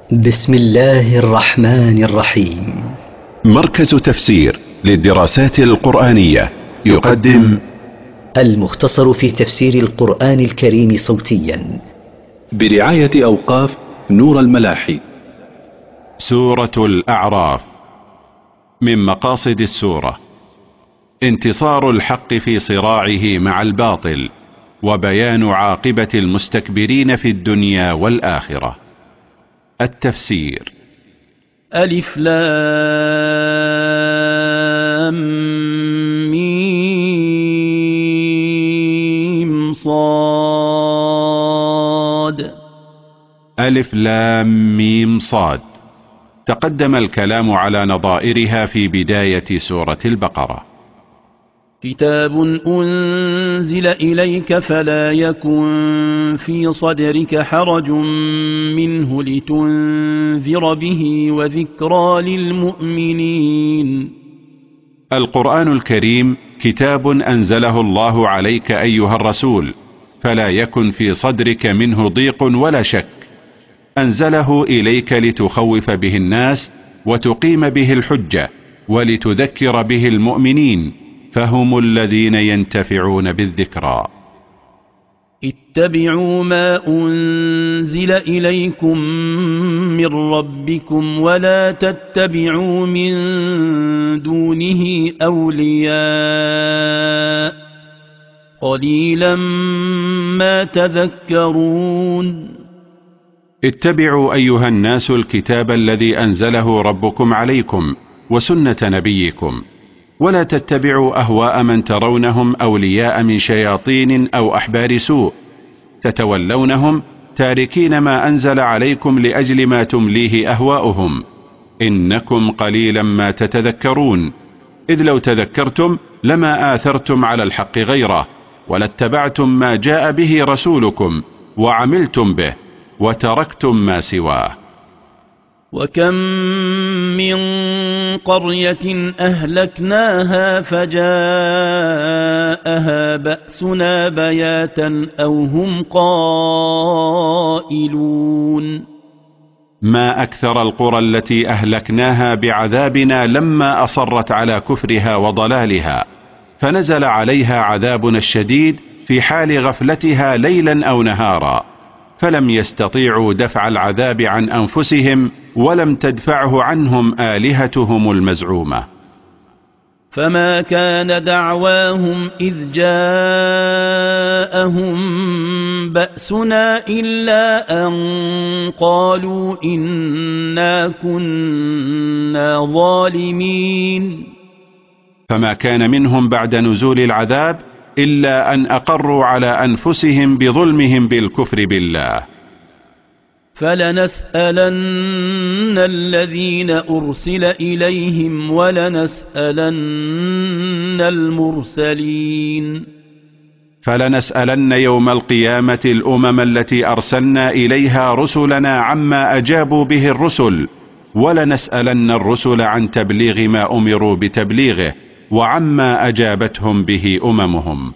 بسم الله الرحمن الرحيم. مركز تفسير للدراسات القرآنية يقدم المختصر في تفسير القرآن الكريم صوتيا برعاية أوقاف نور الملاحي. سورة الأعراف. من مقاصد السورة انتصار الحق في صراعه مع الباطل، وبيان عاقبة المستكبرين في الدنيا والآخرة. التفسير: ألف لام ميم صاد. ألف لام ميم صاد. تقدم الكلام على نظائرها في بداية سورة البقرة. كتاب أنزل إليك فلا يكن في صدرك حرج منه لتنذر به وذكرى للمؤمنين. القرآن الكريم كتاب أنزله الله عليك أيها الرسول، فلا يكن في صدرك منه ضيق ولا شك. أنزله إليك لتخوف به الناس وتقيم به الحجة ولتذكر به المؤمنين، فهم الذين ينتفعون بالذكرى. اتبعوا ما أنزل إليكم من ربكم ولا تتبعوا من دونه أولياء قليلا ما تذكرون. اتبعوا أيها الناس الكتاب الذي أنزله ربكم عليكم وسنة نبيكم، ولا تتبعوا أهواء من ترونهم أولياء من شياطين أو أحبار سوء، تتولونهم تاركين ما أنزل عليكم لأجل ما تمليه أهواؤهم. إنكم قليلا ما تتذكرون، إذ لو تذكرتم لما آثرتم على الحق غيره، ولاتبعتم ما جاء به رسولكم وعملتم به وتركتم ما سواه. وكم من قرية أهلكناها فجاءها بأسنا بياتا أو هم قائلون. ما أكثر القرى التي أهلكناها بعذابنا لما أصرت على كفرها وضلالها، فنزل عليها عذابنا الشديد في حال غفلتها ليلا أو نهارا، فلم يستطيعوا دفع العذاب عن أنفسهم ولم تدفعه عنهم آلهتهم المزعومة. فما كان دعواهم إذ جاءهم بأسنا إلا أن قالوا إنا كنا ظالمين. فما كان منهم بعد نزول العذاب إلا أن أقروا على أنفسهم بظلمهم بالكفر بالله. فلنسألن الذين أرسل إليهم ولنسألن المرسلين. فلنسألن يوم القيامة الأمم التي أرسلنا إليها رسلنا عما أجابوا به الرسل، ولنسألن الرسل عن تبليغ ما أمروا بتبليغه وعما أجابتهم به أممهم.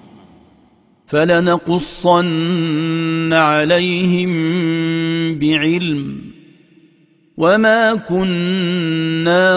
فلنقصن عليهم بعلم وما كنا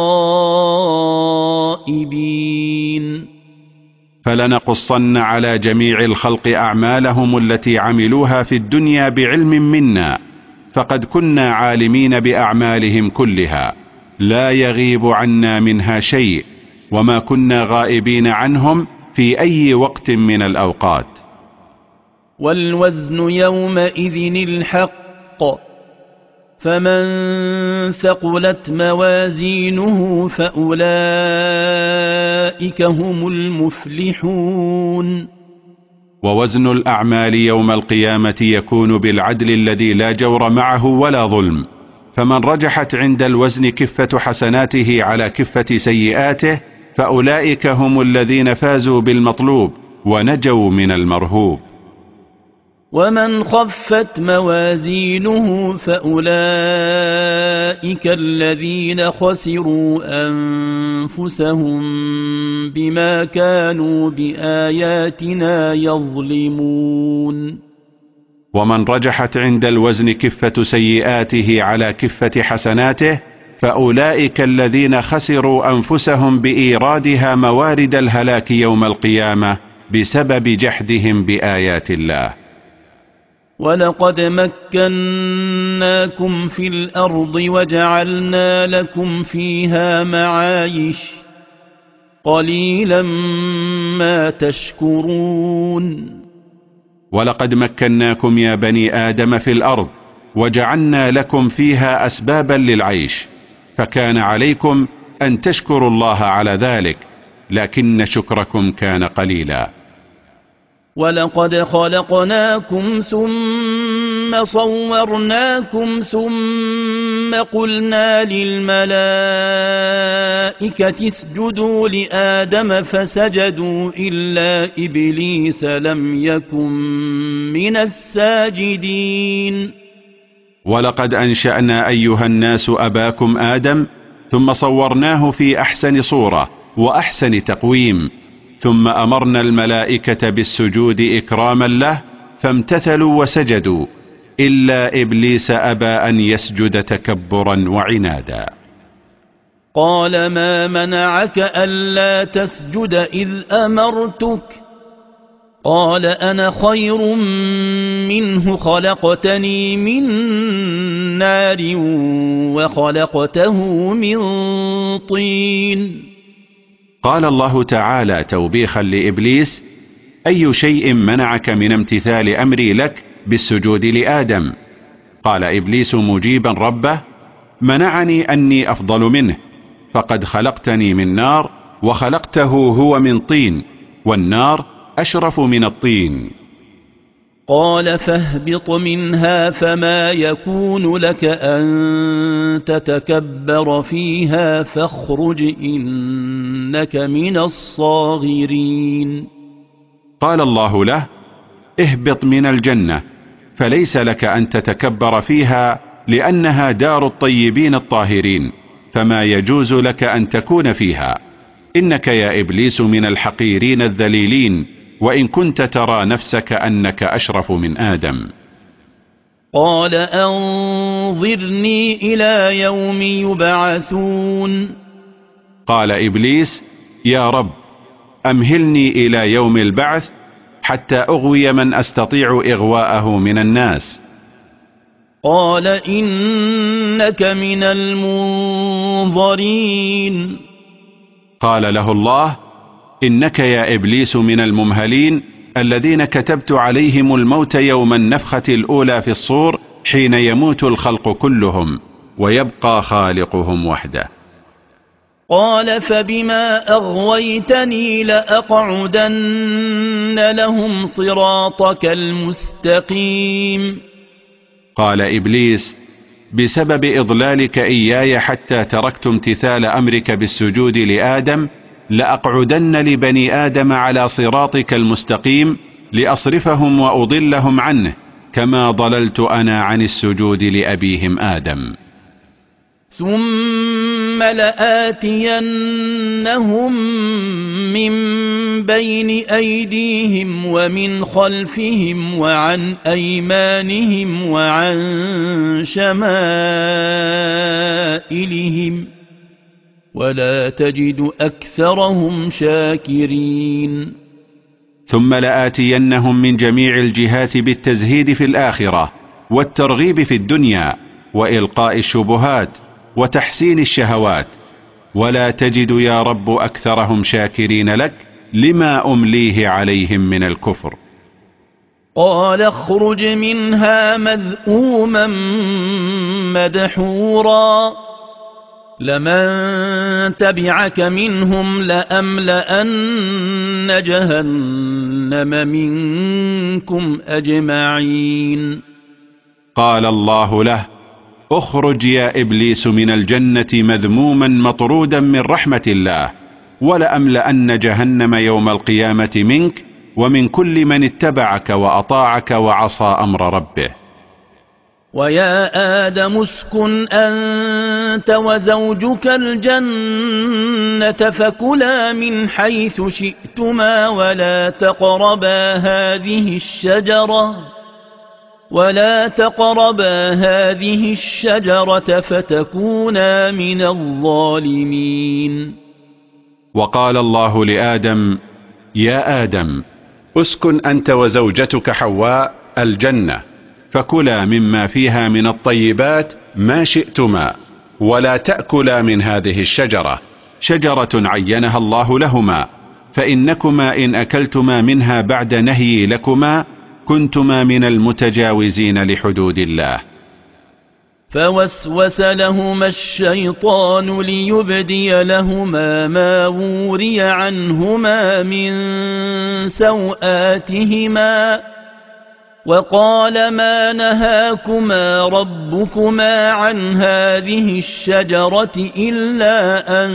غائبين. فلنقصن على جميع الخلق أعمالهم التي عملوها في الدنيا بعلم منا، فقد كنا عالمين بأعمالهم كلها لا يغيب عنا منها شيء، وما كنا غائبين عنهم في أي وقت من الأوقات. والوزن يومئذ الحق، فمن ثقلت موازينه فأولئك هم المفلحون. ووزن الأعمال يوم القيامة يكون بالعدل الذي لا جور معه ولا ظلم، فمن رجحت عند الوزن كفة حسناته على كفة سيئاته فأولئك هم الذين فازوا بالمطلوب ونجوا من المرهوب. ومن خفت موازينه فأولئك الذين خسروا أنفسهم بما كانوا بآياتنا يظلمون. ومن رجحت عند الوزن كفة سيئاته على كفة حسناته فأولئك الذين خسروا أنفسهم بإيرادها موارد الهلاك يوم القيامة بسبب جحدهم بآيات الله. ولقد مكناكم في الأرض وجعلنا لكم فيها معايش قليلا ما تشكرون. ولقد مكناكم يا بني آدم في الأرض وجعلنا لكم فيها أسبابا للعيش، فكان عليكم أن تشكروا الله على ذلك، لكن شكركم كان قليلا. ولقد خلقناكم ثم صورناكم ثم قلنا للملائكة اسجدوا لآدم فسجدوا إلا إبليس لم يكن من الساجدين. ولقد أنشأنا أيها الناس أباكم آدم ثم صورناه في أحسن صورة وأحسن تقويم، ثم أمرنا الملائكة بالسجود إكراما له فامتثلوا وسجدوا إلا إبليس أبى أن يسجد تكبرا وعنادا. قال ما منعك ألا تسجد إذ أمرتك؟ قال أنا خير منه خلقتني من نار وخلقته من طين. قال الله تعالى توبيخا لإبليس: أي شيء منعك من امتثال أمري لك بالسجود لآدم؟ قال إبليس مجيبا ربه: منعني أني أفضل منه، فقد خلقتني من نار وخلقته هو من طين، والنار أشرف من الطين. قال فاهبط منها فما يكون لك أن تتكبر فيها فاخرج إنك من الصاغرين. قال الله له: اهبط من الجنة، فليس لك أن تتكبر فيها لأنها دار الطيبين الطاهرين، فما يجوز لك أن تكون فيها، إنك يا إبليس من الحقيرين الذليلين، وإن كنت ترى نفسك أنك أشرف من آدم. قال أنظرني إلى يوم يبعثون. قال إبليس: يا رب أمهلني إلى يوم البعث حتى أغوي من أستطيع إغواءه من الناس. قال إنك من المنظرين. قال له الله: إنك يا إبليس من الممهلين الذين كتبت عليهم الموت يوم النفخة الأولى في الصور، حين يموت الخلق كلهم ويبقى خالقهم وحده. قال فبما أغويتني لأقعدن لهم صراطك المستقيم. قال إبليس: بسبب إضلالك إياي حتى تركت امتثال أمرك بالسجود لآدم لأقعدن لبني آدم على صراطك المستقيم لأصرفهم وأضلهم عنه، كما ضللت أنا عن السجود لأبيهم آدم. ثم لآتينهم من بين أيديهم ومن خلفهم وعن أيمانهم وعن شمائلهم ولا تجد أكثرهم شاكرين. ثم لآتينهم من جميع الجهات بالتزهيد في الآخرة والترغيب في الدنيا وإلقاء الشبهات وتحسين الشهوات، ولا تجد يا رب أكثرهم شاكرين لك لما أمليه عليهم من الكفر. قال اخرج منها مذءوما مدحورا لمن تبعك منهم لأملأن جهنم منكم أجمعين. قال الله له: اخرج يا إبليس من الجنة مذموما مطرودا من رحمة الله، ولأملأن جهنم يوم القيامة منك ومن كل من اتبعك وأطاعك وعصى أمر ربه. ويا آدم اسكن أنت وزوجك الجنة فكلا من حيث شئتما ولا تقربا هذه الشجرة ولا تقربا هذه الشجرة فتكونا من الظالمين. وقال الله لآدم: يا آدم، اسكن أنت وزوجتك حواء الجنة، فكلا مما فيها من الطيبات ما شئتما، ولا تأكلا من هذه الشجرة، شجرة عينها الله لهما، فإنكما إن أكلتما منها بعد نهي لكما كنتما من المتجاوزين لحدود الله. فوسوس لهما الشيطان ليبدي لهما ما وري عنهما من سوآتهما، وقال ما نهاكما ربكما عن هذه الشجرة إلا أن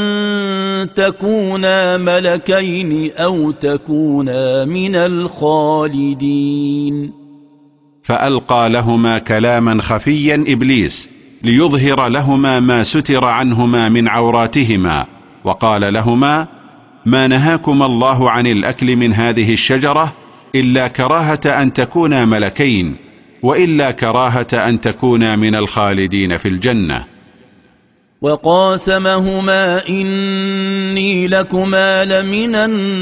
تكونا ملكين أو تكونا من الخالدين. فألقى لهما كلاما خفيا إبليس ليظهر لهما ما ستر عنهما من عوراتهما، وقال لهما: ما نهاكما الله عن الأكل من هذه الشجرة إلا كراهة أن تكونا ملكين، وإلا كراهة أن تكونا من الخالدين في الجنة. وقاسمهما إني لكما لمن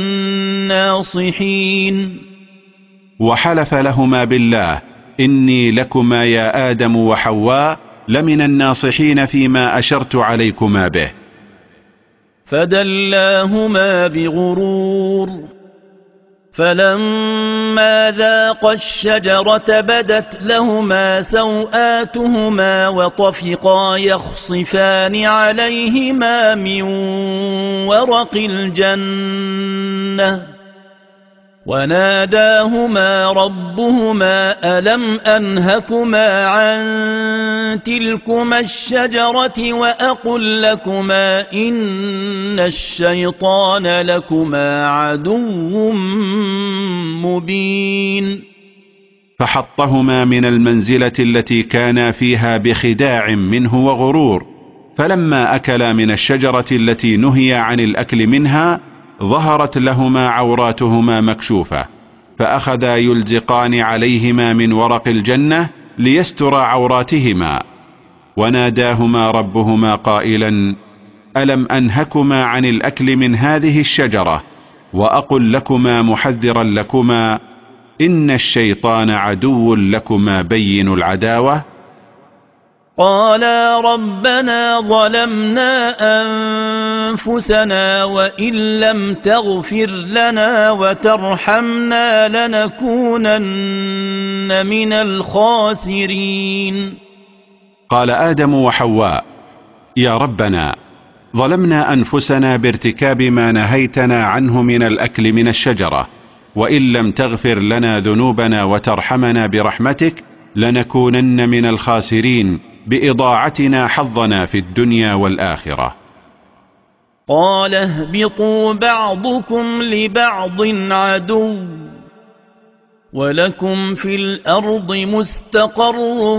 الناصحين. وحلف لهما بالله: إني لكما يا آدم وحواء لمن الناصحين فيما أشرت عليكما به. فدلاهما بغرور، فلما ذاقا الشجرة بدت لهما سوآتهما وطفقا يخصفان عليهما من ورق الجنة، وناداهما ربهما ألم أنهكما عن تلكما الشجرة وأقل لكما إن الشيطان لكما عدو مبين. فحطهما من المنزلة التي كانا فيها بخداع منه وغرور، فلما أكلا من الشجرة التي نهي عن الأكل منها ظهرت لهما عوراتهما مكشوفة، فأخذا يلزقان عليهما من ورق الجنة ليستر عوراتهما، وناداهما ربهما قائلا: ألم أنهكما عن الأكل من هذه الشجرة وأقل لكما محذرا لكما إن الشيطان عدو لكما بين العداوة؟ قالا ربنا ظلمنا أنفسنا وإن لم تغفر لنا وترحمنا لنكونن من الخاسرين. قال آدم وحواء: يا ربنا، ظلمنا أنفسنا بارتكاب ما نهيتنا عنه من الأكل من الشجرة، وإن لم تغفر لنا ذنوبنا وترحمنا برحمتك لنكونن من الخاسرين بإضاعتنا حظنا في الدنيا والآخرة. قال اهبطوا بعضكم لبعض عدو ولكم في الأرض مستقر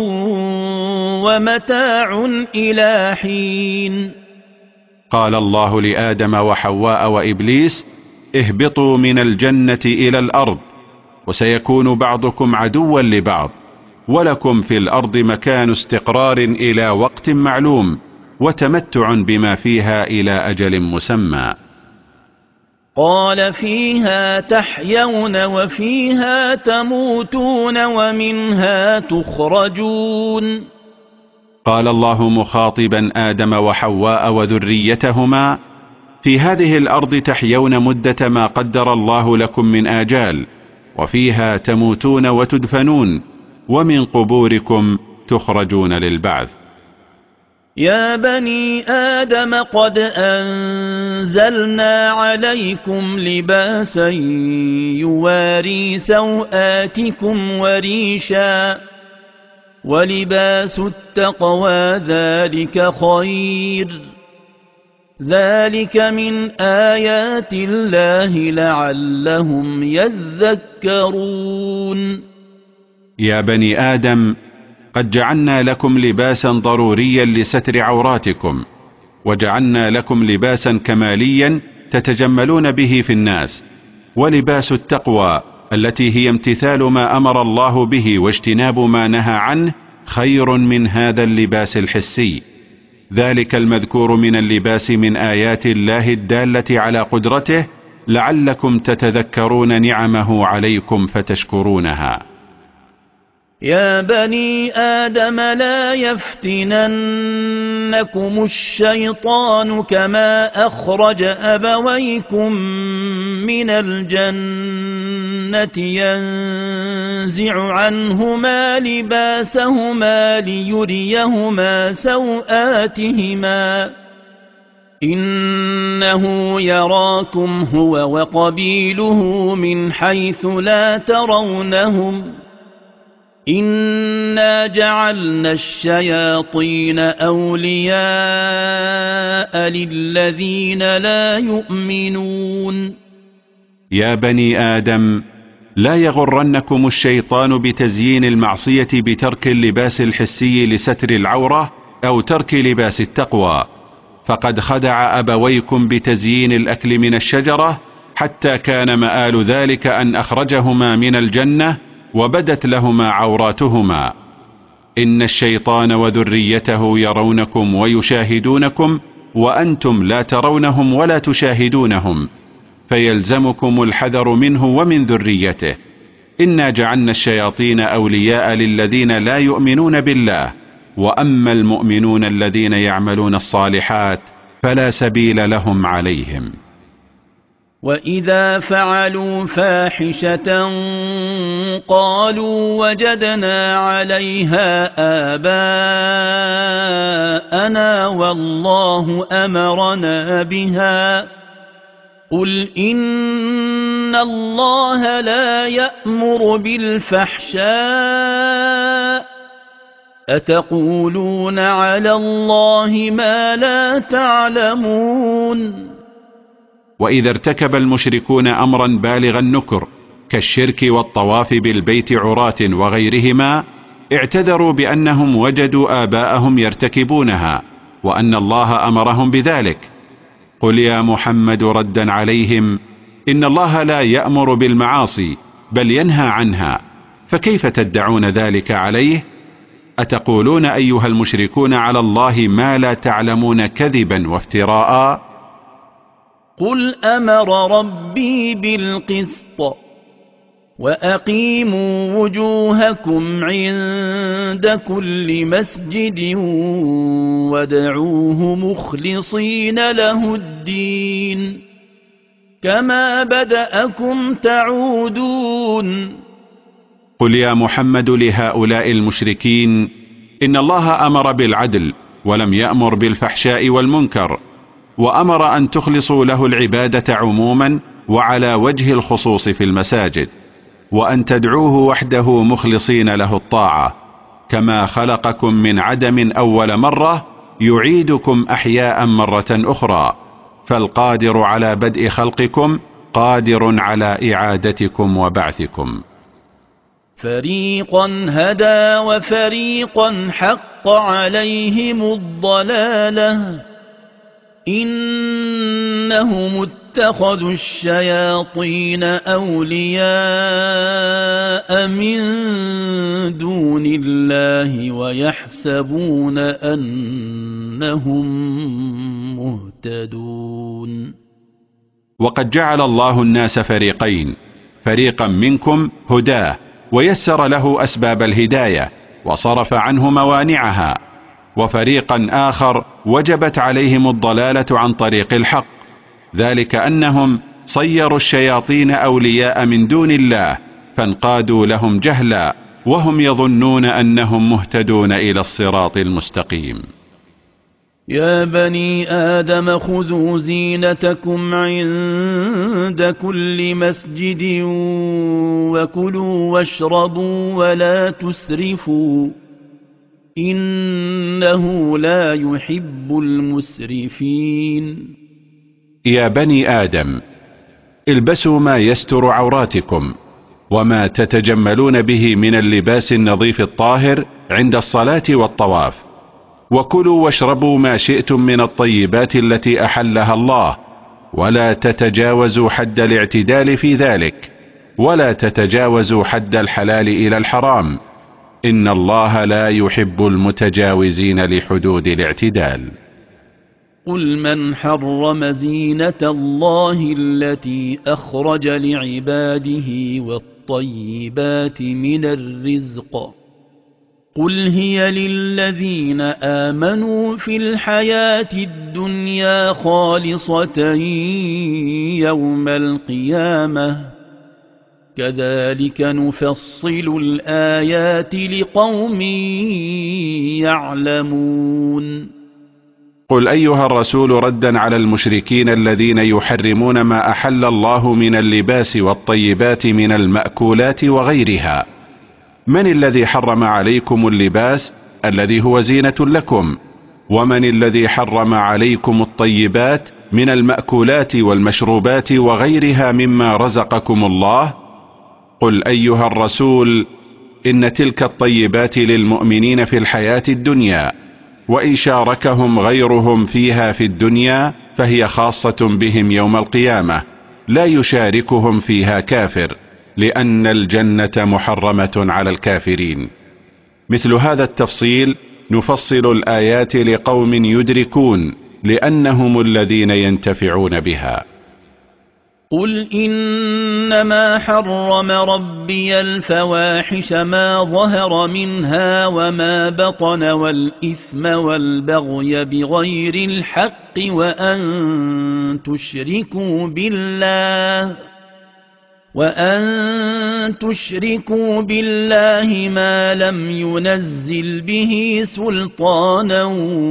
ومتاع إلى حين. قال الله لآدم وحواء وإبليس: اهبطوا من الجنة إلى الأرض، وسيكون بعضكم عدوا لبعض، ولكم في الأرض مكان استقرار إلى وقت معلوم، وتمتع بما فيها إلى أجل مسمى. قال فيها تحيون وفيها تموتون ومنها تخرجون. قال الله مخاطبا آدم وحواء وذريتهما: في هذه الأرض تحيون مدة ما قدر الله لكم من آجال، وفيها تموتون وتدفنون، ومن قبوركم تخرجون للبعث. يا بني آدم قد أنزلنا عليكم لباسا يواري سوآتكم وريشا، ولباس التقوى ذلك خير، ذلك من آيات الله لعلهم يذكرون. يا بني آدم قد جعلنا لكم لباسا ضروريا لستر عوراتكم، وجعلنا لكم لباسا كماليا تتجملون به في الناس، ولباس التقوى التي هي امتثال ما أمر الله به واجتناب ما نهى عنه خير من هذا اللباس الحسي. ذلك المذكور من اللباس من آيات الله الدالة على قدرته لعلكم تتذكرون نعمه عليكم فتشكرونها. يا بني آدم لا يفتننكم الشيطان كما أخرج أبويكم من الجنة ينزع عنهما لباسهما ليريهما سوآتهما إنه يراكم هو وقبيله من حيث لا ترونهم إنا جعلنا الشياطين أولياء للذين لا يؤمنون. يا بني آدم لا يغرنكم الشيطان بتزيين المعصية بترك اللباس الحسي لستر العورة أو ترك لباس التقوى، فقد خدع أبويكم بتزيين الأكل من الشجرة حتى كان مآل ذلك أن أخرجهما من الجنة وبدت لهما عوراتهما. إن الشيطان وذريته يرونكم ويشاهدونكم وأنتم لا ترونهم ولا تشاهدونهم، فيلزمكم الحذر منه ومن ذريته. إنا جعلنا الشياطين أولياء للذين لا يؤمنون بالله، وأما المؤمنون الذين يعملون الصالحات فلا سبيل لهم عليهم. وإذا فعلوا فاحشة قالوا وجدنا عليها آباءنا والله أمرنا بها قل إن الله لا يأمر بالفحشاء أتقولون على الله ما لا تعلمون. وإذا ارتكب المشركون أمرا بالغ النكر كالشرك والطواف بالبيت عراة وغيرهما اعتذروا بأنهم وجدوا آباءهم يرتكبونها وأن الله أمرهم بذلك. قل يا محمد ردا عليهم إن الله لا يأمر بالمعاصي بل ينهى عنها، فكيف تدعون ذلك عليه؟ أتقولون أيها المشركون على الله ما لا تعلمون كذبا وافتراء؟ قل أمر ربي بالقسط وأقيموا وجوهكم عند كل مسجد وادعوه مخلصين له الدين كما بدأكم تعودون. قل يا محمد لهؤلاء المشركين إن الله أمر بالعدل ولم يأمر بالفحشاء والمنكر، وأمر أن تخلصوا له العبادة عموما وعلى وجه الخصوص في المساجد، وأن تدعوه وحده مخلصين له الطاعة، كما خلقكم من عدم أول مرة يعيدكم أحياء مرة أخرى، فالقادر على بدء خلقكم قادر على إعادتكم وبعثكم. فريقا هدى وفريقا حق عليهم الضلالة إنهم اتخذوا الشياطين أولياء من دون الله ويحسبون أنهم مهتدون. وقد جعل الله الناس فريقين، فريقا منكم هداه ويسر له أسباب الهداية وصرف عنه موانعها، وفريقا آخر وجبت عليهم الضلالة عن طريق الحق، ذلك أنهم صيروا الشياطين أولياء من دون الله فانقادوا لهم جهلا وهم يظنون أنهم مهتدون إلى الصراط المستقيم. يا بني آدم خذوا زينتكم عند كل مسجد وكلوا واشربوا ولا تسرفوا إنه لا يحب المسرفين. يا بني آدم البسوا ما يستر عوراتكم وما تتجملون به من اللباس النظيف الطاهر عند الصلاة والطواف، وكلوا واشربوا ما شئتم من الطيبات التي أحلها الله، ولا تتجاوزوا حد الاعتدال في ذلك، ولا تتجاوزوا حد الحلال إلى الحرام، إن الله لا يحب المتجاوزين لحدود الاعتدال. قل من حرم زينة الله التي أخرج لعباده والطيبات من الرزق قل هي للذين آمنوا في الحياة الدنيا خالصة يوم القيامة كذلك نفصل الآيات لقوم يعلمون. قل أيها الرسول ردا على المشركين الذين يحرمون ما أحل الله من اللباس والطيبات من المأكولات وغيرها، من الذي حرم عليكم اللباس الذي هو زينة لكم؟ ومن الذي حرم عليكم الطيبات من المأكولات والمشروبات وغيرها مما رزقكم الله؟ قل أيها الرسول إن تلك الطيبات للمؤمنين في الحياة الدنيا، وإن شاركهم غيرهم فيها في الدنيا فهي خاصة بهم يوم القيامة، لا يشاركهم فيها كافر، لأن الجنة محرمة على الكافرين. مثل هذا التفصيل نفصل الآيات لقوم يدركون، لأنهم الذين ينتفعون بها. قل إنما حرم ربي الفواحش ما ظهر منها وما بطن والإثم والبغي بغير الحق وأن تشركوا بالله ما لم ينزل به سلطانا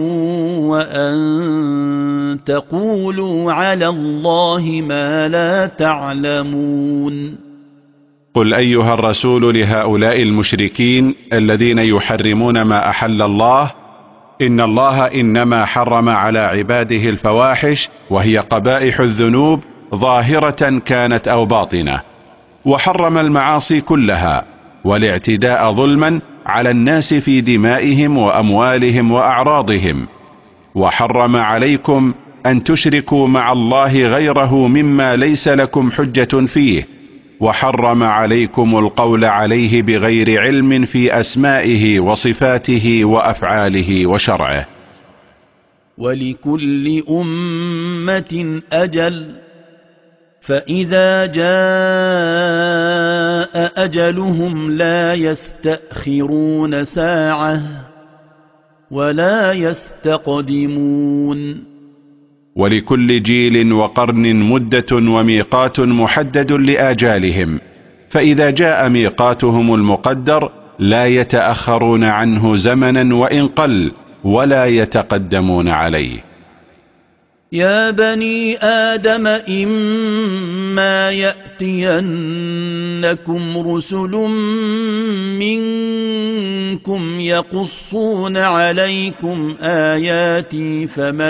وأن تقولوا على الله ما لا تعلمون. قل أيها الرسول لهؤلاء المشركين الذين يحرمون ما أحل الله إن الله إنما حرم على عباده الفواحش، وهي قبائح الذنوب ظاهرة كانت أو باطنة، وحرم المعاصي كلها والاعتداء ظلما على الناس في دمائهم وأموالهم وأعراضهم، وحرم عليكم أن تشركوا مع الله غيره مما ليس لكم حجة فيه، وحرم عليكم القول عليه بغير علم في أسمائه وصفاته وأفعاله وشرعه. ولكل أمة أجل فإذا جاء أجلهم لا يستأخرون ساعة ولا يستقدمون. ولكل جيل وقرن مدة وميقات محدد لآجالهم، فإذا جاء ميقاتهم المقدر لا يتأخرون عنه زمنا وإن قل، ولا يتقدمون عليه. يا بني آدم إما يأتينكم رسل منكم يقصون عليكم آياتي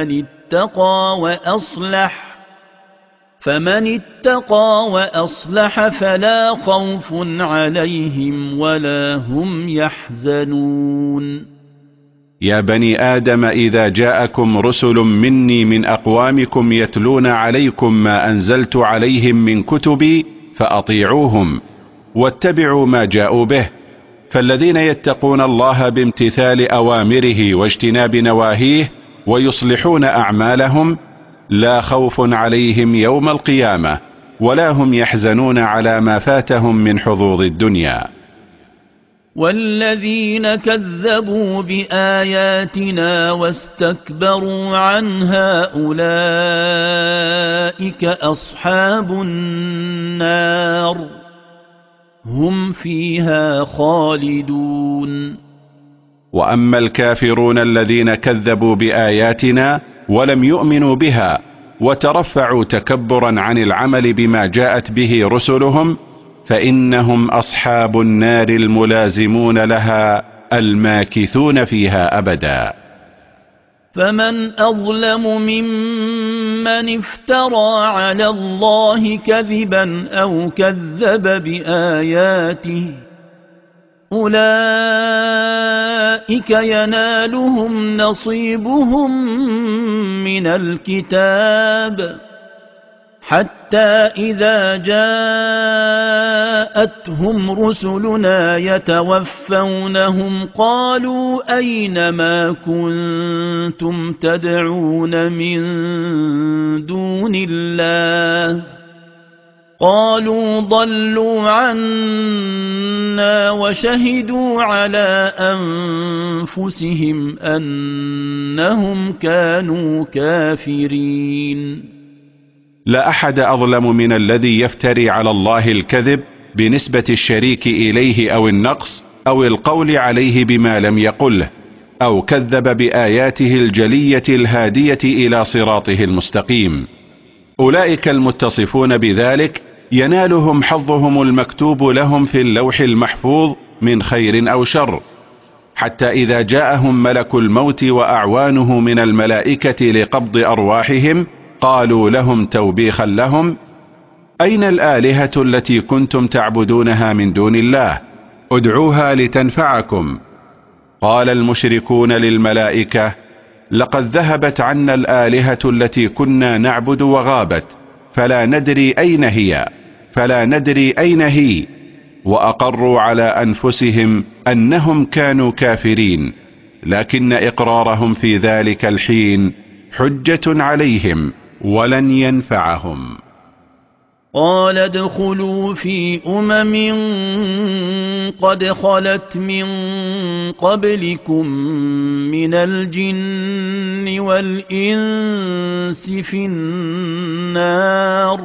فمن اتقى وأصلح فلا خوف عليهم ولا هم يحزنون. يا بني آدم إذا جاءكم رسل مني من أقوامكم يتلون عليكم ما أنزلت عليهم من كتبي فأطيعوهم واتبعوا ما جاءوا به، فالذين يتقون الله بامتثال أوامره واجتناب نواهيه ويصلحون أعمالهم لا خوف عليهم يوم القيامة ولا هم يحزنون على ما فاتهم من حظوظ الدنيا. والذين كذبوا بآياتنا واستكبروا عنها أولئك أصحاب النار هم فيها خالدون. وأما الكافرون الذين كذبوا بآياتنا ولم يؤمنوا بها وترفعوا تكبرا عن العمل بما جاءت به رسلهم فإنهم أصحاب النار الملازمون لها الماكثون فيها أبدا. فمن أظلم ممن افترى على الله كذبا أو كذب بآياته أولئك ينالهم نصيبهم من الكتاب حتى إذا جاءتهم رسلنا يتوفونهم قالوا أين ما كنتم تدعون من دون الله قالوا ضلوا عنا وشهدوا على أنفسهم أنهم كانوا كافرين. لا أحد أظلم من الذي يفتري على الله الكذب بنسبة الشريك إليه أو النقص أو القول عليه بما لم يقله أو كذب بآياته الجلية الهادية إلى صراطه المستقيم. أولئك المتصفون بذلك ينالهم حظهم المكتوب لهم في اللوح المحفوظ من خير أو شر، حتى إذا جاءهم ملك الموت وأعوانه من الملائكة لقبض أرواحهم قالوا لهم توبيخا لهم: أين الآلهة التي كنتم تعبدونها من دون الله؟ ادعوها لتنفعكم. قال المشركون للملائكة: لقد ذهبت عنا الآلهة التي كنا نعبد وغابت، فلا ندري أين هي. وأقروا على أنفسهم أنهم كانوا كافرين، لكن إقرارهم في ذلك الحين حجة عليهم ولن ينفعهم. قال ادخلوا في قد خلت من قبلكم من الجن والإنس في النار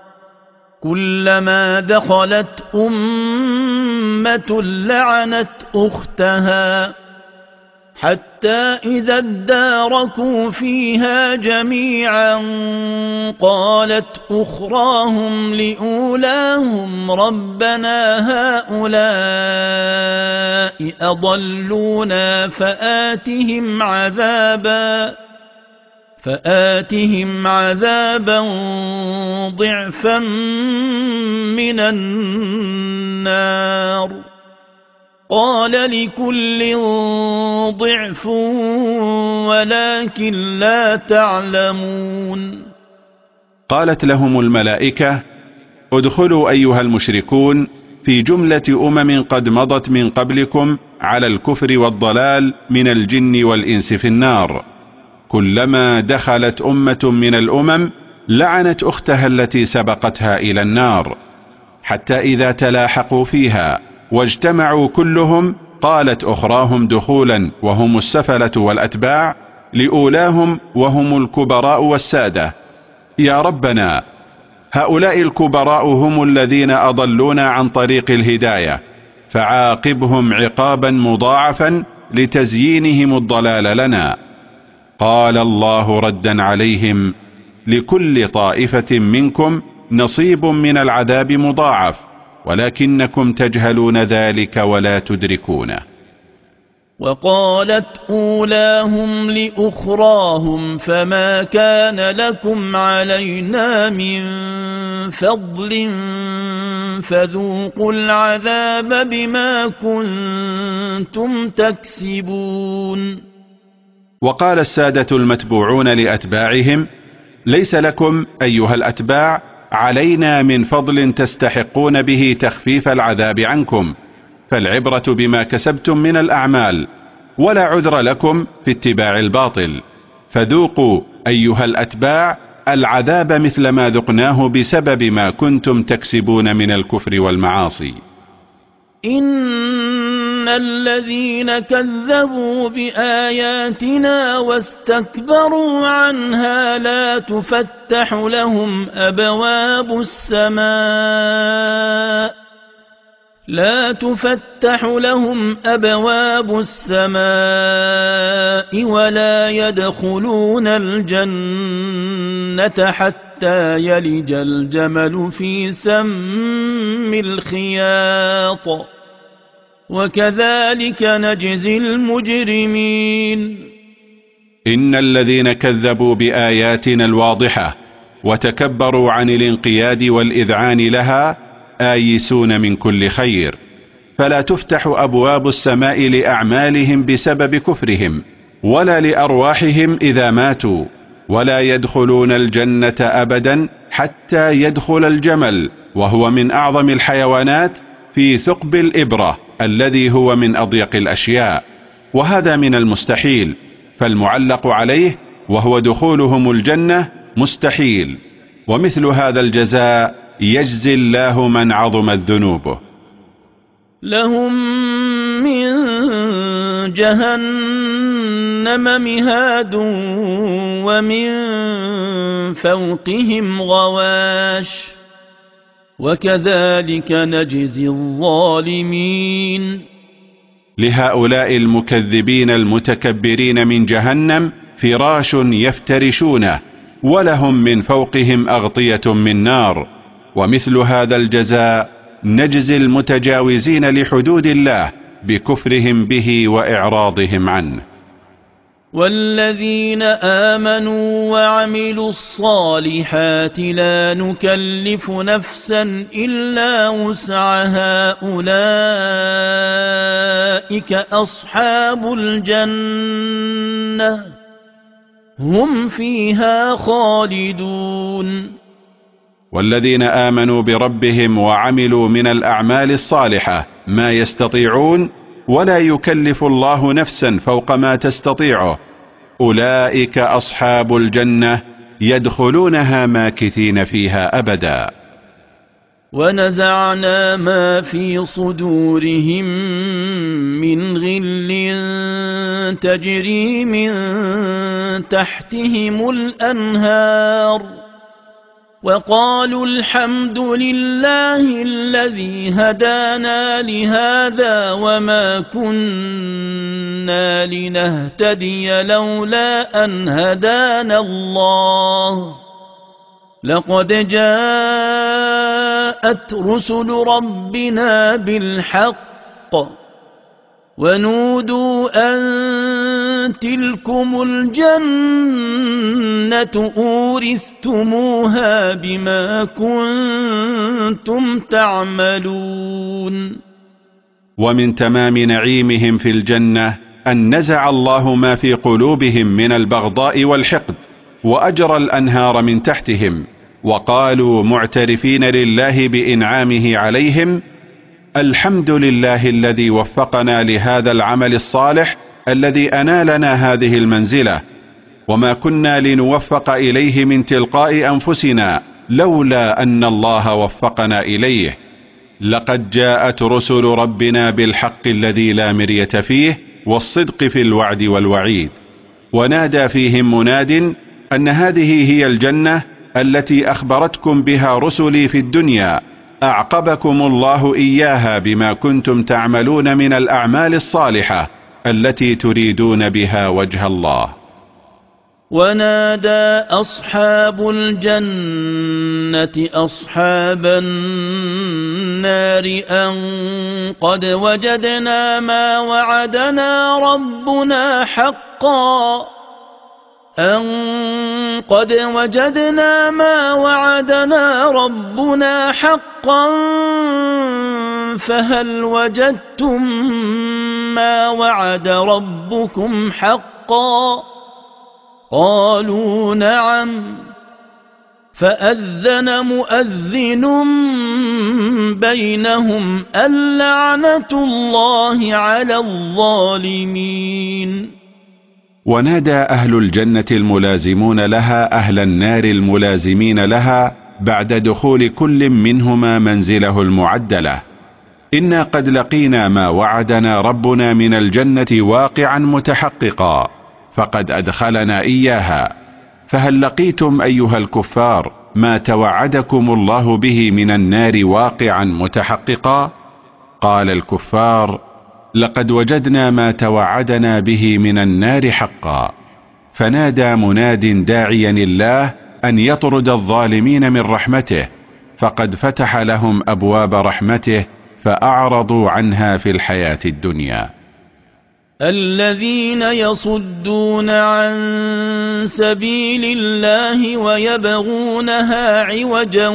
كلما دخلت أمة لعنت أختها حتى إذا اداركوا فيها جميعا قالت أخراهم لأولاهم ربنا هؤلاء أضلونا فآتهم عذابا ضعفا من النار قال لكل ضعف ولكن لا تعلمون. قالت لهم الملائكة: ادخلوا أيها المشركون في جملة قد مضت من قبلكم على الكفر والضلال من الجن والإنس في النار، كلما دخلت أمة من الأمم لعنت أختها التي سبقتها إلى النار، حتى إذا تلاحقوا فيها واجتمعوا كلهم قالت أخراهم دخولا وهم السفلة والأتباع لأولاهم وهم الكبراء والسادة: يا ربنا، هؤلاء الكبراء هم الذين أضلونا عن طريق الهداية، فعاقبهم عقابا مضاعفا لتزيينهم الضلال لنا. قال الله ردا عليهم: لكل طائفة منكم نصيب من العذاب مضاعف، ولكنكم تجهلون ذلك ولا تدركونه. وقالت أولاهم لأخراهم فما كان لكم علينا من فضل فذوقوا العذاب بما كنتم تكسبون. وقال السادة المتبوعون لأتباعهم: ليس لكم أيها الأتباع علينا من فضل تستحقون به تخفيف العذاب عنكم، فالعبرة بما كسبتم من الأعمال، ولا عذر لكم في اتباع الباطل، فذوقوا أيها الأتباع العذاب مثل ما ذقناه بسبب ما كنتم تكسبون من الكفر والمعاصي. إن الذين كذبوا بآياتنا واستكبروا عنها لا تفتح لهم أبواب السماء ولا يدخلون الجنة حتى يلج الجمل في سم الخياط وكذلك نجزي المجرمين. إن الذين كذبوا بآياتنا الواضحة وتكبروا عن الانقياد والإذعان لها آيسون من كل خير، فلا تفتح أبواب السماء لأعمالهم بسبب كفرهم ولا لأرواحهم إذا ماتوا، ولا يدخلون الجنة أبدا حتى يدخل الجمل، وهو من أعظم الحيوانات، في ثقب الإبرة الذي هو من أضيق الأشياء، وهذا من المستحيل، فالمعلق عليه وهو دخولهم الجنة مستحيل. ومثل هذا الجزاء يجزي الله من عظمت ذنوبه. لهم من جهنم مهاد ومن فوقهم غواش وكذلك نجزي الظالمين. لهؤلاء المكذبين المتكبرين من جهنم فراش يفترشونه، ولهم من فوقهم أغطية من نار، ومثل هذا الجزاء نجزي المتجاوزين لحدود الله بكفرهم به وإعراضهم عنه. والذين آمنوا وعملوا الصالحات لا نكلف نفسا إلا وسعها أولئك أصحاب الجنة هم فيها خالدون. والذين آمنوا بربهم وعملوا من الأعمال الصالحة ما يستطيعون، ولا يكلف الله نفسا فوق ما تستطيعه، أولئك أصحاب الجنة يدخلونها ماكثين فيها أبدا. ونزعنا ما في صدورهم من غل تجري من تحتهم الأنهار وقالوا الحمد لله الذي هدانا لهذا وما كنا لنهتدي لولا أن هدانا الله لقد جاءت رسل ربنا بالحق ونودوا أن تلكم الجنة أورثتموها بما كنتم تعملون. ومن تمام نعيمهم في الجنة أن نزع الله ما في قلوبهم من البغضاء والحقد، وأجرى الأنهار من تحتهم، وقالوا معترفين لله بإنعامه عليهم: الحمد لله الذي وفقنا لهذا العمل الصالح الذي أنالنا هذه المنزلة، وما كنا لنوفق إليه من تلقاء أنفسنا لولا أن الله وفقنا إليه. لقد جاءت رسل ربنا بالحق الذي لا مرية فيه والصدق في الوعد والوعيد. ونادى فيهم مناد أن هذه هي الجنة التي أخبرتكم بها رسلي في الدنيا، أعقبكم الله إياها بما كنتم تعملون من الأعمال الصالحة التي تريدون بها وجه الله. ونادى أصحاب الجنة أصحاب النار أن قد وجدنا ما وعدنا ربنا حقا فهل وجدتم ما وعد ربكم حقا؟ قالوا نعم. فأذن مؤذن بينهم اللعنة الله على الظالمين. ونادى أهل الجنة الملازمون لها أهل النار الملازمين لها بعد دخول كل منهما منزله المعدلة: إنا قد لقينا ما وعدنا ربنا من الجنة واقعا متحققا، فقد أدخلنا إياها، فهل لقيتم أيها الكفار ما توعدكم الله به من النار واقعا متحققا؟ قال الكفار: لقد وجدنا ما توعدنا به من النار حقا. فنادى مناد داعيا الله أن يطرد الظالمين من رحمته، فقد فتح لهم أبواب رحمته فأعرضوا عنها في الحياة الدنيا. الذين يصدون عن سبيل الله ويبغونها عوجا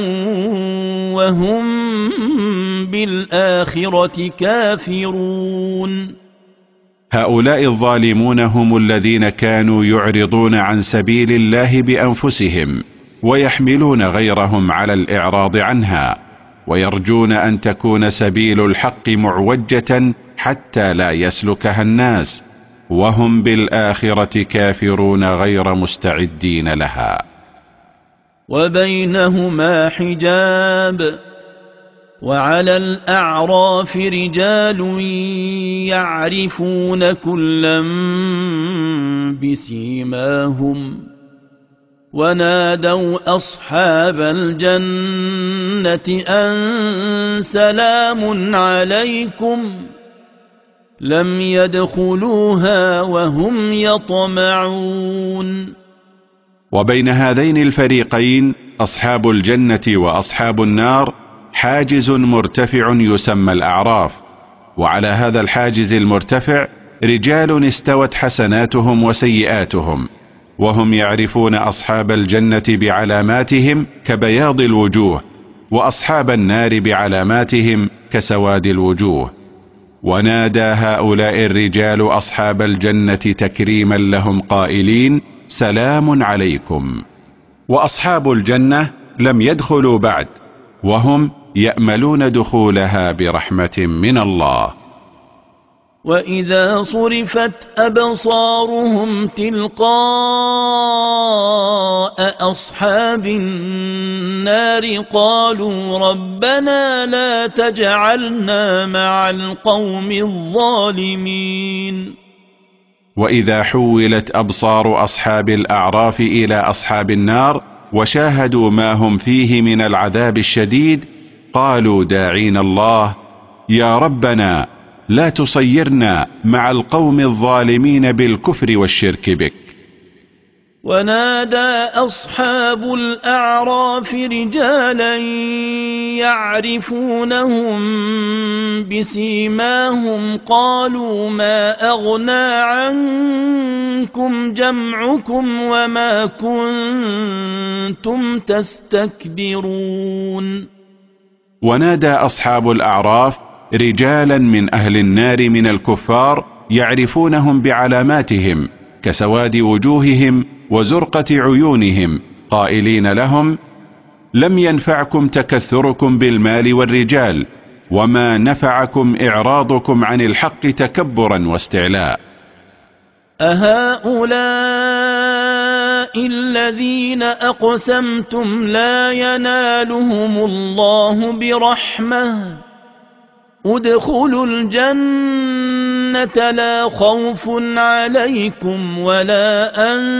وهم بالآخرة كافرون. هؤلاء الظالمون هم الذين كانوا يعرضون عن سبيل الله بأنفسهم ويحملون غيرهم على الإعراض عنها، ويرجون أن تكون سبيل الحق معوجة حتى لا يسلكها الناس، وهم بالآخرة كافرون غير مستعدين لها. وبينهما حجاب، وعلى الأعراف رجال يعرفون كلا بسيماهم ونادوا أصحاب الجنة أن سلام عليكم لم يدخلوها وهم يطمعون. وبين هذين الفريقين أصحاب الجنة وأصحاب النار حاجز مرتفع يسمى الأعراف، وعلى هذا الحاجز المرتفع رجال استوت حسناتهم وسيئاتهم، وهم يعرفون أصحاب الجنة بعلاماتهم كبياض الوجوه، وأصحاب النار بعلاماتهم كسواد الوجوه. ونادى هؤلاء الرجال أصحاب الجنة تكريما لهم قائلين سلام عليكم. وأصحاب الجنة لم يدخلوا بعد، وهم يأملون دخولها برحمة من الله. وإذا صرفت أبصارهم تلقاء أصحاب النار قالوا ربنا لا تجعلنا مع القوم الظالمين. وإذا حولت أبصار أصحاب الأعراف إلى أصحاب النار وشاهدوا ما هم فيه من العذاب الشديد قالوا داعين الله يا ربنا لا تصيرنا مع القوم الظالمين بالكفر والشرك بك. ونادى أصحاب الأعراف رجالا يعرفونهم بسيماهم قالوا ما أغنى عنكم جمعكم وما كنتم تستكبرون. ونادى أصحاب الأعراف رجالا من أهل النار من الكفار يعرفونهم بعلاماتهم كسواد وجوههم وزرقة عيونهم قائلين لهم لم ينفعكم تكثركم بالمال والرجال وما نفعكم إعراضكم عن الحق تكبرا واستعلاء. أهؤلاء الذين أقسمتم لا ينالهم الله برحمة ادخلوا الجنة لا خوف عليكم ولا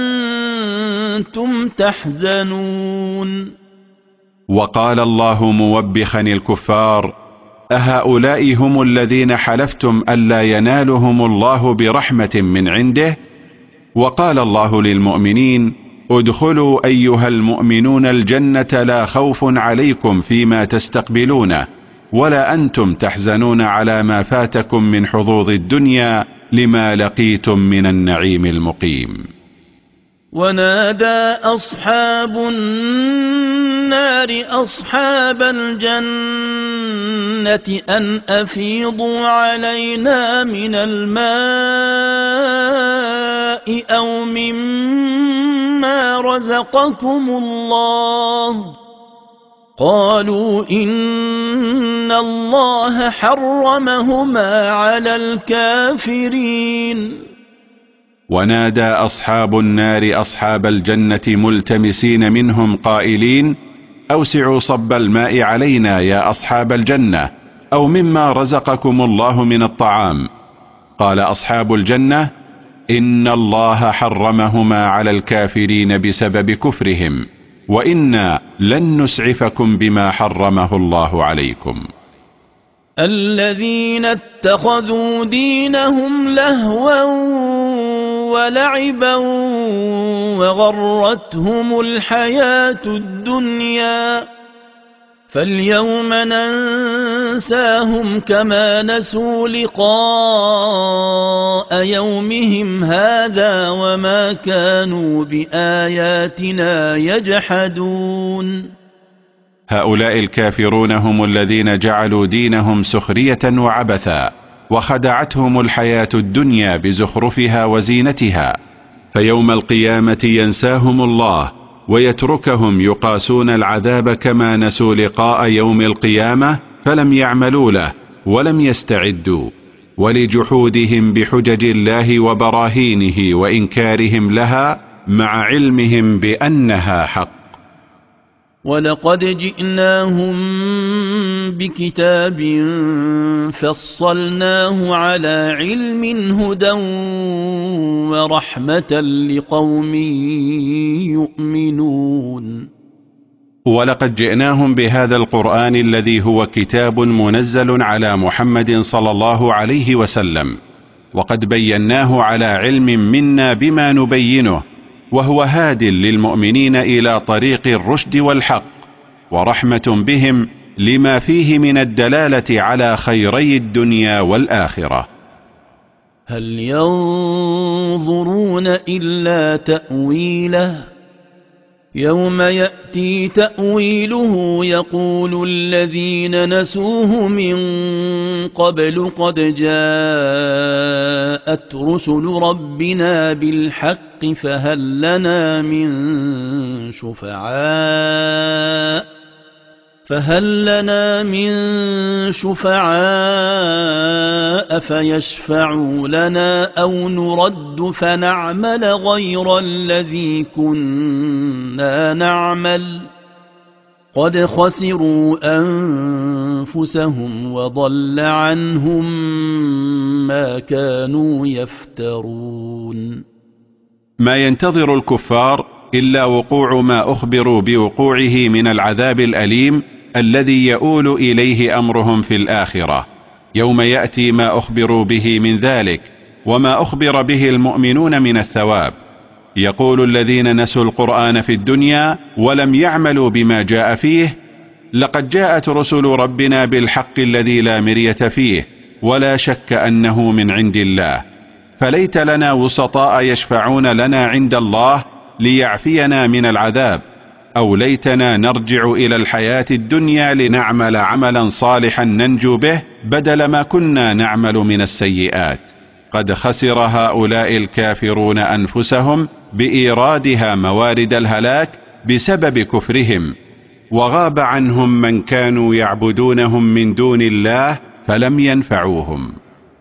أنتم تحزنون. وقال الله موبخا الكفار أهؤلاء هم الذين حلفتم ألا ينالهم الله برحمة من عنده؟ وقال الله للمؤمنين ادخلوا أيها المؤمنون الجنة لا خوف عليكم فيما تستقبلونه ولا أنتم تحزنون على ما فاتكم من حظوظ الدنيا لما لقيتم من النعيم المقيم. ونادى أصحاب النار أصحاب الجنة أن أفيضوا علينا من الماء أو مما رزقكم الله قالوا إن الله حرمهما على الكافرين. ونادى أصحاب النار أصحاب الجنة ملتمسين منهم قائلين أوسعوا صب الماء علينا يا أصحاب الجنة أو مما رزقكم الله من الطعام. قال أصحاب الجنة إن الله حرمهما على الكافرين بسبب كفرهم وإنا لن نسعفكم بما حرمه الله عليكم. الذين اتخذوا دينهم لهوا ولعبا وغرتهم الحياة الدنيا فاليوم ننساهم كما نسوا لقاء يومهم هذا وما كانوا بآياتنا يجحدون. هؤلاء الكافرون هم الذين جعلوا دينهم سخرية وعبثا وخدعتهم الحياة الدنيا بزخرفها وزينتها، فيوم القيامة ينساهم الله ويتركهم يقاسون العذاب كما نسوا لقاء يوم القيامة فلم يعملوا له ولم يستعدوا، ولجحودهم بحجج الله وبراهينه وإنكارهم لها مع علمهم بأنها حق. ولقد جئناهم بكتاب فصلناه على علم هدى ورحمة لقوم يؤمنون. ولقد جئناهم بهذا القرآن الذي هو كتاب منزل على محمد صلى الله عليه وسلم، وقد بيناه على علم منا بما نبينه، وهو هاد للمؤمنين إلى طريق الرشد والحق، ورحمة بهم لما فيه من الدلالة على خيري الدنيا والآخرة. هل ينظرون إلا تأويله يوم يأتي تأويله يقول الذين نسوه من قبل قد جاءت رسل ربنا بالحق فهل لنا من شفعاء فيشفعوا لنا أو نرد فنعمل غير الذي كنا نعمل قد خسروا أنفسهم وضل عنهم ما كانوا يفترون. ما ينتظر الكفار إلا وقوع ما أخبروا بوقوعه من العذاب الأليم الذي يؤول إليه أمرهم في الآخرة، يوم يأتي ما أخبروا به من ذلك وما أخبر به المؤمنون من الثواب. يقول الذين نسوا القرآن في الدنيا ولم يعملوا بما جاء فيه: لقد جاءت رسل ربنا بالحق الذي لا مرية فيه ولا شك أنه من عند الله، فليت لنا وسطاء يشفعون لنا عند الله ليعفينا من العذاب، أو ليتنا نرجع إلى الحياة الدنيا لنعمل عملا صالحا ننجو به بدل ما كنا نعمل من السيئات. قد خسر هؤلاء الكافرون أنفسهم بإيرادها موارد الهلاك بسبب كفرهم، وغاب عنهم من كانوا يعبدونهم من دون الله فلم ينفعوهم.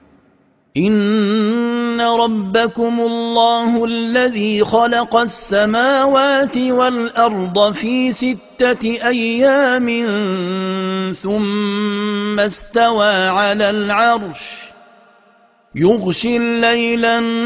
إن ربكم الله الذي خلق السماوات والأرض في 6 أيام ثم استوى على العرش يغشي الليل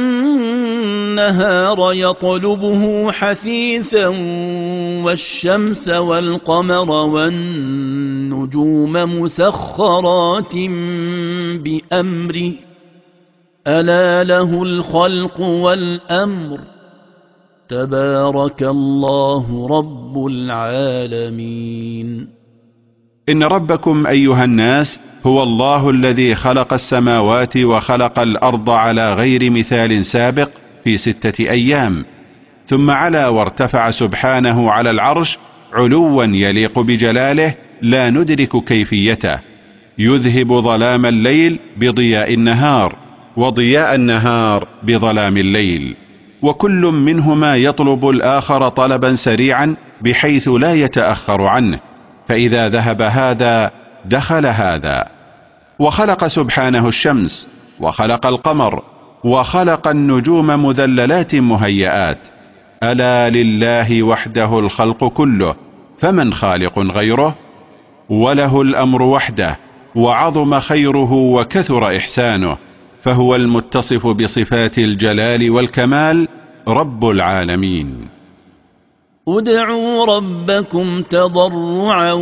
النهار يطلبه حثيثا والشمس والقمر والنجوم مسخرات بأمره ألا له الخلق والأمر تبارك الله رب العالمين. إن ربكم أيها الناس هو الله الذي خلق السماوات وخلق الأرض على غير مثال سابق في 6 أيام، ثم علا وارتفع سبحانه على العرش علوا يليق بجلاله لا ندرك كيفيته، يذهب ظلام الليل بضياء النهار وضياء النهار بظلام الليل، وكل منهما يطلب الآخر طلبا سريعا بحيث لا يتأخر عنه، فإذا ذهب هذا دخل هذا. وخلق سبحانه الشمس وخلق القمر وخلق النجوم مذللات مهيئات. ألا لله وحده الخلق كله فمن خالق غيره؟ وله الأمر وحده، وعظم خيره وكثر إحسانه، فهو المتصف بصفات الجلال والكمال رب العالمين. ادعوا ربكم تضرعا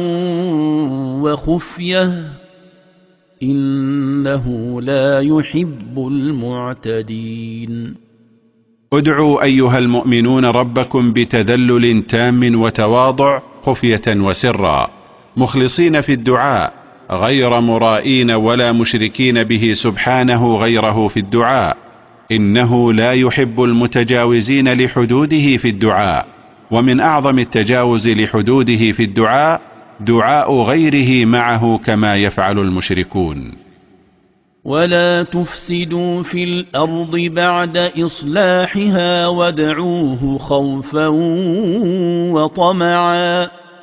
وخفية إنه لا يحب المعتدين. ادعوا أيها المؤمنون ربكم بتذلل تام وتواضع خفية وسرا، مخلصين في الدعاء غير مرائين ولا مشركين به سبحانه غيره في الدعاء، إنه لا يحب المتجاوزين لحدوده في الدعاء، ومن أعظم التجاوز لحدوده في الدعاء دعاء غيره معه كما يفعل المشركون. ولا تفسدوا في الأرض بعد إصلاحها وادعوه خوفا وطمعا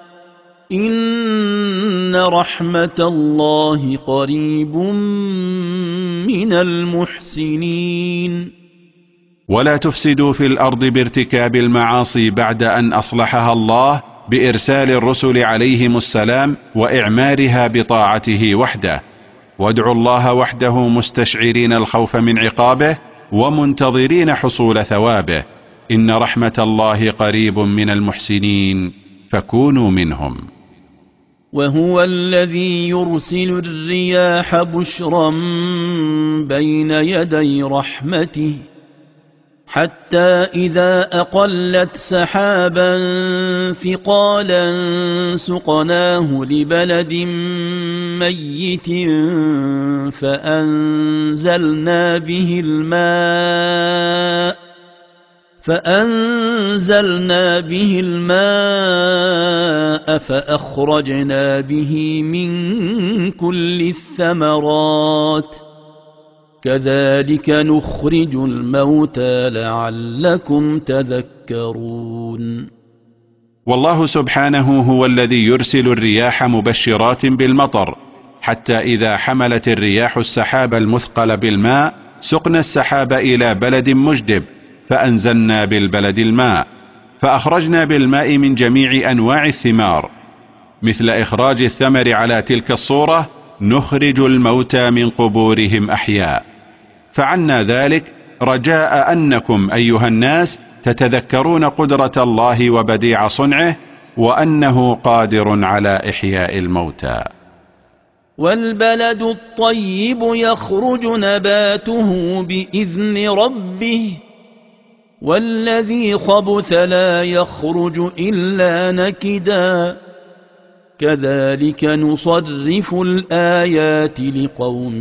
إن رحمة الله قريب من المحسنين. ولا تفسدوا في الأرض بارتكاب المعاصي بعد أن أصلحها الله بإرسال الرسل عليهم السلام وإعمارها بطاعته وحده، وادعوا الله وحده مستشعرين الخوف من عقابه ومنتظرين حصول ثوابه، إن رحمة الله قريب من المحسنين فكونوا منهم. وهو الذي يرسل الرياح بشرا بين يدي رحمته حتى إذا أقلت سحابا ثقالا سقناه لبلد ميت فأنزلنا به الماء فأخرجنا به من كل الثمرات كذلك نخرج الموتى لعلكم تذكرون. والله سبحانه هو الذي يرسل الرياح مبشرات بالمطر، حتى إذا حملت الرياح السحاب المثقل بالماء سقنا السحاب إلى بلد مجدب فأنزلنا بالبلد الماء، فأخرجنا بالماء من جميع أنواع الثمار، مثل إخراج الثمر على تلك الصورة نخرج الموتى من قبورهم أحياء. فعلنا ذلك رجاء أنكم أيها الناس تتذكرون قدرة الله وبديع صنعه وأنه قادر على إحياء الموتى. والبلد الطيب يخرج نباته بإذن ربه والذي خبث لا يخرج إلا نكدا كذلك نصرف الآيات لقوم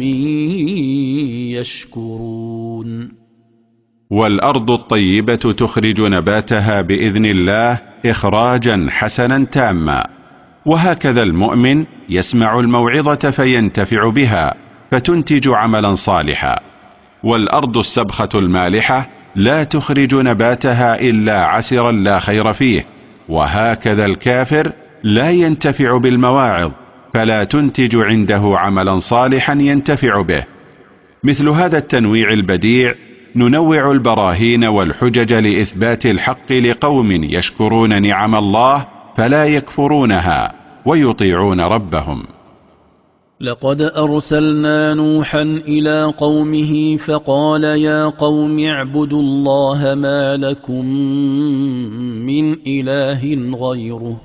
يشكرون. والأرض الطيبة تخرج نباتها بإذن الله إخراجا حسنا تاما، وهكذا المؤمن يسمع الموعظة فينتفع بها فتنتج عملا صالحا. والأرض السبخة المالحة لا تخرج نباتها إلا عسرا لا خير فيه، وهكذا الكافر لا ينتفع بالمواعظ فلا تنتج عنده عملا صالحا ينتفع به. مثل هذا التنويع البديع ننوع البراهين والحجج لإثبات الحق لقوم يشكرون نعم الله فلا يكفرونها ويطيعون ربهم. لقد أرسلنا نوحا إلى قومه فقال يا قوم اعبدوا الله ما لكم من إله غيره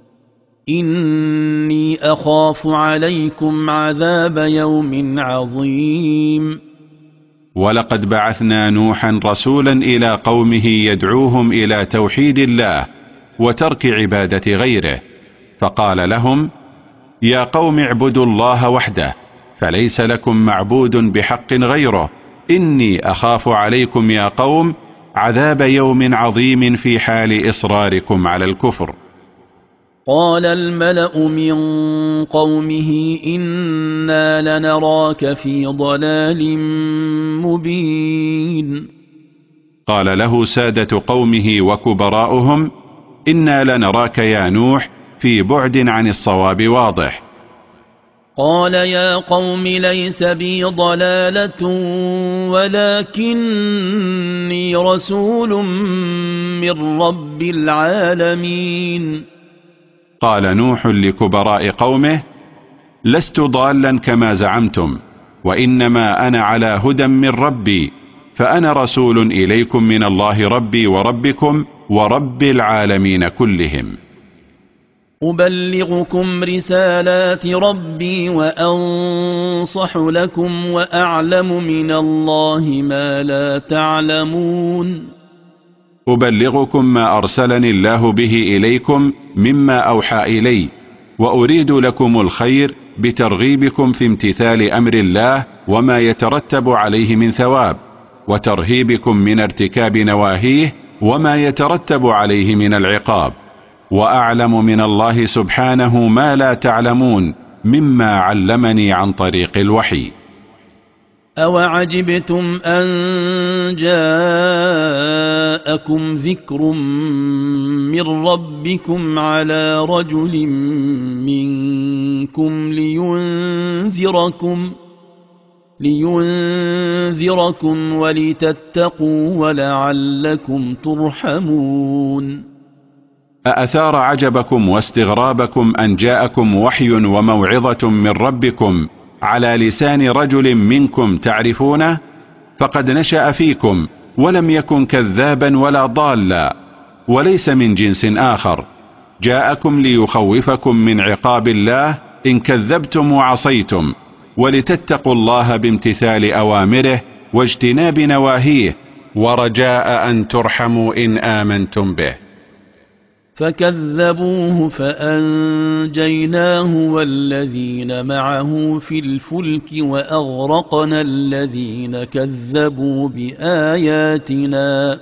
إني أخاف عليكم عذاب يوم عظيم. ولقد بعثنا نوحا رسولا إلى قومه يدعوهم إلى توحيد الله وترك عبادة غيره، فقال لهم يا قوم اعبدوا الله وحده فليس لكم معبود بحق غيره إني أخاف عليكم يا قوم عذاب يوم عظيم في حال إصراركم على الكفر. قال الملأ من قومه إنا لنراك في ضلال مبين. قال له سادة قومه وكبراؤهم إنا لنراك يا نوح في بعد عن الصواب واضح. قال يا قوم ليس بي ضلالة ولكني رسول من رب العالمين. قال نوح لكبراء قومه لست ضالا كما زعمتم، وإنما أنا على هدى من ربي، فأنا رسول إليكم من الله ربي وربكم ورب العالمين كلهم. أبلغكم رسالات ربي وأنصح لكم وأعلم من الله ما لا تعلمون. أبلغكم ما أرسلني الله به إليكم مما أوحى إلي، وأريد لكم الخير بترغيبكم في امتثال أمر الله وما يترتب عليه من ثواب، وترهيبكم من ارتكاب نواهيه وما يترتب عليه من العقاب، وأعلم من الله سبحانه ما لا تعلمون مما علمني عن طريق الوحي. أوعجبتم أن جاءكم ذكر من ربكم على رجل منكم لينذركم ولتتقوا ولعلكم ترحمون. أأثار عجبكم واستغرابكم أن جاءكم وحي وموعظة من ربكم على لسان رجل منكم تعرفونه؟ فقد نشأ فيكم ولم يكن كذابا ولا ضالا، وليس من جنس آخر، جاءكم ليخوفكم من عقاب الله إن كذبتم وعصيتم، ولتتقوا الله بامتثال أوامره واجتناب نواهيه، ورجاء أن ترحموا إن آمنتم به. فكذبوه فأنجيناه والذين معه في الفلك وأغرقنا الذين كذبوا بآياتنا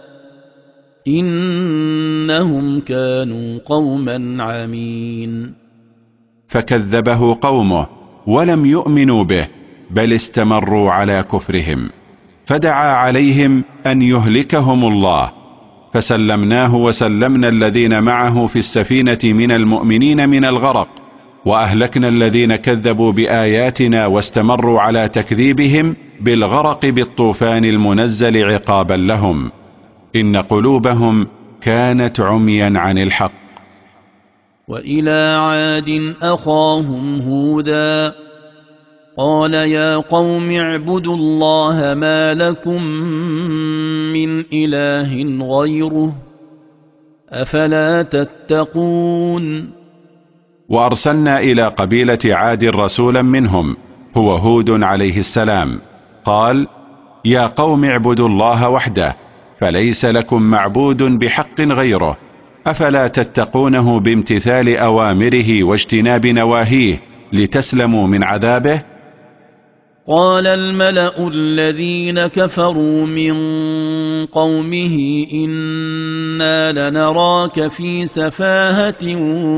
إنهم كانوا قوما عمين. فكذبه قومه ولم يؤمنوا به، بل استمروا على كفرهم، فدعا عليهم أن يهلكهم الله، فسلمناه وسلمنا الذين معه في السفينة من المؤمنين من الغرق، وأهلكنا الذين كذبوا بآياتنا واستمروا على تكذيبهم بالغرق بالطوفان المنزل عقابا لهم، إن قلوبهم كانت عميا عن الحق. وإلى عاد أخاهم هودا قال يا قوم اعبدوا الله ما لكم من إله غيره أفلا تتقون. وأرسلنا إلى قبيلة عاد رسولا منهم هو هود عليه السلام، قال يا قوم اعبدوا الله وحده فليس لكم معبود بحق غيره أفلا تتقونه بامتثال أوامره واجتناب نواهيه لتسلموا من عذابه. قال الملأ الذين كفروا من قومه إنا لنراك في سفاهة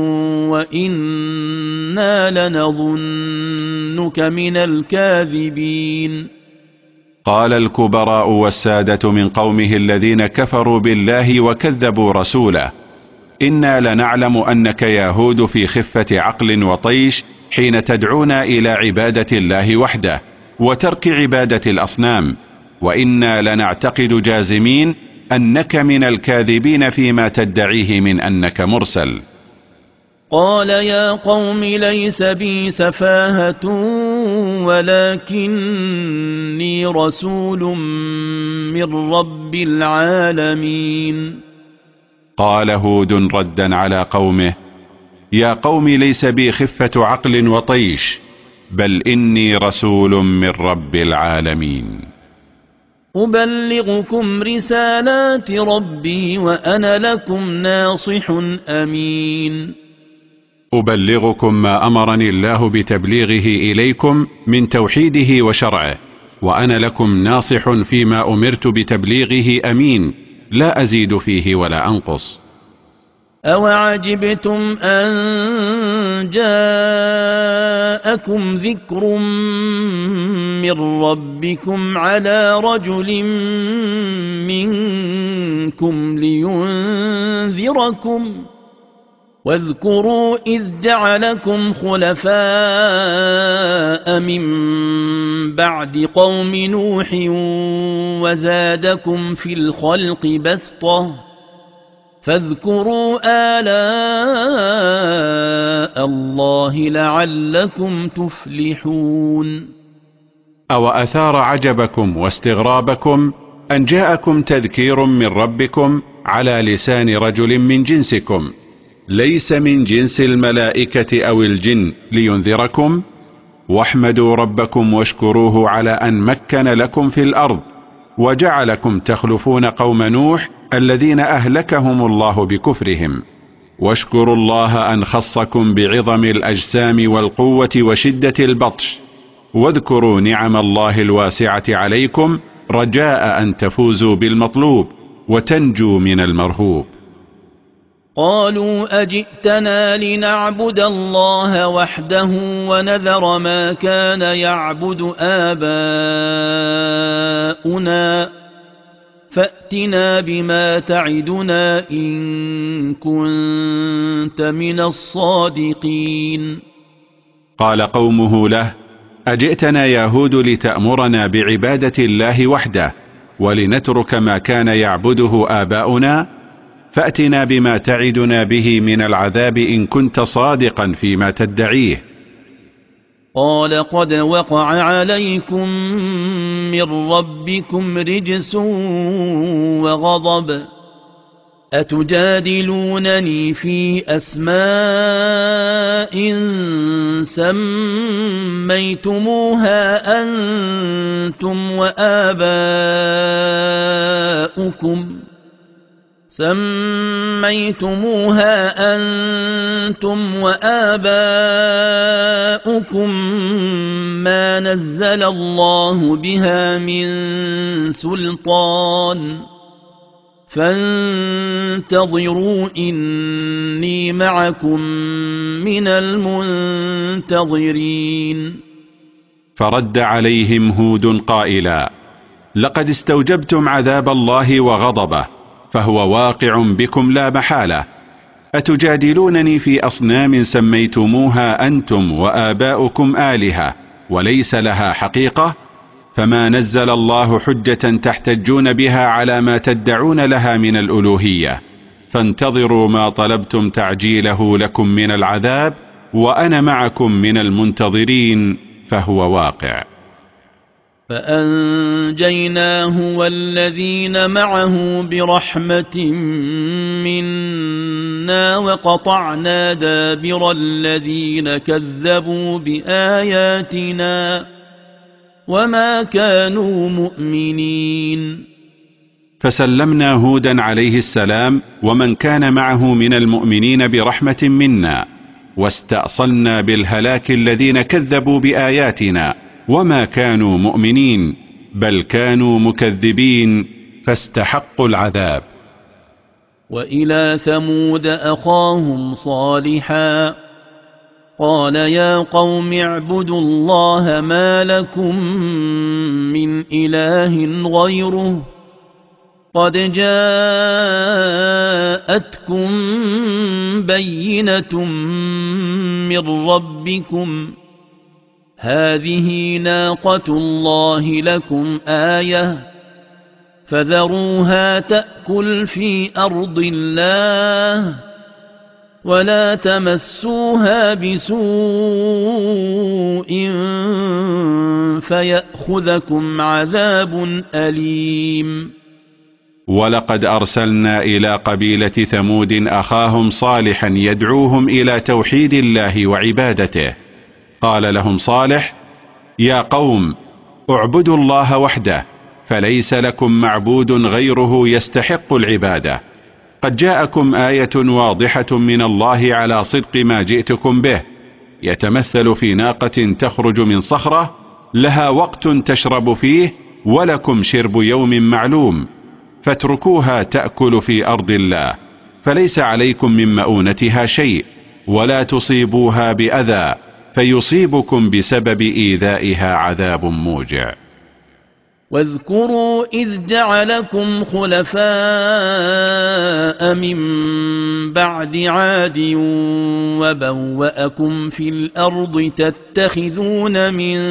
وإنا لنظنك من الكاذبين. قال الكبراء والسادة من قومه الذين كفروا بالله وكذبوا رسوله إنا لنعلم أنك يا هود في خفة عقل وطيش حين تدعونا إلى عبادة الله وحده وترك عبادة الأصنام، وإنا لنعتقد جازمين أنك من الكاذبين فيما تدعيه من أنك مرسل. قال يا قوم ليس بي سفاهة ولكني رسول من رب العالمين. قال هود ردا على قومه يا قوم ليس بي خفة عقل وطيش بل إني رسول من رب العالمين. أبلغكم رسالات ربي وأنا لكم ناصح أمين. أبلغكم ما أمرني الله بتبليغه إليكم من توحيده وشرعه، وأنا لكم ناصح فيما أمرت بتبليغه أمين، لا أزيد فيه ولا أنقص. أوعجبتم أن جاءكم ذكر من ربكم على رجل منكم لينذركم واذكروا إذ جعلكم خلفاء من بعد قوم نوح وزادكم في الخلق بسطة فاذكروا آلاء الله لعلكم تفلحون. أو أثار عجبكم واستغرابكم أن جاءكم تذكير من ربكم على لسان رجل من جنسكم ليس من جنس الملائكة أو الجن لينذركم، واحمدوا ربكم واشكروه على أن مكن لكم في الأرض وجعلكم تخلفون قوم نوح الذين أهلكهم الله بكفرهم، واشكروا الله أن خصكم بعظم الأجسام والقوة وشدة البطش، واذكروا نعم الله الواسعة عليكم رجاء أن تفوزوا بالمطلوب وتنجوا من المرهوب. قالوا أجئتنا لنعبد الله وحده ونذر ما كان يعبد آباؤنا فأتنا بما تعدنا إن كنت من الصادقين. قال قومه له: أجئتنا يا هود لتأمرنا بعبادة الله وحده ولنترك ما كان يعبده آباؤنا؟ فأتنا بما تعدنا به من العذاب إن كنت صادقا فيما تدعيه. قال قد وقع عليكم من ربكم رجس وغضب أتجادلونني في أسماء سميتموها أنتم وآباؤكم ما نزل الله بها من سلطان فانتظروا إني معكم من المنتظرين. فرد عليهم هود قائلا: لقد استوجبتم عذاب الله وغضبه فهو واقع بكم لا محالة. أتجادلونني في أصنام سميتموها أنتم وآباؤكم آلهة وليس لها حقيقة؟ فما نزل الله حجة تحتجون بها على ما تدعون لها من الألوهية، فانتظروا ما طلبتم تعجيله لكم من العذاب وأنا معكم من المنتظرين فهو واقع. فأنجيناه والذين معه برحمة منا وقطعنا دابر الذين كذبوا بآياتنا وما كانوا مؤمنين. فسلمنا هودا عليه السلام ومن كان معه من المؤمنين برحمة منا، واستأصلنا بالهلاك الذين كذبوا بآياتنا وما كانوا مؤمنين بل كانوا مكذبين فاستحقوا العذاب. وإلى ثمود أخاهم صالحا قال يا قوم اعبدوا الله ما لكم من إله غيره قد جاءتكم بينة من ربكم هذه ناقة الله لكم آية فذروها تأكل في أرض الله ولا تمسوها بسوء فيأخذكم عذاب أليم. ولقد أرسلنا إلى قبيلة ثمود أخاهم صالحا يدعوهم إلى توحيد الله وعبادته. قال لهم صالح: يا قوم اعبدوا الله وحده فليس لكم معبود غيره يستحق العبادة. قد جاءكم آية واضحة من الله على صدق ما جئتكم به، يتمثل في ناقة تخرج من صخرة لها وقت تشرب فيه ولكم شرب يوم معلوم، فاتركوها تأكل في أرض الله فليس عليكم من مؤونتها شيء ولا تصيبوها بأذى فيصيبكم بسبب إيذائها عذاب موجع. واذكروا إذ جعلكم خلفاء من بعد عاد وبوأكم في الأرض تتخذون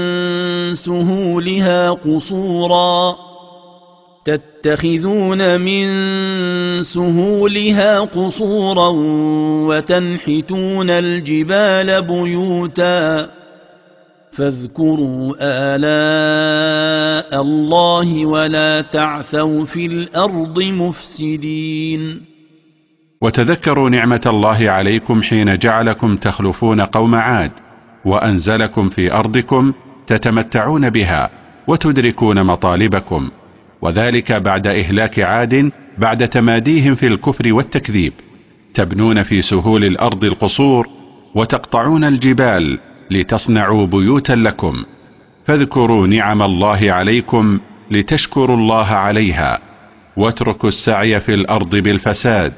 من سهولها قصورا وتنحتون الجبال بيوتا فاذكروا آلاء الله ولا تعثوا في الأرض مفسدين. وتذكروا نعمة الله عليكم حين جعلكم تخلفون قوم عاد وأنزلكم في أرضكم تتمتعون بها وتدركون مطالبكم، وذلك بعد إهلاك عاد بعد تماديهم في الكفر والتكذيب. تبنون في سهول الأرض القصور وتقطعون الجبال لتصنعوا بيوتا لكم، فاذكروا نعم الله عليكم لتشكروا الله عليها، واتركوا السعي في الأرض بالفساد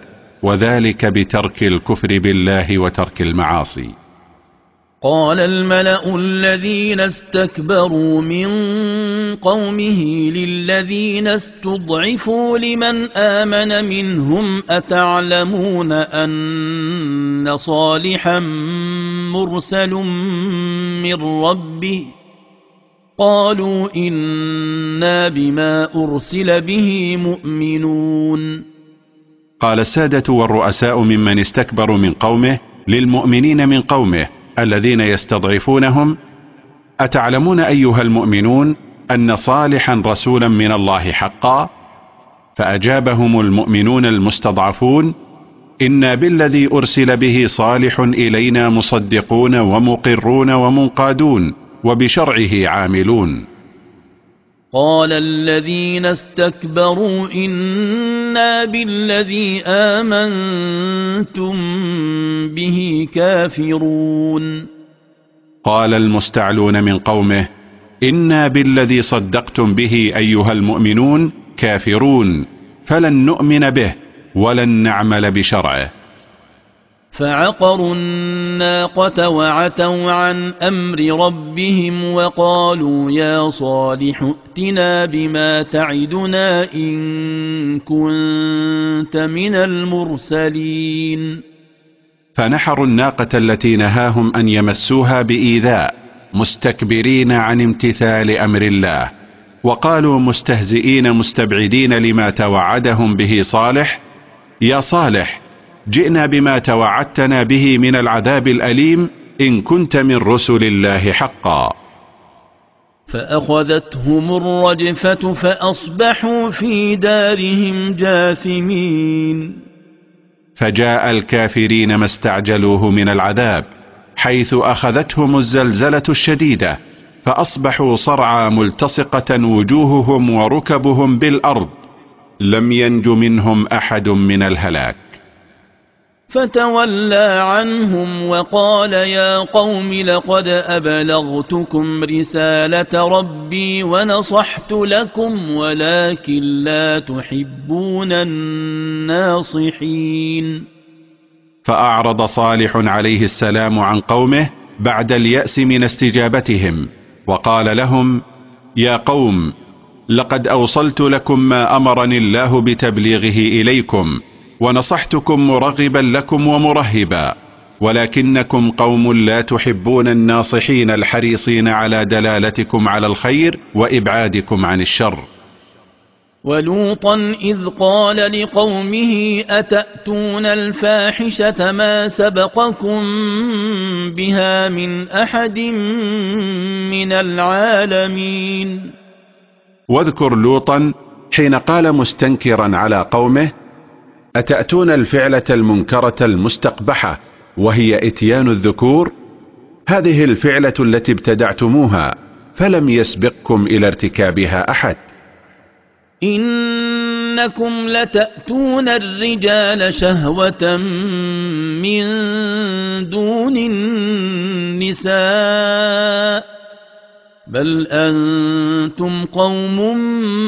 وذلك بترك الكفر بالله وترك المعاصي. قال الملأ الذين استكبروا من قومه للذين استضعفوا لمن آمن منهم أتعلمون أن صالحا مرسل من ربه قالوا إنا بما أرسل به مؤمنون. قال السادة والرؤساء ممن استكبروا من قومه للمؤمنين من قومه الذين يستضعفونهم: أتعلمون أيها المؤمنون أن صالحا رسولا من الله حقا؟ فأجابهم المؤمنون المستضعفون: إنا بالذي أرسل به صالح إلينا مصدقون ومقرون ومنقادون وبشرعه عاملون. قال الذين استكبروا إنا بالذي آمنتم به كافرون. قال المستعلون من قومه: إنا بالذي صدقتم به أيها المؤمنون كافرون، فلن نؤمن به ولن نعمل بشرعه. فعقروا الناقة وعتوا عن أمر ربهم وقالوا يا صالح ائتنا بما تعدنا إن كنت من المرسلين. فنحروا الناقة التي نهاهم أن يمسوها بإيذاء مستكبرين عن امتثال أمر الله، وقالوا مستهزئين مستبعدين لما توعدهم به صالح: يا صالح جئنا بما توعدتنا به من العذاب الأليم إن كنت من رسل الله حقا. فأخذتهم الرجفة فأصبحوا في دارهم جاثمين. فجاء الكافرين ما استعجلوه من العذاب، حيث أخذتهم الزلزلة الشديدة، فأصبحوا صرعى ملتصقة وجوههم وركبهم بالأرض، لم ينج منهم أحد من الهلاك. فتولى عنهم وقال يا قوم لقد أبلغتكم رسالة ربي ونصحت لكم ولكن لا تحبون الناصحين. فأعرض صالح عليه السلام عن قومه بعد اليأس من استجابتهم، وقال لهم: يا قوم لقد أوصلت لكم ما أمرني الله بتبليغه إليكم، ونصحتكم مرغبا لكم ومرهبا، ولكنكم قوم لا تحبون الناصحين الحريصين على دلالتكم على الخير وإبعادكم عن الشر. ولوطا إذ قال لقومه أتأتون الفاحشة ما سبقكم بها من أحد من العالمين. واذكر لوطا حين قال مستنكرا على قومه: أتأتون الفعلة المنكرة المستقبحة وهي إتيان الذكور؟ هذه الفعلة التي ابتدعتموها فلم يسبقكم إلى ارتكابها أحد. إنكم لتأتون الرجال شهوة من دون النساء بل أنتم قوم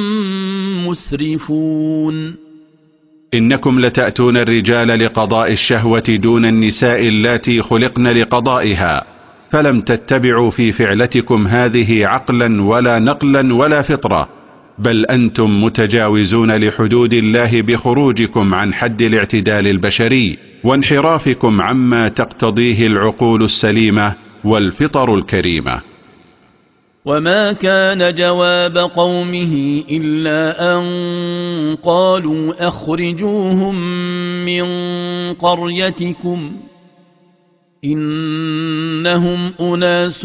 مسرفون. إنكم لتأتون الرجال لقضاء الشهوة دون النساء اللاتي خلقن لقضائها، فلم تتبعوا في فعلتكم هذه عقلا ولا نقلا ولا فطرة، بل أنتم متجاوزون لحدود الله بخروجكم عن حد الاعتدال البشري وانحرافكم عما تقتضيه العقول السليمة والفطر الكريمة. وما كان جواب قومه إلا أن قالوا أخرجوهم من قريتكم إنهم أناس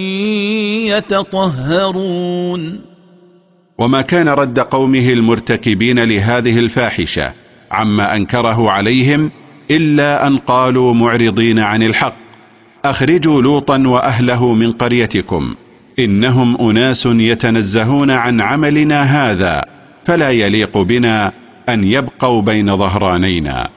يتطهرون. وما كان رد قومه المرتكبين لهذه الفاحشة عما أنكره عليهم إلا أن قالوا معرضين عن الحق: أخرجوا لوطا وأهله من قريتكم إنهم أناس يتنزهون عن عملنا هذا، فلا يليق بنا أن يبقوا بين ظهرانينا.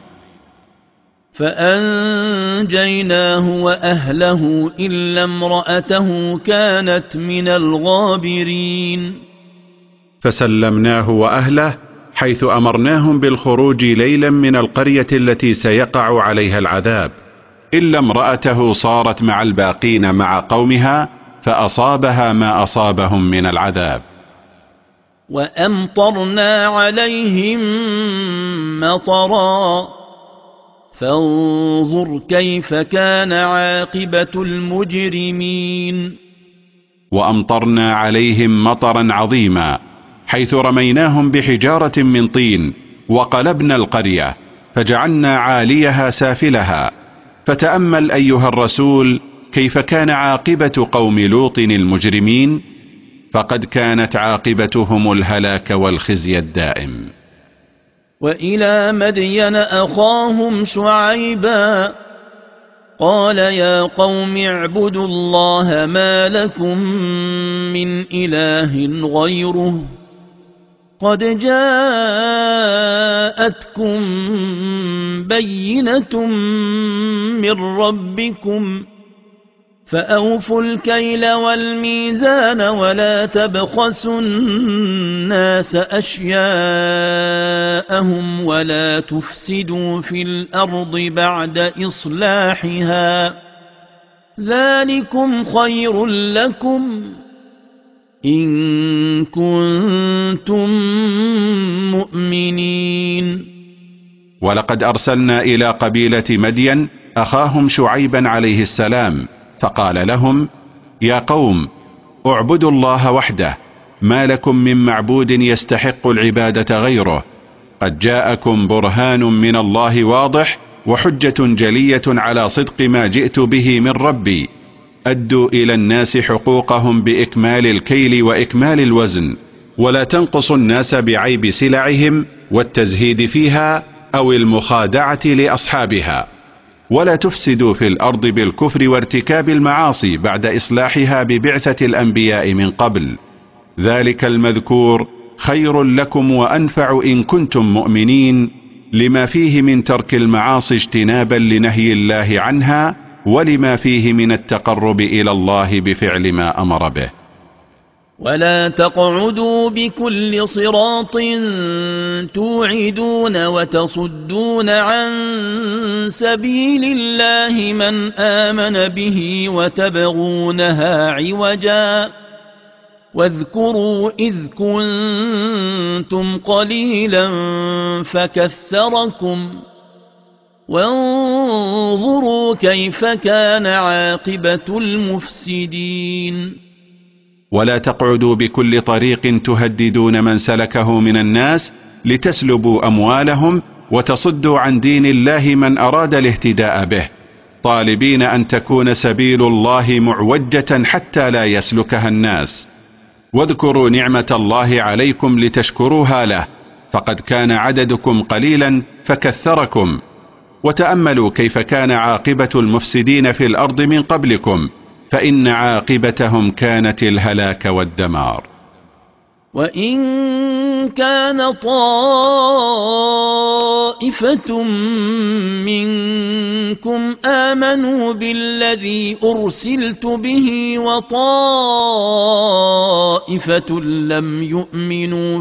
فأنجيناه وأهله إلا امرأته كانت من الغابرين. فسلمناه وأهله حيث أمرناهم بالخروج ليلا من القرية التي سيقع عليها العذاب، إلا امرأته صارت مع الباقين مع قومها فأصابها ما أصابهم من العذاب. وأمطرنا عليهم مطرا فانظر كيف كان عاقبة المجرمين. وأمطرنا عليهم مطرا عظيما، حيث رميناهم بحجارة من طين وقلبنا القرية فجعلنا عاليها سافلها. فتأمل أيها الرسول كيف كان عاقبة قوم لوط المجرمين، فقد كانت عاقبتهم الهلاك والخزي الدائم. وإلى مدين أخاهم شعيبا قال يا قوم اعبدوا الله ما لكم من إله غيره قد جاءتكم بينة من ربكم فأوفوا الكيل والميزان ولا تبخسوا الناس أشياءهم ولا تفسدوا في الأرض بعد إصلاحها ذلكم خير لكم إن كنتم مؤمنين. ولقد أرسلنا إلى قبيلة مدين أخاهم شعيبا عليه السلام فقال لهم يا قوم اعبدوا الله وحده ما لكم من معبود يستحق العبادة غيره قد جاءكم برهان من الله واضح وحجة جلية على صدق ما جئت به من ربي. أدوا إلى الناس حقوقهم بإكمال الكيل وإكمال الوزن ولا تنقصوا الناس بعيب سلعهم والتزهيد فيها أو المخادعة لأصحابها ولا تفسدوا في الأرض بالكفر وارتكاب المعاصي بعد إصلاحها ببعثة الأنبياء من قبل. ذلك المذكور خير لكم وأنفع إن كنتم مؤمنين لما فيه من ترك المعاصي اجتنابا لنهي الله عنها ولما فيه من التقرب إلى الله بفعل ما أمر به. ولا تقعدوا بكل صراط توعدون وتصدون عن سبيل الله من آمن به وتبغونها عوجا واذكروا إذ كنتم قليلا فكثركم وانظروا كيف كان عاقبة المفسدين. ولا تقعدوا بكل طريق تهددون من سلكه من الناس لتسلبوا أموالهم وتصدوا عن دين الله من أراد الاهتداء به طالبين أن تكون سبيل الله معوجة حتى لا يسلكها الناس. واذكروا نعمة الله عليكم لتشكروها له فقد كان عددكم قليلا فكثركم. وتأملوا كيف كان عاقبة المفسدين في الأرض من قبلكم فإن عاقبتهم كانت الهلاك والدمار. وإن كان طائفة منكم آمنوا بالذي أرسلت به وطائفة لم يؤمنوا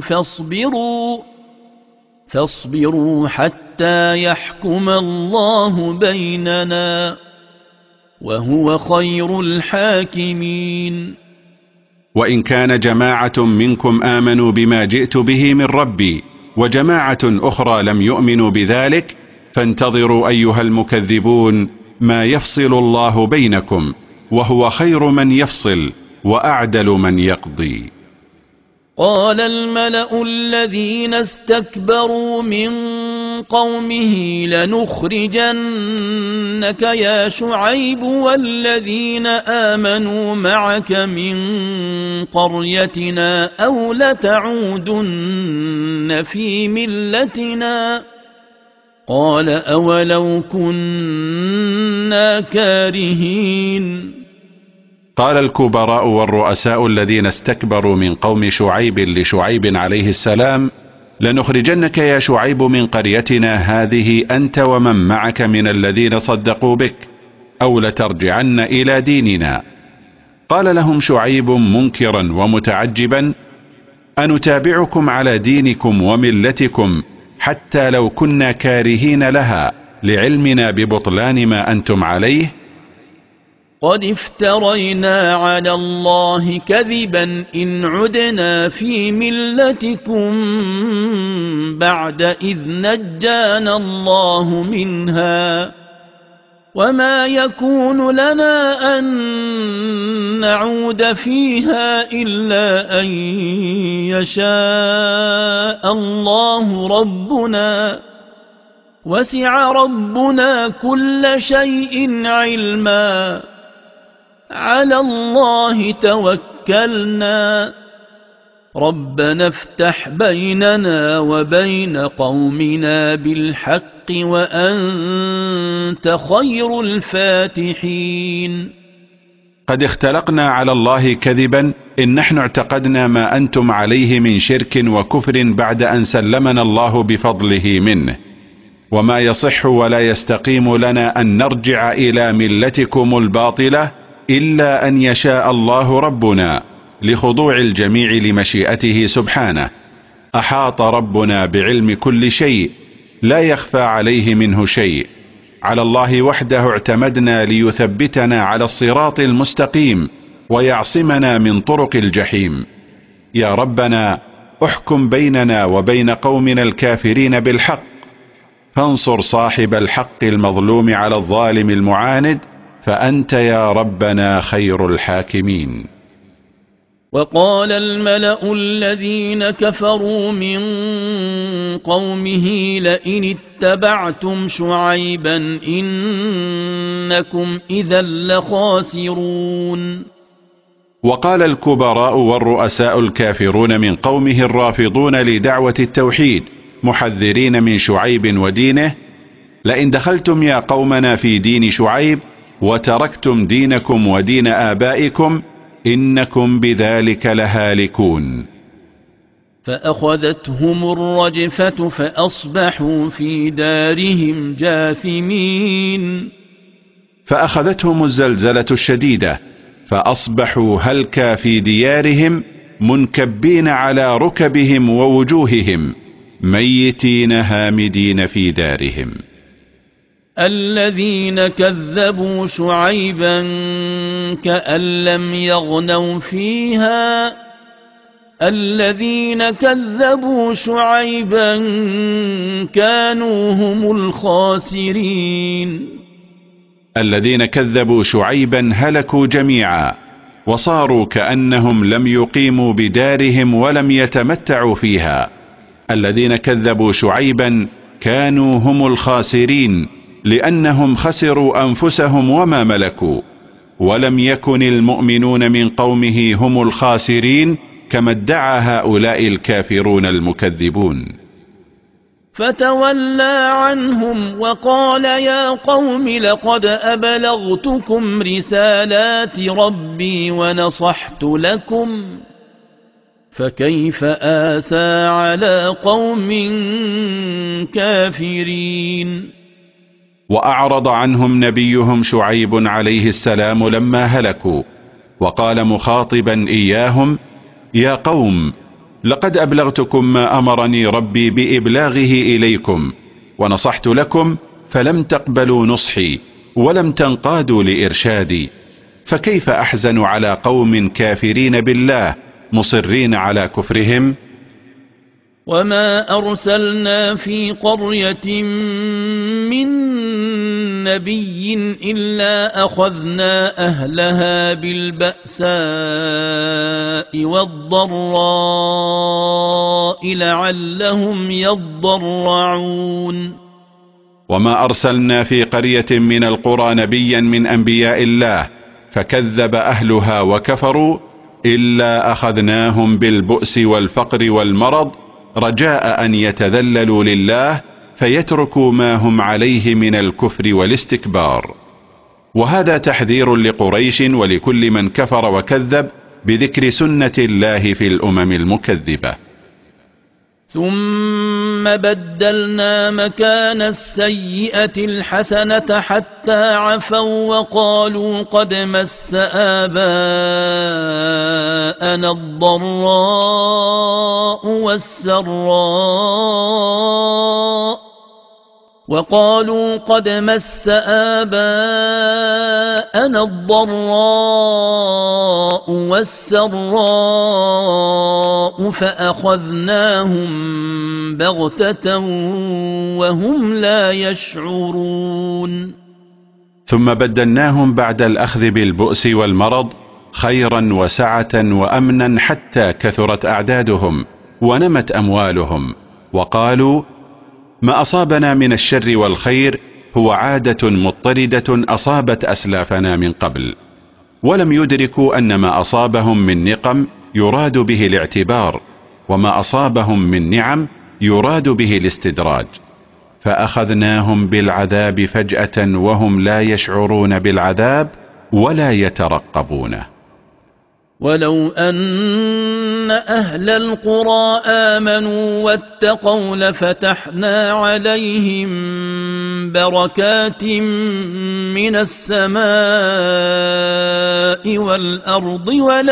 فاصبروا حتى يحكم الله بيننا وهو خير الحاكمين. وإن كان جماعة منكم آمنوا بما جئت به من ربي وجماعة أخرى لم يؤمنوا بذلك فانتظروا أيها المكذبون ما يفصل الله بينكم وهو خير من يفصل وأعدل من يقضي. قال الملأ الذين استكبروا من قومه لنخرجنك يا شعيب والذين آمنوا معك من قريتنا أو لتعودن في ملتنا قال أولو كنا كارهين. قال الكبراء والرؤساء الذين استكبروا من قوم شعيب لشعيب عليه السلام لنخرجنك يا شعيب من قريتنا هذه أنت ومن معك من الذين صدقوا بك أو لترجعن إلى ديننا. قال لهم شعيب منكرا ومتعجبا أنتابعكم على دينكم وملتكم حتى لو كنا كارهين لها لعلمنا ببطلان ما أنتم عليه؟ قد افترينا على الله كذبا إن عدنا في ملتكم بعد إذ نجانا الله منها وما يكون لنا أن نعود فيها إلا أن يشاء الله ربنا وسع ربنا كل شيء علما على الله توكلنا ربنا افتح بيننا وبين قومنا بالحق وأنت خير الفاتحين. قد اختلقنا على الله كذبا إن نحن اعتقدنا ما أنتم عليه من شرك وكفر بعد أن سلمنا الله بفضله منه، وما يصح ولا يستقيم لنا أن نرجع إلى ملتكم الباطلة إلا أن يشاء الله ربنا لخضوع الجميع لمشيئته سبحانه. أحاط ربنا بعلم كل شيء لا يخفى عليه منه شيء. على الله وحده اعتمدنا ليثبتنا على الصراط المستقيم ويعصمنا من طرق الجحيم. يا ربنا احكم بيننا وبين قومنا الكافرين بالحق، فانصر صاحب الحق المظلوم على الظالم المعاند، فأنت يا ربنا خير الحاكمين. وقال الملأ الذين كفروا من قومه لئن اتبعتم شعيبا إنكم إذا لخاسرون. وقال الكبراء والرؤساء الكافرون من قومه الرافضون لدعوة التوحيد محذرين من شعيب ودينه: لئن دخلتم يا قومنا في دين شعيب وتركتم دينكم ودين آبائكم إنكم بذلك لهالكون. فأخذتهم الرجفة فأصبحوا في دارهم جاثمين. فأخذتهم الزلزلة الشديدة فأصبحوا هلكا في ديارهم منكبين على ركبهم ووجوههم ميتين هامدين في دارهم. الذين كذبوا شعيبا كأن لم يغنوا فيها الذين كذبوا شعيبا كانوا هم الخاسرين. الذين كذبوا شعيبا هلكوا جميعا وصاروا كأنهم لم يقيموا بدارهم ولم يتمتعوا فيها. الذين كذبوا شعيبا كانوا هم الخاسرين لأنهم خسروا أنفسهم وما ملكوا، ولم يكن المؤمنون من قومه هم الخاسرين كما ادعى هؤلاء الكافرون المكذبون. فتولى عنهم وقال يا قوم لقد أبلغتكم رسالات ربي ونصحت لكم فكيف آسى على قوم كافرين. وأعرض عنهم نبيهم شعيب عليه السلام لما هلكوا وقال مخاطبا إياهم: يا قوم لقد أبلغتكم ما أمرني ربي بإبلاغه إليكم ونصحت لكم فلم تقبلوا نصحي ولم تنقادوا لإرشادي، فكيف أحزن على قوم كافرين بالله مصرين على كفرهم؟ وما أرسلنا في قرية من نبي إلا أخذنا أهلها بالبأساء والضراء لعلهم يضرعون. وما أرسلنا في قرية من القرى نبيا من أنبياء الله فكذب أهلها وكفروا إلا أخذناهم بالبؤس والفقر والمرض رجاء أن يتذللوا لله فيتركوا ما هم عليه من الكفر والاستكبار. وهذا تحذير لقريش ولكل من كفر وكذب بذكر سنة الله في الأمم المكذبة. ثم بدلنا مكان السيئة الحسنة حتى عفوا وقالوا قد مس آباءنا الضراء والسراء فأخذناهم بغتة وهم لا يشعرون. ثم بدلناهم بعد الأخذ بالبؤس والمرض خيرا وسعة وأمنا حتى كثرت أعدادهم ونمت أموالهم، وقالوا ما أصابنا من الشر والخير هو عادة مضطردة أصابت أسلافنا من قبل، ولم يدركوا أن ما أصابهم من نقم يراد به الاعتبار، وما أصابهم من نعم يراد به الاستدراج، فأخذناهم بالعذاب فجأة وهم لا يشعرون بالعذاب ولا يترقبونه. ولو أن أهل القرى آمنوا واتقوا لفتحنا عليهم بركات من السماء والأرض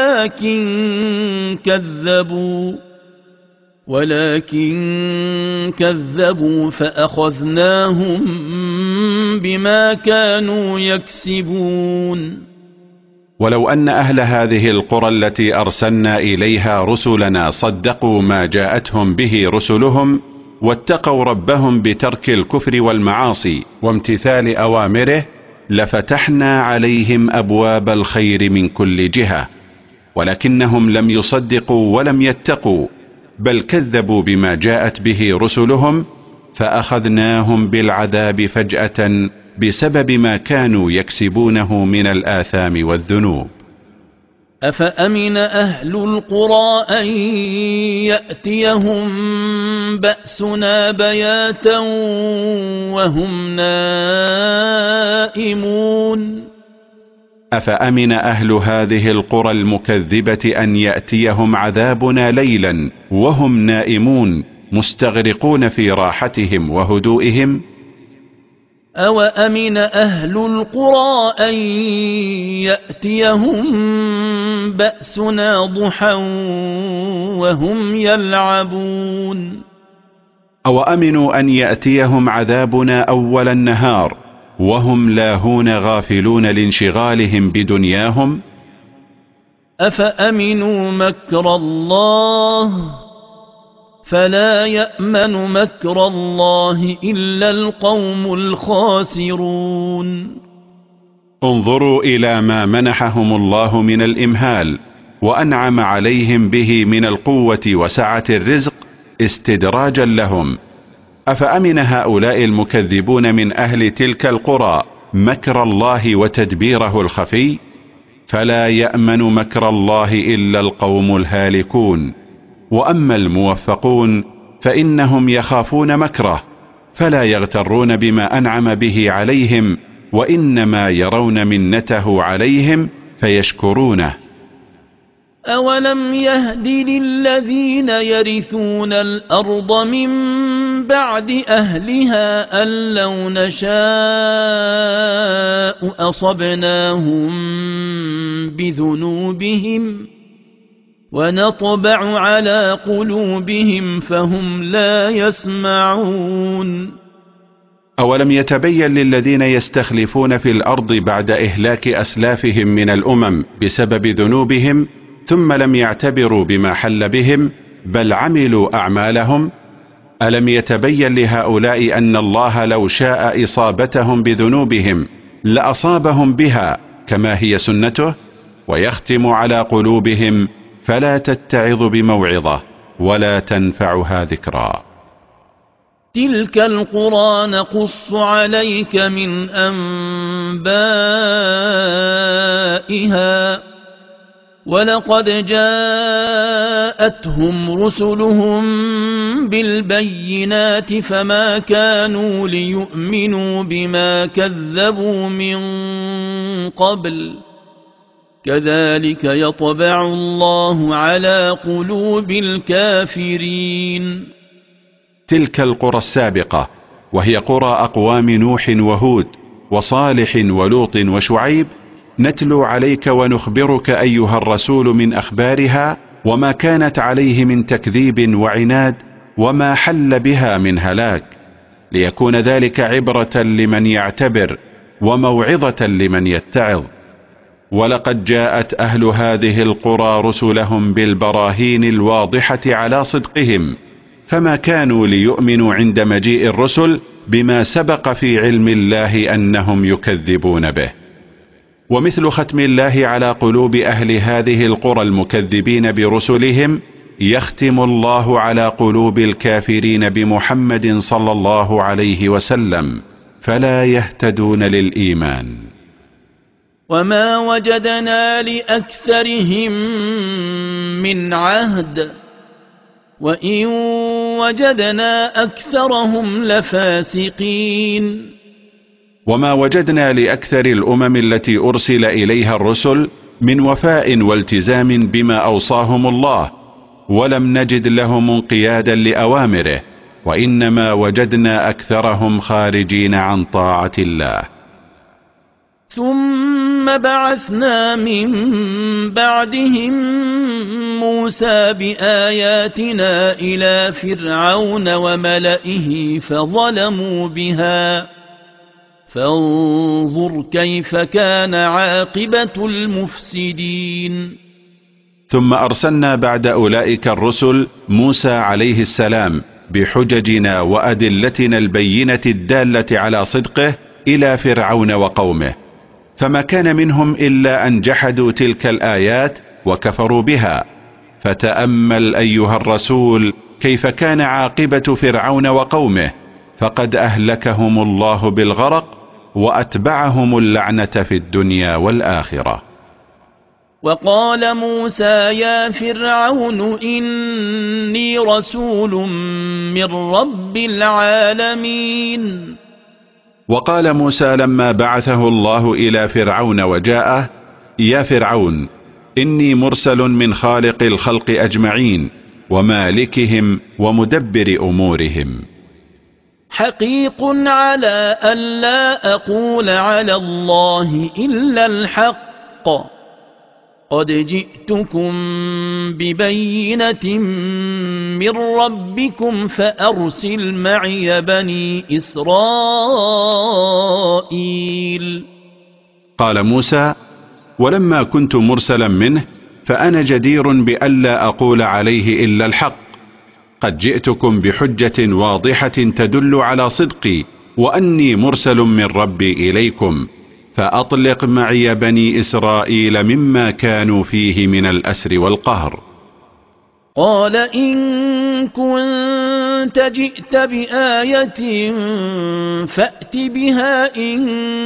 ولكن كذبوا فأخذناهم بما كانوا يكسبون. ولو أن أهل هذه القرى التي أرسلنا إليها رسلنا صدقوا ما جاءتهم به رسلهم واتقوا ربهم بترك الكفر والمعاصي وامتثال أوامره لفتحنا عليهم أبواب الخير من كل جهة، ولكنهم لم يصدقوا ولم يتقوا، بل كذبوا بما جاءت به رسلهم فأخذناهم بالعذاب فجأة بسبب ما كانوا يكسبونه من الآثام والذنوب. أفأمن أهل القرى أن يأتيهم بأسنا بياتا وهم نائمون. أفأمن أهل هذه القرى المكذبة أن يأتيهم عذابنا ليلا وهم نائمون مستغرقون في راحتهم وهدوئهم؟ أوأمن أهل القرى أن يأتيهم بأسنا ضحى وهم يلعبون. أوأمنوا أن يأتيهم عذابنا أول النهار وهم لاهون غافلون لانشغالهم بدنياهم؟ أفأمنوا مكر الله فلا يأمن مكر الله إلا القوم الخاسرون. انظروا إلى ما منحهم الله من الإمهال وأنعم عليهم به من القوة وسعة الرزق استدراجا لهم. أفأمن هؤلاء المكذبون من أهل تلك القرى مكر الله وتدبيره الخفي؟ فلا يأمن مكر الله إلا القوم الهالكون. وأما الموفقون فإنهم يخافون مكره فلا يغترون بما أنعم به عليهم، وإنما يرون منته عليهم فيشكرونه. أولم يهد للذين يرثون الأرض من بعد أهلها أن لو نشاء أصبناهم بذنوبهم ونطبع على قلوبهم فهم لا يسمعون. أولم يتبين للذين يستخلفون في الأرض بعد إهلاك أسلافهم من الأمم بسبب ذنوبهم ثم لم يعتبروا بما حل بهم بل عملوا أعمالهم؟ ألم يتبين لهؤلاء أن الله لو شاء إصابتهم بذنوبهم لأصابهم بها كما هي سنته، ويختم على قلوبهم فلا تتعظ بموعظة ولا تنفعها ذكرى. تلك القرى نقص عليك من أنبائها ولقد جاءتهم رسلهم بالبينات فما كانوا ليؤمنوا بما كذبوا من قبل كذلك يطبع الله على قلوب الكافرين. تلك القرى السابقة، وهي قرى أقوام نوح وهود وصالح ولوط وشعيب، نتلو عليك ونخبرك أيها الرسول من أخبارها وما كانت عليه من تكذيب وعناد وما حل بها من هلاك، ليكون ذلك عبرة لمن يعتبر وموعظة لمن يتعظ. ولقد جاءت أهل هذه القرى رسلهم بالبراهين الواضحة على صدقهم، فما كانوا ليؤمنوا عند مجيء الرسل بما سبق في علم الله أنهم يكذبون به. ومثل ختم الله على قلوب أهل هذه القرى المكذبين برسلهم، يختم الله على قلوب الكافرين بمحمد صلى الله عليه وسلم، فلا يهتدون للإيمان. وما وجدنا لأكثرهم من عهد، وإن وجدنا أكثرهم لفاسقين. وما وجدنا لأكثر الأمم التي أرسل إليها الرسل من وفاء والتزام بما أوصاهم الله، ولم نجد لهم انقيادا لأوامره، وإنما وجدنا أكثرهم خارجين عن طاعة الله. ثم بعثنا من بعدهم موسى بآياتنا إلى فرعون وملئه فظلموا بها، فانظر كيف كان عاقبة المفسدين. ثم أرسلنا بعد أولئك الرسل موسى عليه السلام بحججنا وأدلتنا البينة الدالة على صدقه إلى فرعون وقومه، فما كان منهم إلا أن جحدوا تلك الآيات وكفروا بها. فتأمل أيها الرسول كيف كان عاقبة فرعون وقومه، فقد أهلكهم الله بالغرق وأتبعهم اللعنة في الدنيا والآخرة. وقال موسى يا فرعون إني رسول من رب العالمين. وقال موسى لما بعثه الله إلى فرعون وجاءه: يا فرعون إني مرسل من خالق الخلق أجمعين ومالكهم ومدبر أمورهم. حقيق على أن لا أقول على الله إلا الحق، قد جئتكم ببينة من ربكم فأرسل معي بني إسرائيل. قال موسى: ولما كنت مرسلا منه فأنا جدير بألا أقول عليه إلا الحق، قد جئتكم بحجة واضحة تدل على صدقي وأني مرسل من ربي إليكم، فأطلق معي بني إسرائيل مما كانوا فيه من الأسر والقهر. قال إن كنت جئت بآية فأت بها إن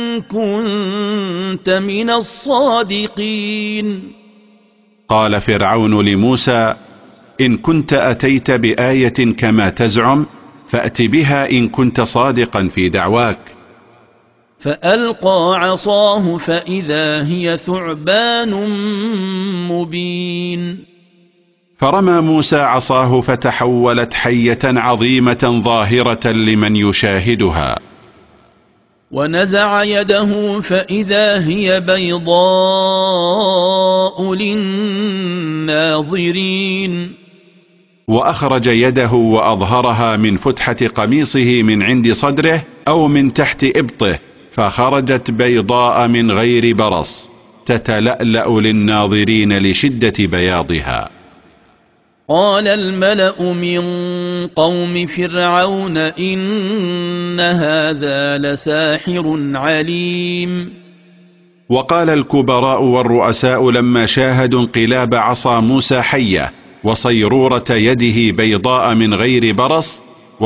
كنت من الصادقين. قال فرعون لموسى: إن كنت أتيت بآية كما تزعم فأت بها إن كنت صادقا في دعواك. فألقى عصاه فإذا هي ثعبان مبين. فرمى موسى عصاه فتحولت حية عظيمة ظاهرة لمن يشاهدها. ونزع يده فإذا هي بيضاء للناظرين. وأخرج يده وأظهرها من فتحة قميصه من عند صدره أو من تحت إبطه، فخرجت بيضاء من غير برص تتلألأ للناظرين لشدة بياضها. قال الملأ من قوم فرعون إن هذا لساحر عليم. وقال الكبراء والرؤساء لما شاهدوا انقلاب عصا موسى حية وصيرورة يده بيضاء من غير برص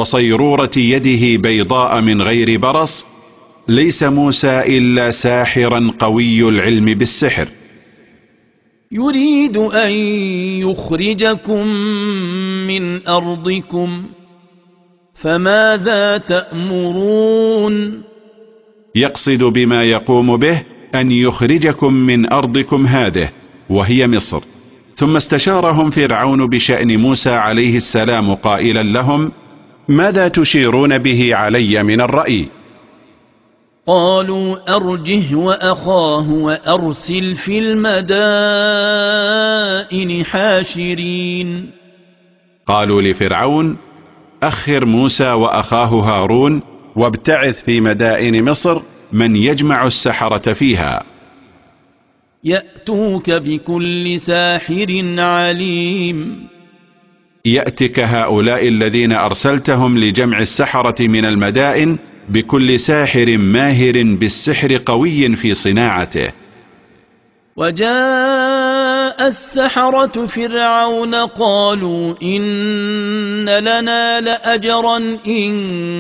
ليس موسى إلا ساحرا قوي العلم بالسحر. يريد أن يخرجكم من أرضكم فماذا تأمرون؟ يقصد بما يقوم به أن يخرجكم من أرضكم هذه وهي مصر. ثم استشارهم فرعون بشأن موسى عليه السلام قائلا لهم: ماذا تشيرون به علي من الرأي؟ قالوا أرجه وأخاه وأرسل في المدائن حاشرين. قالوا لفرعون أخر موسى وأخاه هارون وابتعث في مدائن مصر من يجمع السحرة فيها يأتوك بكل ساحر عليم. يأتك هؤلاء الذين أرسلتهم لجمع السحرة من المدائن بكل ساحر ماهر بالسحر قوي في صناعته. وجاء السحرة فرعون قالوا إن لنا لأجرا إن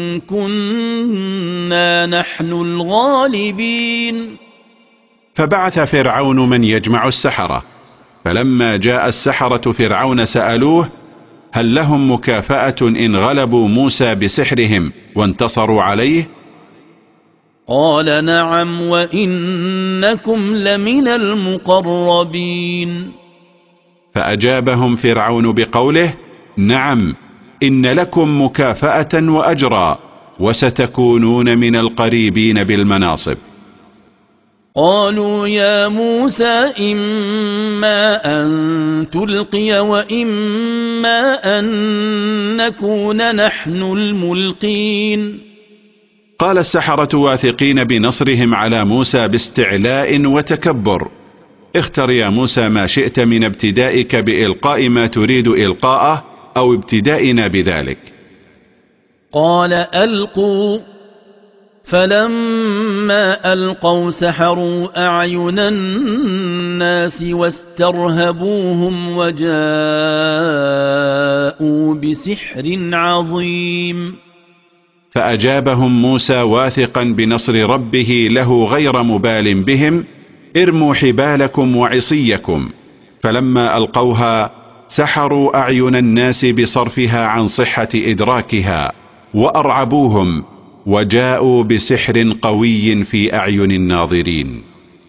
كنا نحن الغالبين. فبعث فرعون من يجمع السحرة، فلما جاء السحرة فرعون سألوه هل لهم مكافأة إن غلبوا موسى بسحرهم وانتصروا عليه؟ قال نعم وإنكم لمن المقربين. فأجابهم فرعون بقوله نعم إن لكم مكافأة وأجرا وستكونون من القريبين بالمناصب. قالوا يا موسى إما أن تلقي وإما أن نكون نحن الملقين. قال السحرة واثقين بنصرهم على موسى باستعلاء وتكبر اختر يا موسى ما شئت من ابتدائك بإلقاء ما تريد إلقاءه أو ابتدائنا بذلك. قال ألقوا. فلما ألقوا سحروا أعين الناس واسترهبوهم وجاءوا بسحر عظيم. فأجابهم موسى واثقا بنصر ربه له غير مبال بهم ارموا حبالكم وعصيكم. فلما ألقوها سحروا أعين الناس بصرفها عن صحة إدراكها وأرعبوهم وجاءوا بسحر قوي في أعين الناظرين.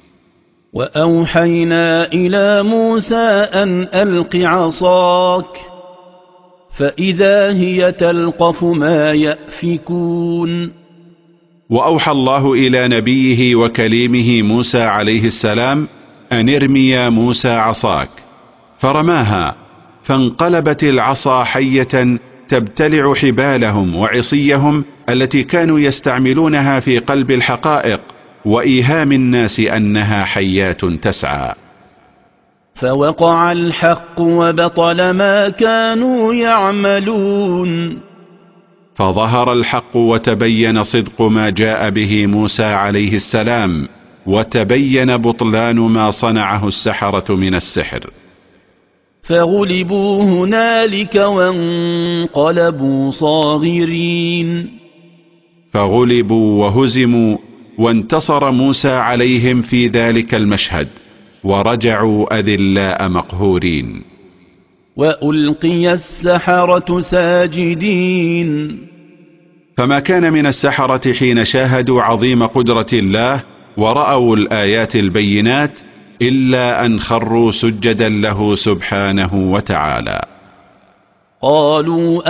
وأوحينا إلى موسى أن ألق عصاك فإذا هي تلقف ما يأفكون. وأوحى الله إلى نبيه وكليمه موسى عليه السلام أن ارمي يا موسى عصاك، فرماها فانقلبت العصا حية تبتلع حبالهم وعصيهم التي كانوا يستعملونها في قلب الحقائق وإيهام الناس أنها حيات تسعى. فوقع الحق وبطل ما كانوا يعملون. فظهر الحق وتبين صدق ما جاء به موسى عليه السلام وتبين بطلان ما صنعه السحرة من السحر. فغلبوا هنالك وانقلبوا صاغرين. فغلبوا وهزموا وانتصر موسى عليهم في ذلك المشهد ورجعوا أذلاء مقهورين. وألقي السحرة ساجدين. فما كان من السحرة حين شاهدوا عظيم قدرة الله ورأوا الآيات البينات إلا أن خروا سجدا له سبحانه وتعالى. قالوا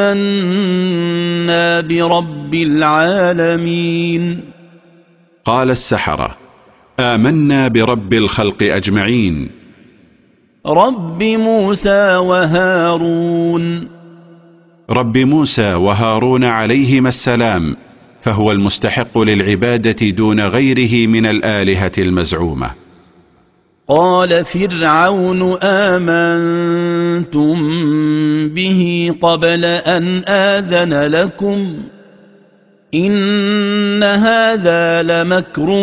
آمنا برب العالمين. قال السحرة آمنا برب الخلق أجمعين. رب موسى وهارون. رب موسى وهارون عليهما السلام، فهو المستحق للعبادة دون غيره من الآلهة المزعومة. قال فرعون آمنتم به قبل أن آذن لكم إن هذا لمكر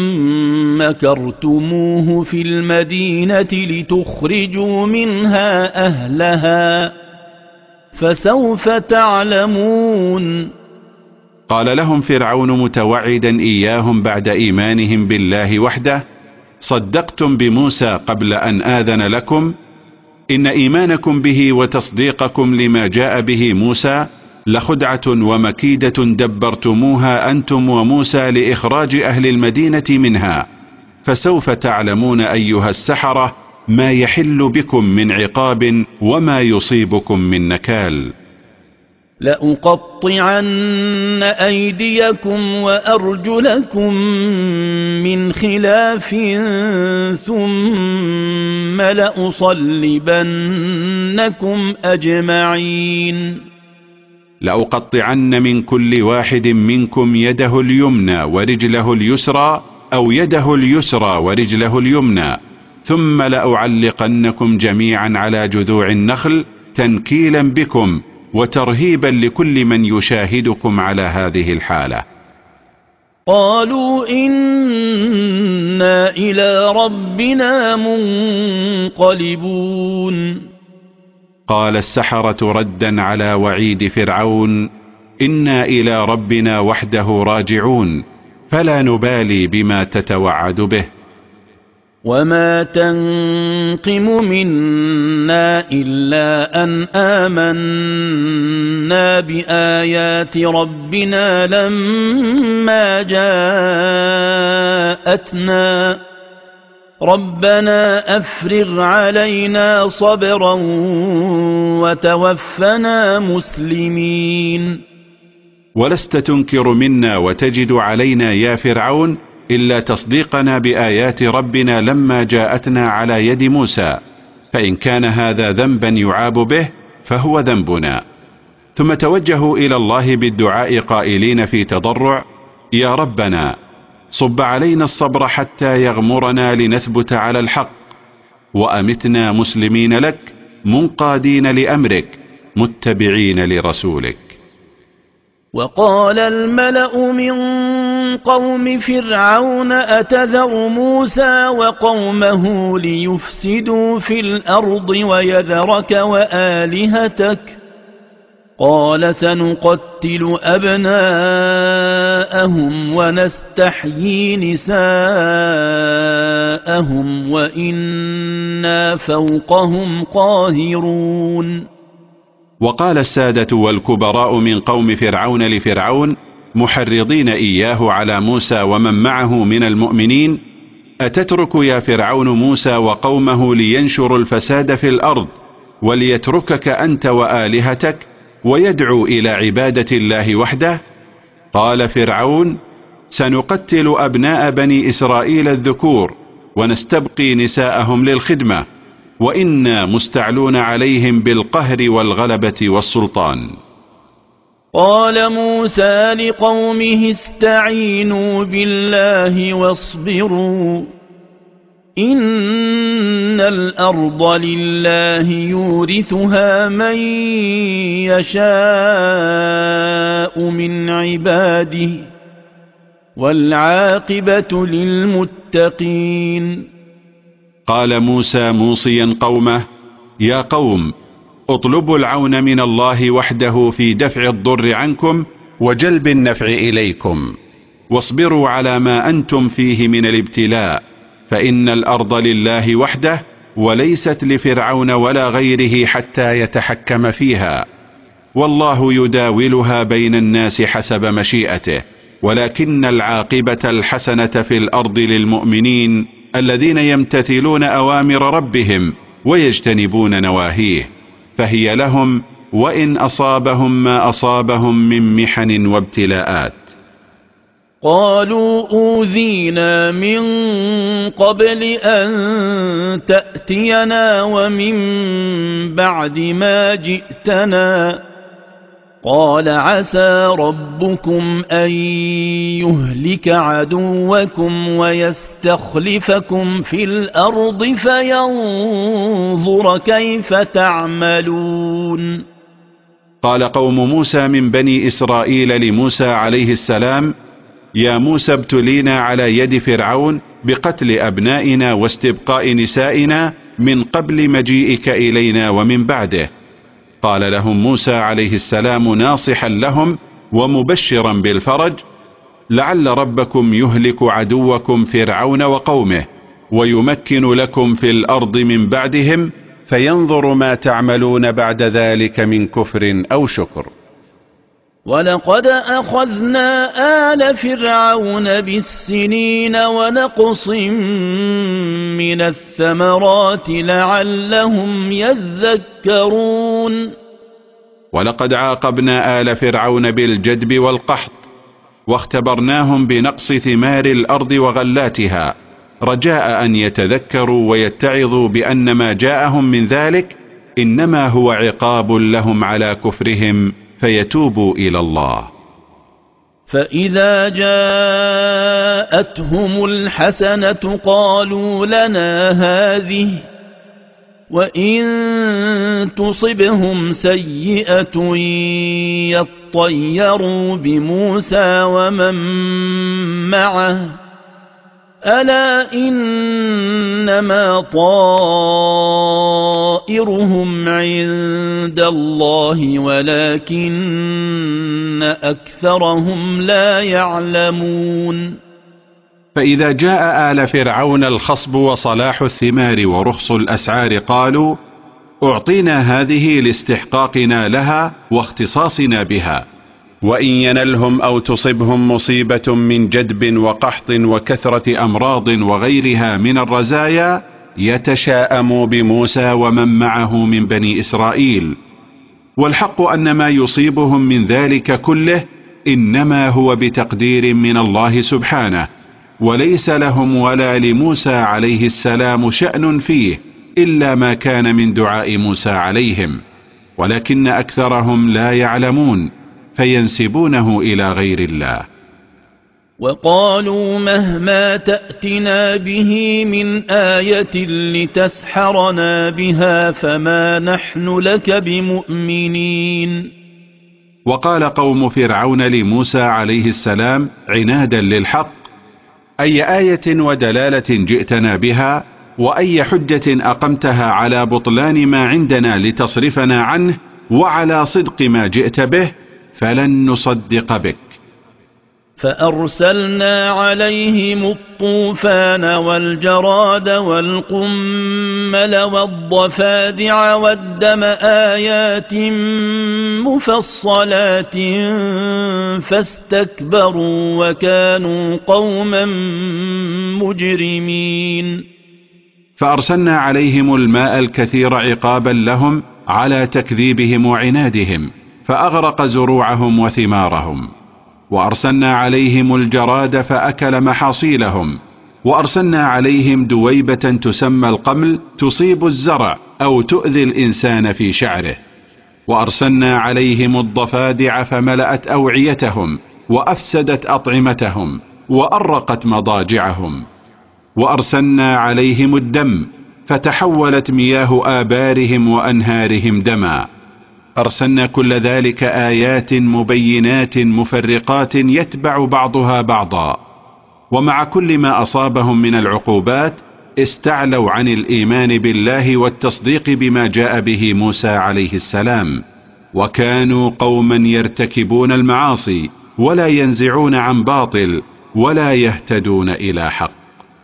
مكرتموه في المدينة لتخرجوا منها أهلها فسوف تعلمون. قال لهم فرعون متوعدا إياهم بعد إيمانهم بالله وحده صدقتم بموسى قبل أن آذن لكم إن إيمانكم به وتصديقكم لما جاء به موسى لخدعة ومكيدة دبرتموها أنتم وموسى لإخراج أهل المدينة منها، فسوف تعلمون أيها السحرة ما يحل بكم من عقاب وما يصيبكم من نكال. لأقطعن أيديكم وأرجلكم من خلاف ثم لأصلبنكم أجمعين لأقطعن من كل واحد منكم يده اليمنى ورجله اليسرى أو يده اليسرى ورجله اليمنى ثم لأعلقنكم جميعا على جذوع النخل تنكيلا بكم وترهيبا لكل من يشاهدكم على هذه الحالة. قالوا إنا إلى ربنا منقلبون. قال السحرة ردا على وعيد فرعون: إنا إلى ربنا وحده راجعون فلا نبالي بما تتوعد به. وما تنقم منا إلا أن آمنا بآيات ربنا لما جاءتنا ربنا أفرغ علينا صبرا وتوفنا مسلمين. ولست تنكر منا وتجد علينا يا فرعون إلا تصديقنا بآيات ربنا لما جاءتنا على يد موسى، فإن كان هذا ذنبا يعاب به فهو ذنبنا. ثم توجهوا إلى الله بالدعاء قائلين في تضرع: يا ربنا صب علينا الصبر حتى يغمرنا لنثبت على الحق، وأمتنا مسلمين لك منقادين لأمرك متبعين لرسولك. وقال الملأ من قوم فرعون أتذر موسى وقومه ليفسدوا في الأرض ويذرك وآلهتك قال سنقتل أبناءهم ونستحيي نساءهم وإنا فوقهم قاهرون. وقال السادة والكبراء من قوم فرعون لفرعون محرضين إياه على موسى ومن معه من المؤمنين: أتترك يا فرعون موسى وقومه لينشروا الفساد في الأرض وليتركك أنت وآلهتك ويدعو إلى عبادة الله وحده؟ قال فرعون: سنقتل أبناء بني إسرائيل الذكور ونستبقي نساءهم للخدمة وإنا مستعلون عليهم بالقهر والغلبة والسلطان. قال موسى لقومه استعينوا بالله واصبروا إن الأرض لله يورثها من يشاء من عباده والعاقبة للمتقين. قال موسى موصيا قومه: يا قوم اطلبوا العون من الله وحده في دفع الضر عنكم وجلب النفع إليكم، واصبروا على ما أنتم فيه من الابتلاء، فإن الأرض لله وحده وليست لفرعون ولا غيره حتى يتحكم فيها، والله يداولها بين الناس حسب مشيئته، ولكن العاقبة الحسنة في الأرض للمؤمنين الذين يمتثلون أوامر ربهم ويجتنبون نواهيه، فهي لهم وإن أصابهم ما أصابهم من محن وابتلاءات. قالوا أوذينا من قبل أن تأتينا ومن بعد ما جئتنا قال عسى ربكم أن يهلك عدوكم ويستخلفكم في الأرض فينظر كيف تعملون. قال قوم موسى من بني إسرائيل لموسى عليه السلام: يا موسى ابتلينا على يد فرعون بقتل أبنائنا واستبقاء نسائنا من قبل مجيئك إلينا ومن بعده. قال لهم موسى عليه السلام ناصحا لهم ومبشرا بالفرج: لعل ربكم يهلك عدوكم فرعون وقومه ويمكن لكم في الأرض من بعدهم فينظر ما تعملون بعد ذلك من كفر أو شكر. ولقد أخذنا آل فرعون بالسنين ونقص من الثمرات لعلهم يذكرون. ولقد عاقبنا آل فرعون بالجدب والقحط واختبرناهم بنقص ثمار الأرض وغلاتها رجاء أن يتذكروا ويتعظوا بأن ما جاءهم من ذلك إنما هو عقاب لهم على كفرهم فيتوبوا إلى الله. فإذا جاءتهم الحسنة قالوا لنا هذه وإن تصبهم سيئة يطيروا بموسى ومن معه ألا إنما طائرهم عند الله ولكن أكثرهم لا يعلمون. فإذا جاء آل فرعون الخصب وصلاح الثمار ورخص الأسعار قالوا أعطينا هذه لاستحقاقنا لها واختصاصنا بها، وإن ينلهم أو تصبهم مصيبة من جدب وقحط وكثرة أمراض وغيرها من الرزايا يتشاءموا بموسى ومن معه من بني إسرائيل، والحق أن ما يصيبهم من ذلك كله إنما هو بتقدير من الله سبحانه، وليس لهم ولا لموسى عليه السلام شأن فيه إلا ما كان من دعاء موسى عليهم، ولكن أكثرهم لا يعلمون فينسبونه إلى غير الله. وقالوا مهما تأتنا به من آية لتسحرنا بها فما نحن لك بمؤمنين. وقال قوم فرعون لموسى عليه السلام عنادا للحق أي آية ودلالة جئتنا بها وأي حجة أقمتها على بطلان ما عندنا لتصرفنا عنه وعلى صدق ما جئت به فلن نصدق بك. فأرسلنا عليهم الطوفان والجراد والقمل والضفادع والدم آيات مفصلات فاستكبروا وكانوا قوما مجرمين. فأرسلنا عليهم الماء الكثير عقابا لهم على تكذيبهم وعنادهم فأغرق زروعهم وثمارهم، وأرسلنا عليهم الجراد فأكل محاصيلهم، وأرسلنا عليهم دويبة تسمى القمل تصيب الزرع أو تؤذي الإنسان في شعره، وأرسلنا عليهم الضفادع فملأت أوعيتهم وأفسدت أطعمتهم وأرقت مضاجعهم، وأرسلنا عليهم الدم فتحولت مياه آبارهم وأنهارهم دما. أرسلنا كل ذلك آيات مبينات مفرقات يتبع بعضها بعضا، ومع كل ما أصابهم من العقوبات استعلوا عن الإيمان بالله والتصديق بما جاء به موسى عليه السلام، وكانوا قوما يرتكبون المعاصي ولا ينزعون عن باطل ولا يهتدون إلى حق.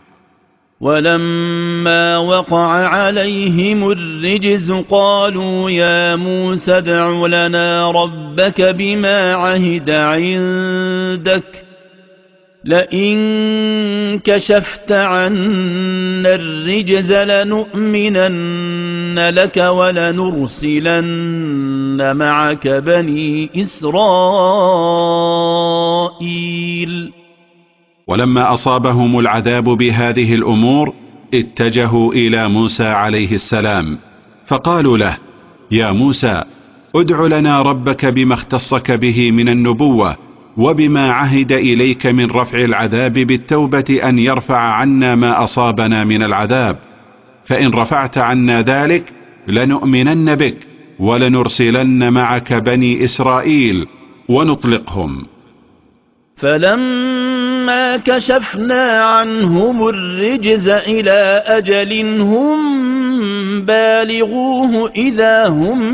ولما وقع عليهم الرجز قالوا يا موسى ادع لنا ربك بما عهد عندك لئن كشفت عنا الرجز لنؤمنن لك ولنرسلن معك بني إسرائيل. ولما أصابهم العذاب بهذه الأمور اتجهوا إلى موسى عليه السلام فقالوا له يا موسى ادع لنا ربك بما اختصك به من النبوة وبما عهد إليك من رفع العذاب بالتوبة أن يرفع عنا ما أصابنا من العذاب، فإن رفعت عنا ذلك لنؤمنن بك ولنرسلن معك بني إسرائيل ونطلقهم. فلما كشفنا عنهم الرجز إلى أجل هم بالغوه إذا هم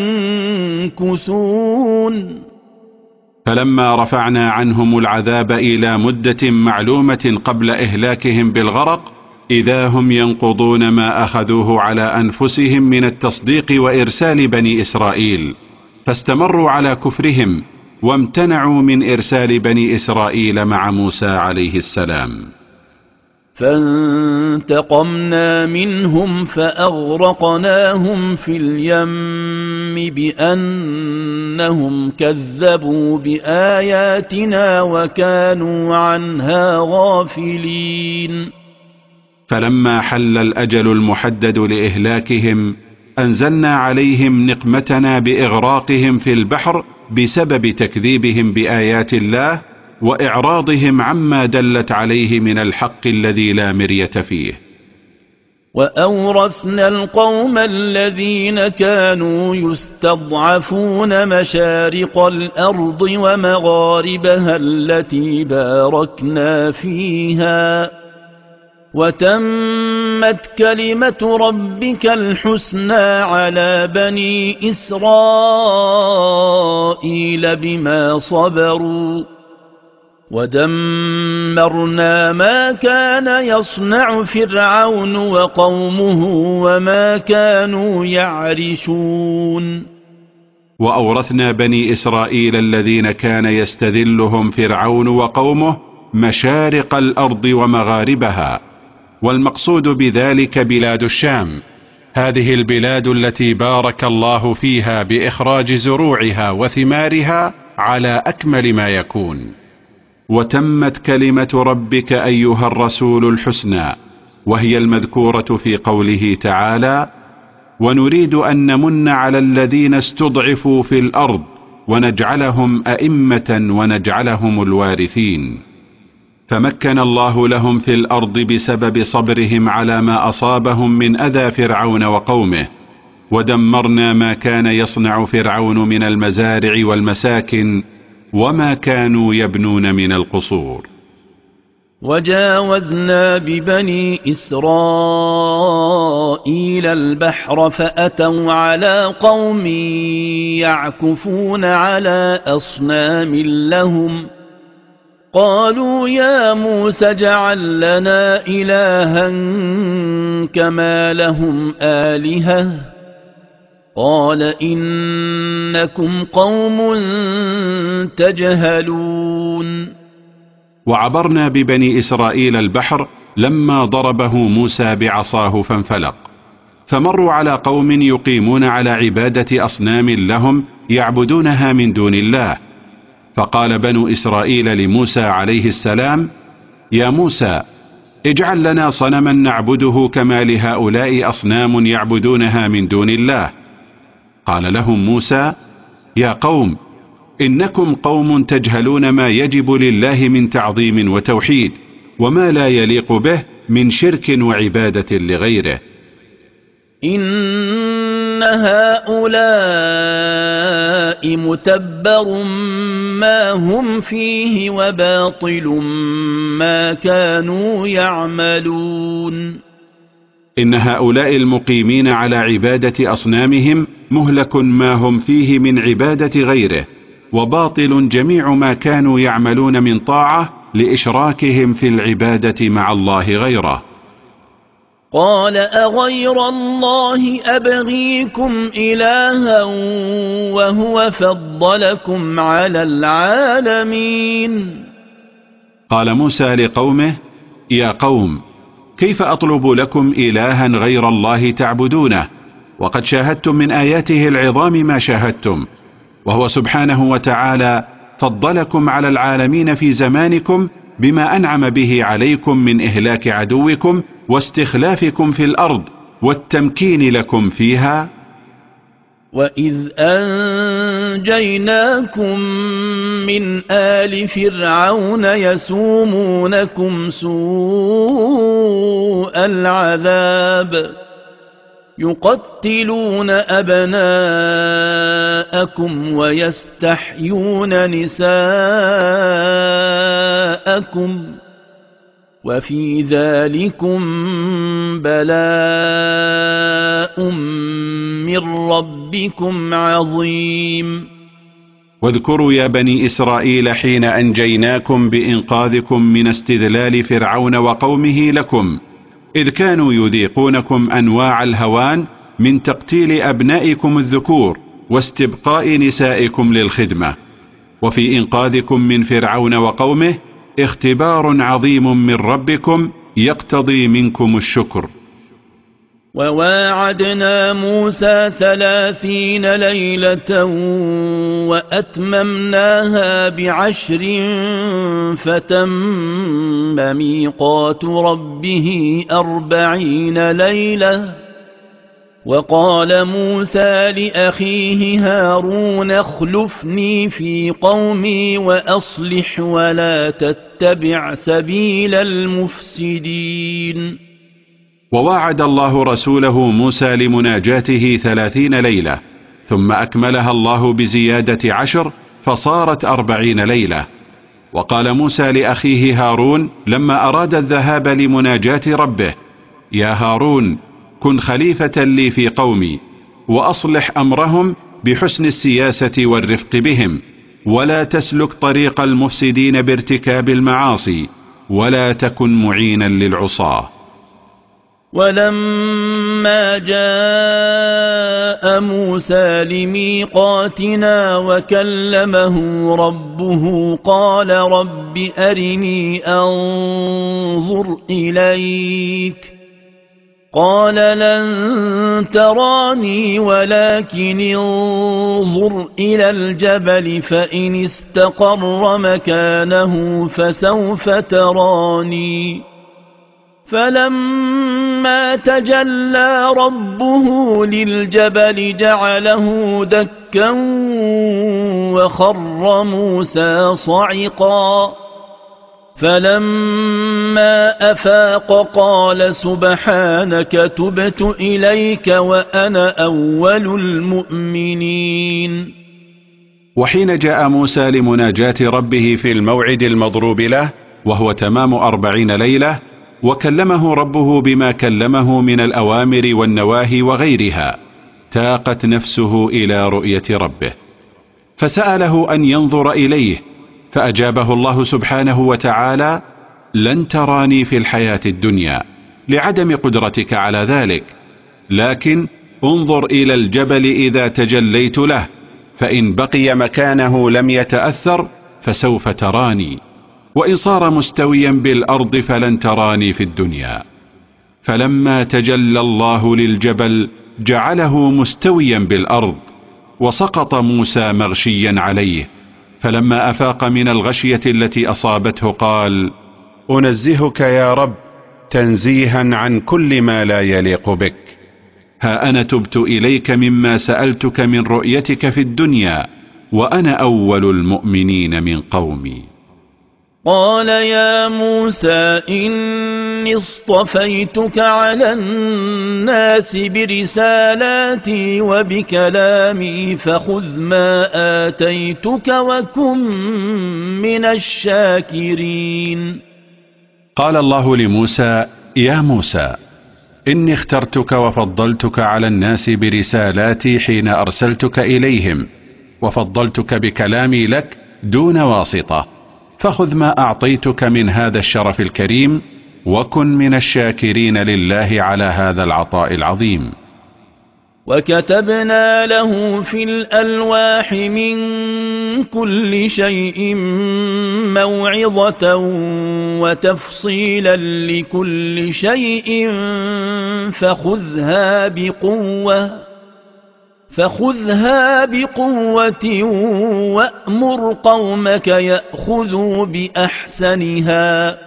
ينكثون. فلما رفعنا عنهم العذاب إلى مدة معلومة قبل إهلاكهم بالغرق إذا هم ينقضون ما أخذوه على أنفسهم من التصديق وإرسال بني إسرائيل، فاستمروا على كفرهم وامتنعوا من إرسال بني إسرائيل مع موسى عليه السلام. فانتقمنا منهم فأغرقناهم في اليم بأنهم كذبوا بآياتنا وكانوا عنها غافلين. فلما حل الأجل المحدد لإهلاكهم أنزلنا عليهم نقمتنا بإغراقهم في البحر بسبب تكذيبهم بآيات الله وإعراضهم عما دلت عليه من الحق الذي لا مرية فيه. وأورثنا القوم الذين كانوا يستضعفون مشارق الأرض ومغاربها التي باركنا فيها وتمت كلمة ربك الحسنى على بني إسرائيل بما صبروا ودمرنا ما كان يصنع فرعون وقومه وما كانوا يعرشون. وأورثنا بني إسرائيل الذين كان يستذلهم فرعون وقومه مشارق الأرض ومغاربها، والمقصود بذلك بلاد الشام، هذه البلاد التي بارك الله فيها بإخراج زروعها وثمارها على أكمل ما يكون. وتمت كلمة ربك أيها الرسول الحسنى، وهي المذكورة في قوله تعالى: ونريد أن نمن على الذين استضعفوا في الأرض ونجعلهم أئمة ونجعلهم الوارثين. فمكن الله لهم في الأرض بسبب صبرهم على ما أصابهم من أذى فرعون وقومه، ودمرنا ما كان يصنع فرعون من المزارع والمساكن وما كانوا يبنون من القصور. وجاوزنا ببني إسرائيل البحر فأتوا على قوم يعكفون على أصنام لهم قالوا يا موسى اجعل لنا إلها كما لهم آلهة قال إنكم قوم تجهلون. وعبرنا ببني إسرائيل البحر لما ضربه موسى بعصاه فانفلق، فمروا على قوم يقيمون على عبادة أصنام لهم يعبدونها من دون الله، فقال بنو إسرائيل لموسى عليه السلام: يا موسى اجعل لنا صنما نعبده كما لهؤلاء أصنام يعبدونها من دون الله. قال لهم موسى: يا قوم إنكم قوم تجهلون ما يجب لله من تعظيم وتوحيد وما لا يليق به من شرك وعبادة لغيره. إن هؤلاء متبر ما هم فيه وباطل ما كانوا يعملون. إن هؤلاء المقيمين على عبادة أصنامهم مهلك ما هم فيه من عبادة غيره، وباطل جميع ما كانوا يعملون من طاعة لإشراكهم في العبادة مع الله غيره. قال أغير الله أبغيكم إلها وهو فضلكم على العالمين. قال موسى لقومه: يا قوم كيف أطلب لكم إلها غير الله تعبدونه وقد شاهدتم من آياته العظام ما شاهدتم، وهو سبحانه وتعالى فضلكم على العالمين في زمانكم بما أنعم به عليكم من إهلاك عدوكم واستخلافكم في الأرض والتمكين لكم فيها. وإذ أنجيناكم من آل فرعون يسومونكم سوء العذاب يقتلون أبناءكم ويستحيون نساءكم وفي ذلكم بلاء من ربكم عظيم. واذكروا يا بني إسرائيل حين أنجيناكم بإنقاذكم من استذلال فرعون وقومه لكم، إذ كانوا يذيقونكم أنواع الهوان من تقتيل أبنائكم الذكور واستبقاء نسائكم للخدمة. وفي إنقاذكم من فرعون وقومه اختبار عظيم من ربكم يقتضي منكم الشكر. وواعدنا موسى 30 ليلة وأتممناها ب10 فتم ميقات ربه 40 ليلة. وقال موسى لأخيه هارون اخلفني في قومي وأصلح ولا تتبع سبيل المفسدين. وواعد الله رسوله موسى لمناجاته 30 ليلة، ثم أكملها الله بزيادة 10 فصارت 40 ليلة. وقال موسى لأخيه هارون لما أراد الذهاب لمناجاة ربه: يا هارون كن خليفة لي في قومي، وأصلح أمرهم بحسن السياسة والرفق بهم، ولا تسلك طريق المفسدين بارتكاب المعاصي، ولا تكن معينا للعصاة. ولما جاء موسى لميقاتنا وكلمه ربه قال رب أرني أنظر إليك قال لن تراني ولكن انظر إلى الجبل فإن استقر مكانه فسوف تراني. فلما تجلى ربه للجبل جعله دكا وخر موسى صعقا. فلما أفاق قال سبحانك تبت إليك وأنا أول المؤمنين. وحين جاء موسى لمناجاة ربه في الموعد المضروب له وهو تمام 40 ليلة، وكلمه ربه بما كلمه من الأوامر والنواهي وغيرها، تاقت نفسه إلى رؤية ربه، فسأله أن ينظر إليه، فأجابه الله سبحانه وتعالى: لن تراني في الحياة الدنيا لعدم قدرتك على ذلك، لكن انظر إلى الجبل إذا تجليت له، فإن بقي مكانه لم يتأثر فسوف تراني، وإن صار مستويا بالأرض فلن تراني في الدنيا. فلما تجلى الله للجبل جعله مستويا بالأرض، وسقط موسى مغشيا عليه. فلما أفاق من الغشية التي أصابته قال: أنزهك يا رب تنزيها عن كل ما لا يليق بك، ها أنا تبت إليك مما سألتك من رؤيتك في الدنيا، وأنا أول المؤمنين من قومي. قال يا موسى إني اصطفيتك على الناس برسالاتي وبكلامي فخذ ما آتيتك وكن من الشاكرين. قال الله لموسى: يا موسى إني اخترتك وفضلتك على الناس برسالاتي حين أرسلتك إليهم، وفضلتك بكلامي لك دون واسطة، فخذ ما أعطيتك من هذا الشرف الكريم وكن من الشاكرين لله على هذا العطاء العظيم. وكتبنا له في الألواح من كل شيء موعظة وتفصيلا لكل شيء فخذها بقوة وأمر قومك يأخذوا بأحسنها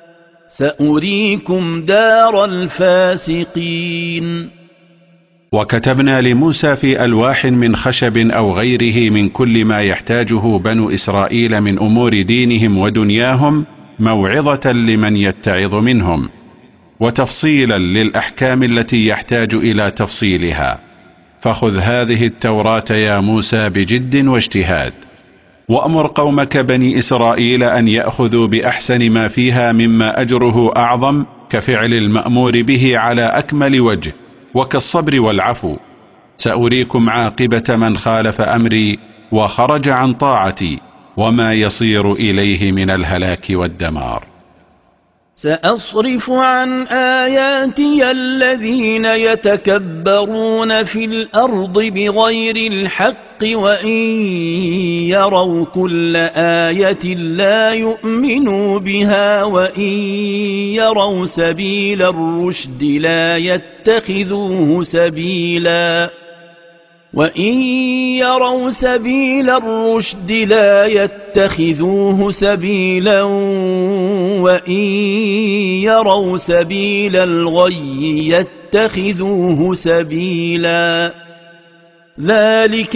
سأريكم دار الفاسقين. وكتبنا لموسى في ألواح من خشب أو غيره من كل ما يحتاجه بنو إسرائيل من أمور دينهم ودنياهم موعظة لمن يتعظ منهم، وتفصيلا للأحكام التي يحتاج إلى تفصيلها. فخذ هذه التوراة يا موسى بجد واجتهاد، وأمر قومك بني إسرائيل أن يأخذوا بأحسن ما فيها مما أجره أعظم كفعل المأمور به على أكمل وجه، وكالصبر والعفو. سأريكم عاقبة من خالف أمري وخرج عن طاعتي، وما يصير إليه من الهلاك والدمار. سأصرف عن آياتي الذين يتكبرون في الأرض بغير الحق وإن يروا كل آية لا يؤمنوا بها وإن يروا سبيل الرشد لا يتخذوه سبيلا وإن يروا سبيل الرشد لا يتخذوه سبيلا وإن يروا سبيل الغي يتخذوه سبيلا ذلك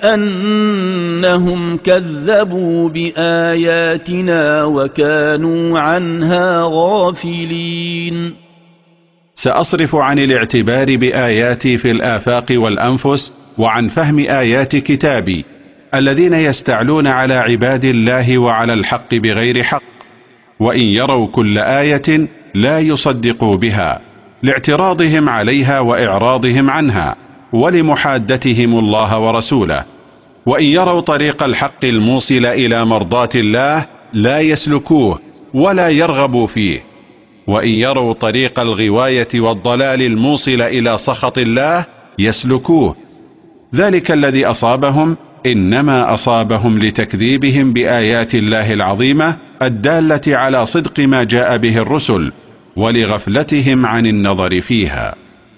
بأنهم كذبوا بآياتنا وكانوا عنها غافلين. سأصرف عن الاعتبار بآياتي في الآفاق والأنفس وعن فهم آيات كتابي الذين يستعلون على عباد الله وعلى الحق بغير حق، وإن يروا كل آية لا يصدقوا بها لاعتراضهم عليها وإعراضهم عنها ولمحادتهم الله ورسوله، وإن يروا طريق الحق الموصل إلى مرضاة الله لا يسلكوه ولا يرغبوا فيه، وإن يروا طريق الغواية والضلال الموصل إلى سخط الله يسلكوه. ذلك الذي أصابهم إنما أصابهم لتكذيبهم بآيات الله العظيمة الدالة على صدق ما جاء به الرسل ولغفلتهم عن النظر فيها.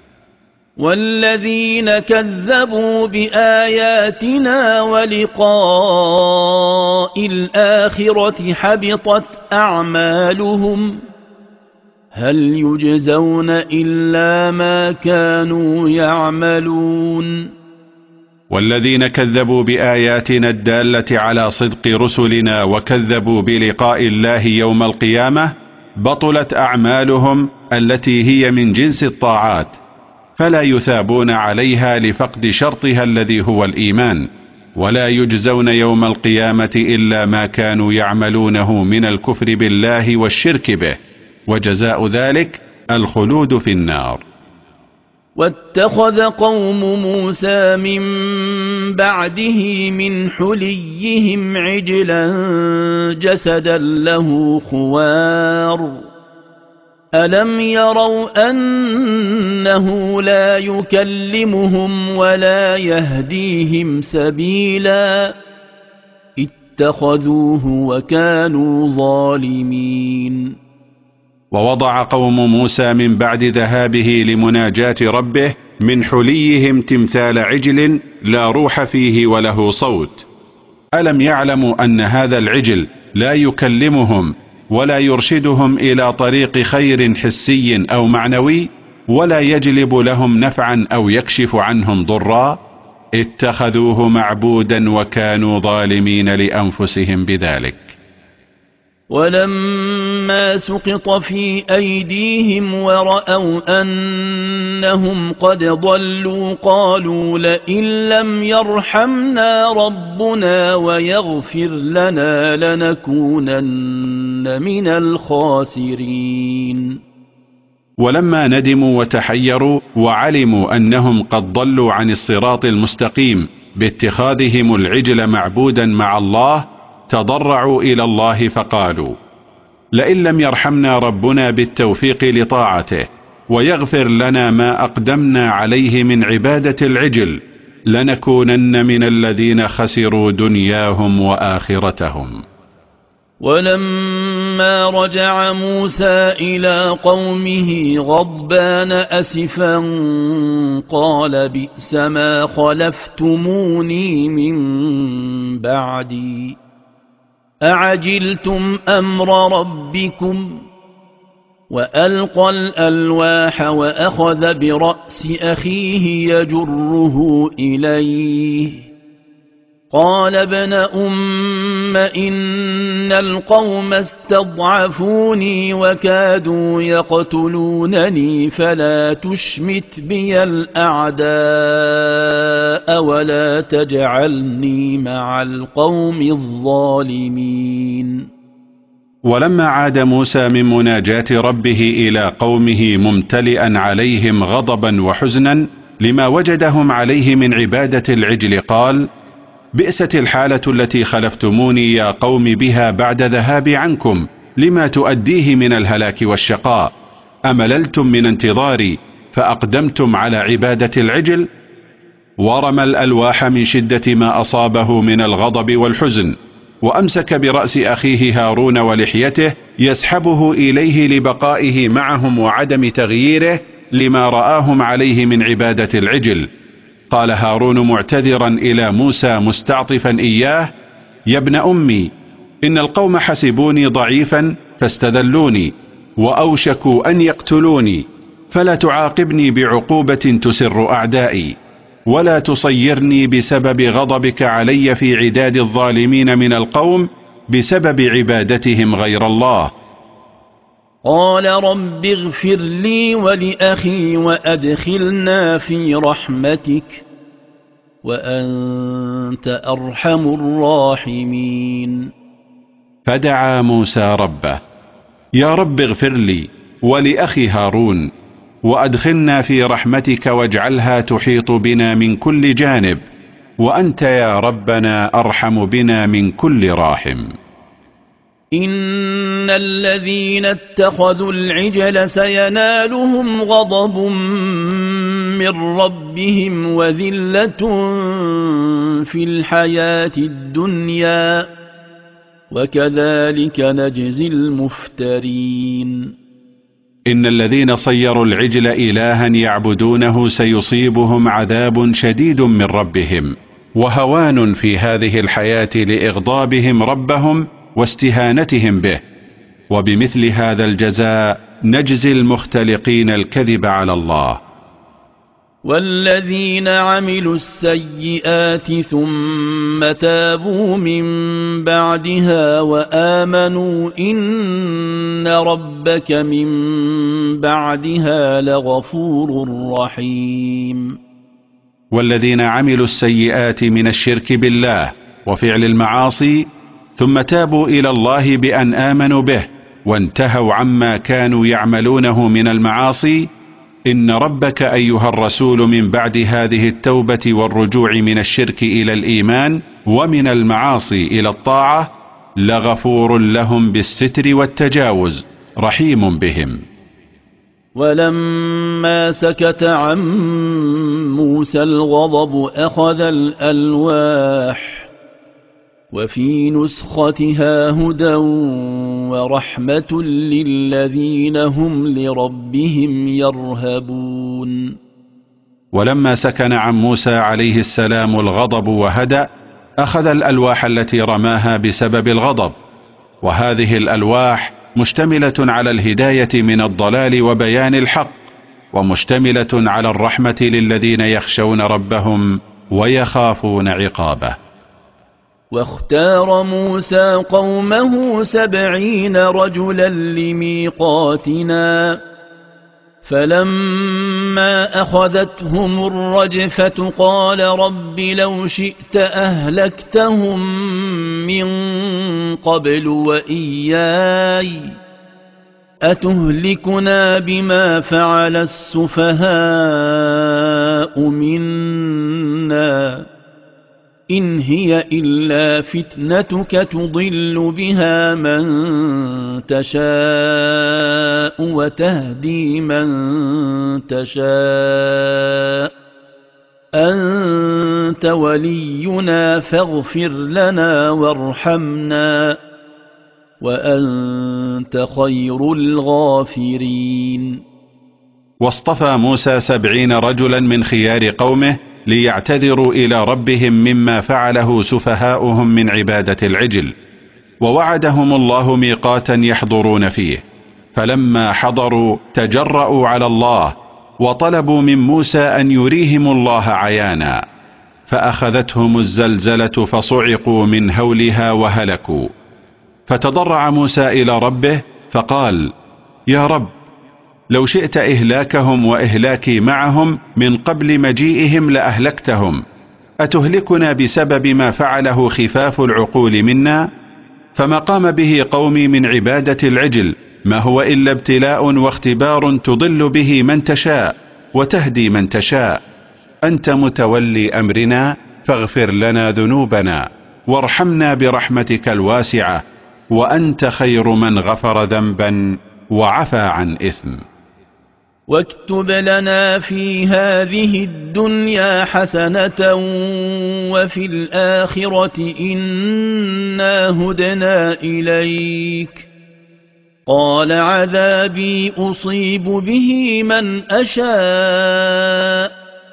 والذين كذبوا بآياتنا ولقاء الآخرة حبطت أعمالهم هل يجزون إلا ما كانوا يعملون. والذين كذبوا بآياتنا الدالة على صدق رسلنا وكذبوا بلقاء الله يوم القيامة بطلت أعمالهم التي هي من جنس الطاعات، فلا يثابون عليها لفقد شرطها الذي هو الإيمان، ولا يجزون يوم القيامة إلا ما كانوا يعملونه من الكفر بالله والشرك به، وجزاء ذلك الخلود في النار. واتخذ قوم موسى من بعده من حليهم عجلا جسدا له خوار ألم يروا أنه لا يكلمهم ولا يهديهم سبيلا اتخذوه وكانوا ظالمين. ووضع قوم موسى من بعد ذهابه لمناجاة ربه من حليهم تمثال عجل لا روح فيه وله صوت. ألم يعلموا أن هذا العجل لا يكلمهم ولا يرشدهم إلى طريق خير حسي أو معنوي ولا يجلب لهم نفعا أو يكشف عنهم ضرا؟ اتخذوه معبودا وكانوا ظالمين لأنفسهم بذلك. ولما سقط في أيديهم ورأوا أنهم قد ضلوا قالوا لئن لم يرحمنا ربنا ويغفر لنا لنكونن من الخاسرين. ولما ندموا وتحيروا وعلموا أنهم قد ضلوا عن الصراط المستقيم باتخاذهم العجل معبودا مع الله تضرعوا إلى الله فقالوا لئن لم يرحمنا ربنا بالتوفيق لطاعته ويغفر لنا ما أقدمنا عليه من عبادة العجل لنكونن من الذين خسروا دنياهم وآخرتهم. ولما رجع موسى إلى قومه غضبان أسفا قال بئس ما خلفتموني من بعدي أعجلتم أمر ربكم وألقى الألواح وأخذ برأس أخيه يجره إليه قال ابن أم إن القوم استضعفوني وكادوا يقتلونني فلا تشمت بي الأعداء ولا تجعلني مع القوم الظالمين. ولما عاد موسى من مناجاة ربه إلى قومه ممتلئا عليهم غضبا وحزنا لما وجدهم عليه من عبادة العجل قال بئست الحالة التي خلفتموني يا قوم بها بعد ذهابي عنكم لما تؤديه من الهلاك والشقاء؟ أمللتم من انتظاري فأقدمتم على عبادة العجل؟ ورمى الألواح من شدة ما أصابه من الغضب والحزن، وأمسك برأس أخيه هارون ولحيته يسحبه إليه لبقائه معهم وعدم تغييره لما رآهم عليه من عبادة العجل. قال هارون معتذرا إلى موسى مستعطفا إياه: يا ابن أمي، إن القوم حسبوني ضعيفا فاستذلوني وأوشكوا أن يقتلوني، فلا تعاقبني بعقوبة تسر أعدائي، ولا تصيرني بسبب غضبك علي في عداد الظالمين من القوم بسبب عبادتهم غير الله. قال رب اغفر لي ولأخي وأدخلنا في رحمتك وأنت أرحم الراحمين. فدعا موسى ربه: يا رب اغفر لي ولأخي هارون وأدخلنا في رحمتك واجعلها تحيط بنا من كل جانب، وأنت يا ربنا أرحم بنا من كل راحم. إن الذين اتخذوا العجل سينالهم غضب من ربهم وذلة في الحياة الدنيا وكذلك نجزي المفترين. إن الذين صيروا العجل إلها يعبدونه سيصيبهم عذاب شديد من ربهم وهوان في هذه الحياة لإغضابهم ربهم واستهانتهم به، وبمثل هذا الجزاء نجزي المختلقين الكذب على الله. والذين عملوا السيئات ثم تابوا من بعدها وآمنوا إن ربك من بعدها لغفور رحيم. والذين عملوا السيئات من الشرك بالله وفعل المعاصي ثم تابوا إلى الله بأن آمنوا به وانتهوا عما كانوا يعملونه من المعاصي، إن ربك أيها الرسول من بعد هذه التوبة والرجوع من الشرك إلى الإيمان ومن المعاصي إلى الطاعة لغفور لهم بالستر والتجاوز رحيم بهم. ولما سكت عن موسى الغضب أخذ الألواح وفي نسختها هدى ورحمة للذين هم لربهم يرهبون. ولما سكن عن موسى عليه السلام الغضب وهدأ أخذ الألواح التي رماها بسبب الغضب، وهذه الألواح مشتملة على الهداية من الضلال وبيان الحق، ومشتملة على الرحمة للذين يخشون ربهم ويخافون عقابه. واختار موسى قومه 70 رجلا لميقاتنا، فلما أخذتهم الرجفة قال رب لو شئت أهلكتهم من قبل وإياي أتهلكنا بما فعل السفهاء منا إن هي إلا فتنتك تضل بها من تشاء وتهدي من تشاء أنت ولينا فاغفر لنا وارحمنا وأنت خير الغافرين. واصطفى موسى 70 رجلا من خيار قومه ليعتذروا إلى ربهم مما فعله سفهاؤهم من عبادة العجل، ووعدهم الله ميقاتا يحضرون فيه، فلما حضروا تجرؤوا على الله وطلبوا من موسى أن يريهم الله عيانا، فأخذتهم الزلزلة فصعقوا من هولها وهلكوا. فتضرع موسى إلى ربه فقال: يا رب، لو شئت إهلاكهم وإهلاكي معهم من قبل مجيئهم لأهلكتهم، أتهلكنا بسبب ما فعله خفاف العقول منا؟ فما قام به قومي من عبادة العجل ما هو إلا ابتلاء واختبار تضل به من تشاء وتهدي من تشاء. أنت متولي أمرنا فاغفر لنا ذنوبنا وارحمنا برحمتك الواسعة وأنت خير من غفر ذنبا وعفى عن إثم. واكتب لنا في هذه الدنيا حسنة وفي الآخرة إنا هدنا إليك. قال عذابي أصيب به من أشاء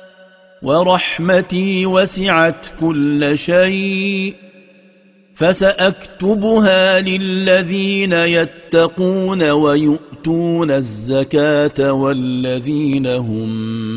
ورحمتي وسعت كل شيء فسأكتبها للذين يتقون ويؤتون الزكاة والذين هم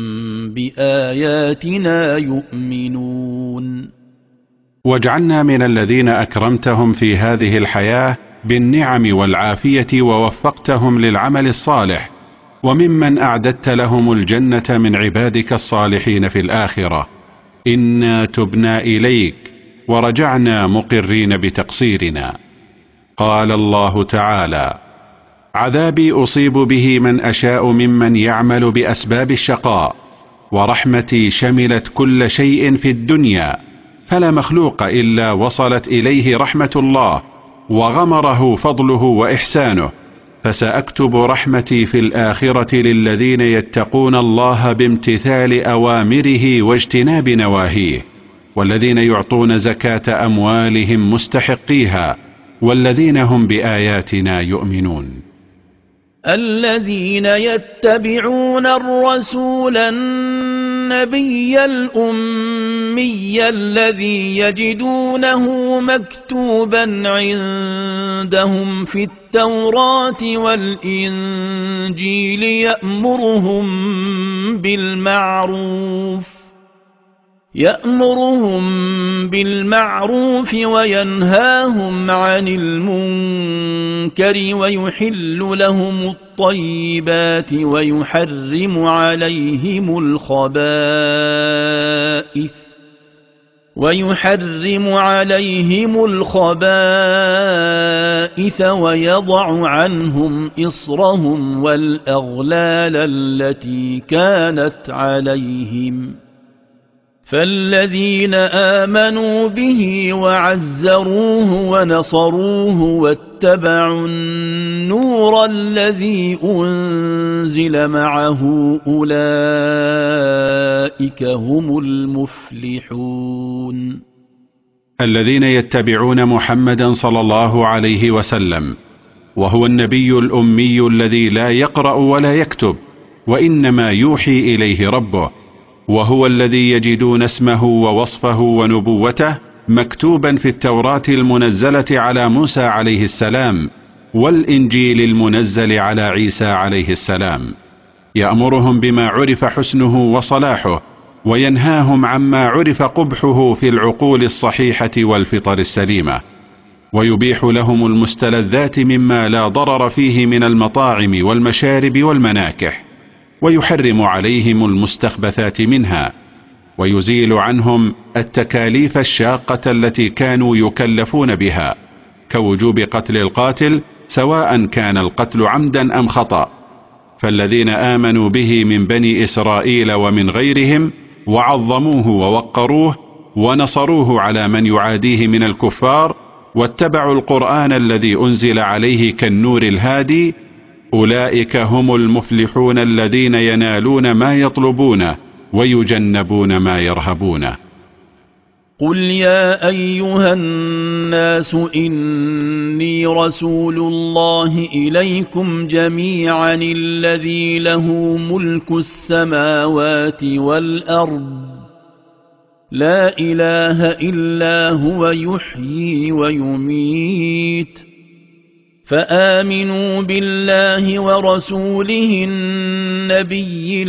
بآياتنا يؤمنون. واجعلنا من الذين أكرمتهم في هذه الحياة بالنعم والعافية ووفقتهم للعمل الصالح، وممن أعددت لهم الجنة من عبادك الصالحين في الآخرة. إنا تبنا إليك ورجعنا مقرين بتقصيرنا. قال الله تعالى: عذابي أصيب به من أشاء ممن يعمل بأسباب الشقاء، ورحمتي شملت كل شيء في الدنيا، فلا مخلوق إلا وصلت إليه رحمة الله وغمره فضله وإحسانه، فسأكتب رحمتي في الآخرة للذين يتقون الله بامتثال أوامره واجتناب نواهيه، والذين يعطون زكاة أموالهم مستحقيها، والذين هم بآياتنا يؤمنون. الذين يتبعون الرسول النبي الأمي الذي يجدونه مكتوبا عندهم في التوراة والإنجيل يأمرهم بالمعروف وينهاهم عن المنكر ويحل لهم الطيبات ويحرم عليهم الخبائث ويضع عنهم إصرهم والأغلال التي كانت عليهم. فالذين آمنوا به وعزروه ونصروه واتبعوا النور الذي أنزل معه أولئك هم المفلحون. الذين يتبعون محمدا صلى الله عليه وسلم، وهو النبي الأمي الذي لا يقرأ ولا يكتب، وإنما يوحي إليه ربه، وهو الذي يجدون اسمه ووصفه ونبوته مكتوبا في التوراة المنزلة على موسى عليه السلام والإنجيل المنزل على عيسى عليه السلام، يأمرهم بما عرف حسنه وصلاحه، وينهاهم عما عرف قبحه في العقول الصحيحة والفطر السليمة، ويبيح لهم المستلذات مما لا ضرر فيه من المطاعم والمشارب والمناكح، ويحرم عليهم المستخبثات منها، ويزيل عنهم التكاليف الشاقة التي كانوا يكلفون بها، كوجوب قتل القاتل سواء كان القتل عمدا أم خطأ. فالذين آمنوا به من بني إسرائيل ومن غيرهم وعظموه ووقروه ونصروه على من يعاديه من الكفار، واتبعوا القرآن الذي أنزل عليه كالنور الهادي، أولئك هم المفلحون الذين ينالون ما يطلبونه ويجنبون ما يرهبونه. قل يا أيها الناس إني رسول الله إليكم جميعا الذي له ملك السماوات والأرض لا إله إلا هو يحيي ويميت، فآمنوا بالله ورسوله النبي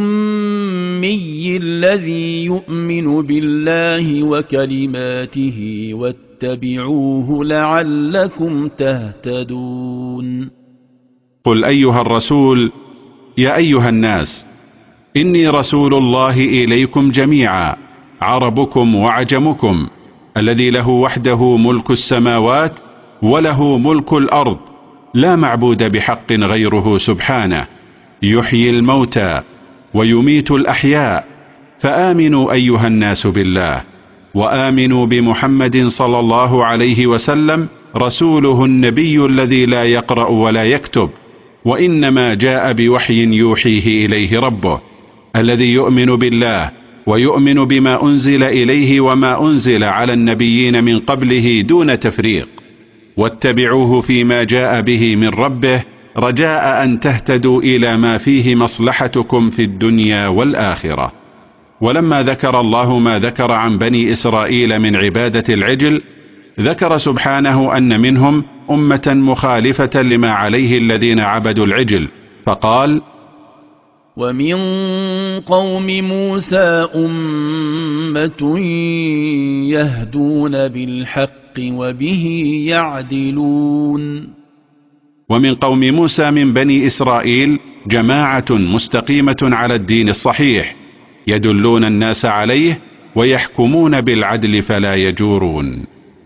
الأمي الذي يؤمن بالله وكلماته واتبعوه لعلكم تهتدون. قل أيها الرسول: يا أيها الناس، إني رسول الله إليكم جميعا، عربكم وعجمكم، الذي له وحده ملك السماوات وله ملك الأرض، لا معبود بحق غيره سبحانه، يحيي الموتى ويميت الأحياء. فآمنوا أيها الناس بالله، وآمنوا بمحمد صلى الله عليه وسلم رسوله النبي الذي لا يقرأ ولا يكتب، وإنما جاء بوحي يوحيه إليه ربه، الذي يؤمن بالله ويؤمن بما أنزل إليه وما أنزل على النبيين من قبله دون تفريق، واتبعوه فيما جاء به من ربه رجاء أن تهتدوا إلى ما فيه مصلحتكم في الدنيا والآخرة. ولما ذكر الله ما ذكر عن بني إسرائيل من عبادة العجل، ذكر سبحانه أن منهم أمة مخالفة لما عليه الذين عبدوا العجل، فقال: ومن قوم موسى أمة يهدون بالحق وبه يعدلون. ومن قوم موسى من بني إسرائيل جماعة مستقيمة على الدين الصحيح، يدلون الناس عليه ويحكمون بالعدل فلا يجورون.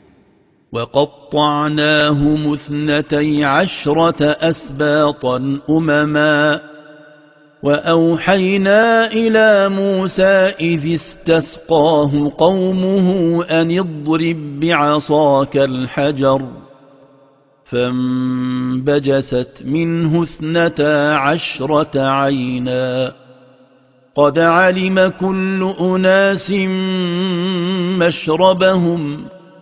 وقطعناهم 12 أسباطا أمما، وأوحينا إلى موسى إذ استسقاه قومه أن اضرب بعصاك الحجر، فانبجست منه 12 عينا، قد علم كل أناس مشربهم،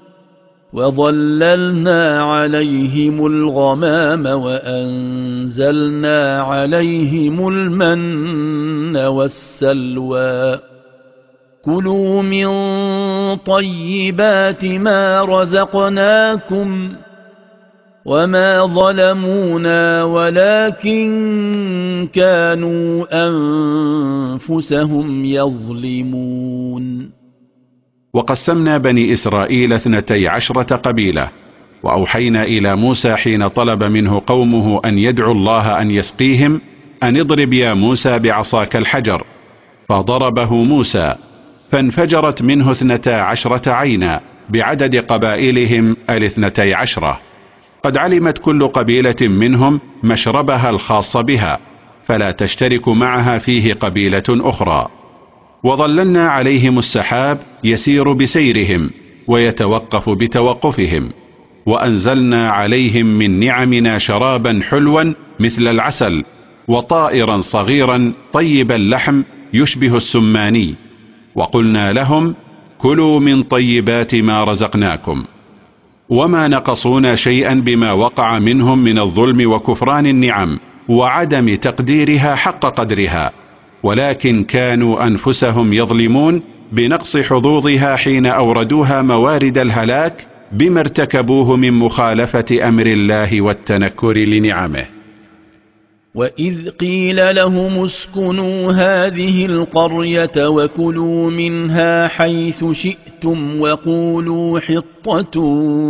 وظللنا عليهم الغمام وأنزلنا عليهم المن والسلوى، كلوا من طيبات ما رزقناكم، وما ظلمونا ولكن كانوا أنفسهم يظلمون. وقسمنا بني إسرائيل 12 قبيلة، وأوحينا إلى موسى حين طلب منه قومه أن يدعوا الله أن يسقيهم أن اضرب يا موسى بعصاك الحجر، فضربه موسى فانفجرت منه 12 عينا بعدد قبائلهم 12. قد علمت كل قبيلة منهم مشربها الخاص بها، فلا تشترك معها فيه قبيلة أخرى. وظللنا عليهم السحاب يسير بسيرهم ويتوقف بتوقفهم، وأنزلنا عليهم من نعمنا شرابا حلوا مثل العسل، وطائرا صغيرا طيب اللحم يشبه السماني، وقلنا لهم: كلوا من طيبات ما رزقناكم. وما نقصونا شيئا بما وقع منهم من الظلم وكفران النعم وعدم تقديرها حق قدرها، ولكن كانوا أنفسهم يظلمون بنقص حظوظها حين أوردوها موارد الهلاك بما ارتكبوه من مخالفة أمر الله والتنكر لنعمه. وإذ قيل لهم اسكنوا هذه القرية وكلوا منها حيث شئتم وقولوا حطة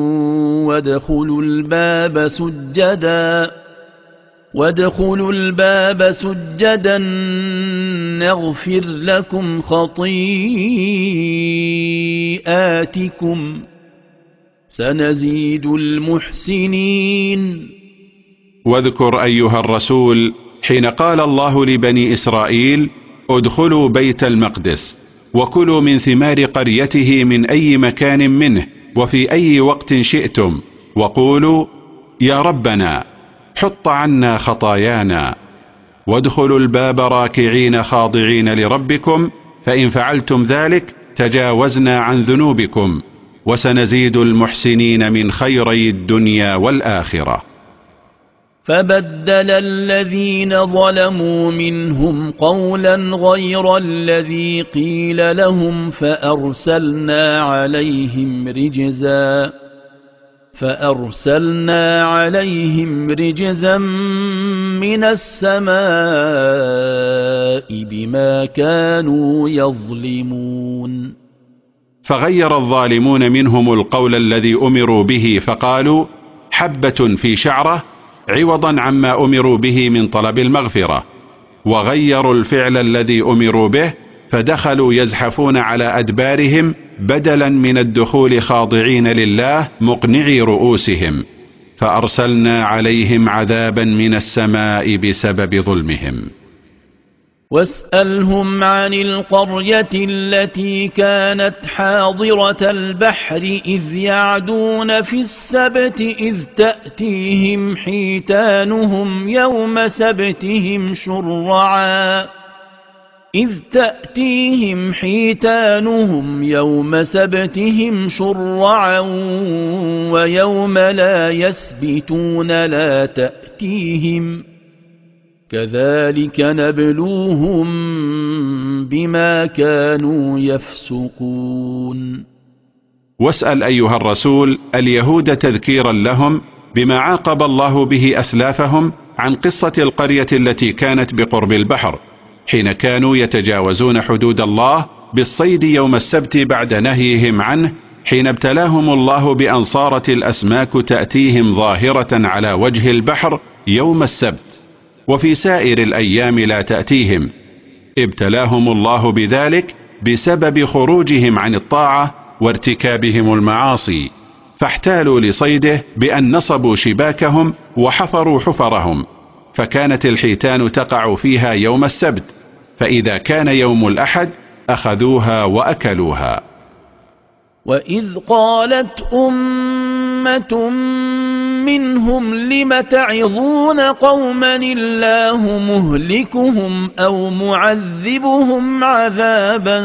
وادخلوا الباب سجدا نغفر لكم خطيئاتكم سنزيد المحسنين. واذكر أيها الرسول حين قال الله لبني إسرائيل: ادخلوا بيت المقدس وكلوا من ثمار قريته من أي مكان منه وفي أي وقت شئتم، وقولوا: يا ربنا حط عنا خطايانا، وادخلوا الباب راكعين خاضعين لربكم، فإن فعلتم ذلك تجاوزنا عن ذنوبكم وسنزيد المحسنين من خيري الدنيا والآخرة. فبدل الذين ظلموا منهم قولا غير الذي قيل لهم فأرسلنا عليهم رجزا من السماء بما كانوا يظلمون. فغير الظالمون منهم القول الذي أمروا به، فقالوا: حبة في شعرة، عوضا عما أمروا به من طلب المغفرة، وغيروا الفعل الذي أمروا به، فدخلوا يزحفون على أدبارهم بدلا من الدخول خاضعين لله مقنعي رؤوسهم، فأرسلنا عليهم عذابا من السماء بسبب ظلمهم. واسألهم عن القرية التي كانت حاضرة البحر إذ يعدون في السبت إذ تأتيهم حيتانهم يوم سبتهم شرعا ويوم لا يسبتون لا تأتيهم كذلك نبلوهم بما كانوا يفسقون. واسأل أيها الرسول اليهود تذكيرا لهم بما عاقب الله به أسلافهم عن قصة القرية التي كانت بقرب البحر حين كانوا يتجاوزون حدود الله بالصيد يوم السبت بعد نهيهم عنه، حين ابتلاهم الله بأنصارة الأسماك تأتيهم ظاهرة على وجه البحر يوم السبت وفي سائر الأيام لا تأتيهم. ابتلاهم الله بذلك بسبب خروجهم عن الطاعة وارتكابهم المعاصي، فاحتالوا لصيده بأن نصبوا شباكهم وحفروا حفرهم، فكانت الحيتان تقع فيها يوم السبت، فإذا كان يوم الأحد أخذوها وأكلوها. وإذ قالت أمة منهم لم تعظون قوما الله مهلكهم أو معذبهم عذابا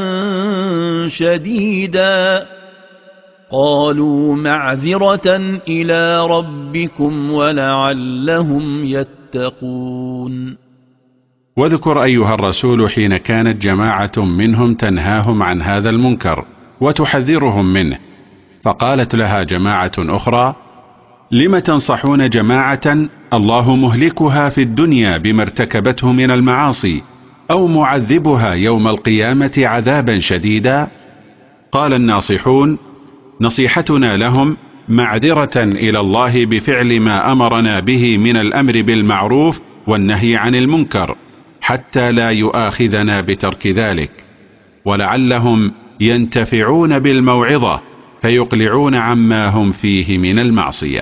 شديدا قالوا معذرة إلى ربكم ولعلهم يتقون. واذكر أيها الرسول حين كانت جماعة منهم تنهاهم عن هذا المنكر وتحذرهم منه، فقالت لها جماعة أخرى: لم تنصحون جماعة الله مهلكها في الدنيا بما ارتكبته من المعاصي أو معذبها يوم القيامة عذابا شديدا؟ قال الناصحون: نصيحتنا لهم معذرة إلى الله بفعل ما أمرنا به من الأمر بالمعروف والنهي عن المنكر حتى لا يؤاخذنا بترك ذلك، ولعلهم ينتفعون بالموعظة فيقلعون عما هم فيه من المعصية.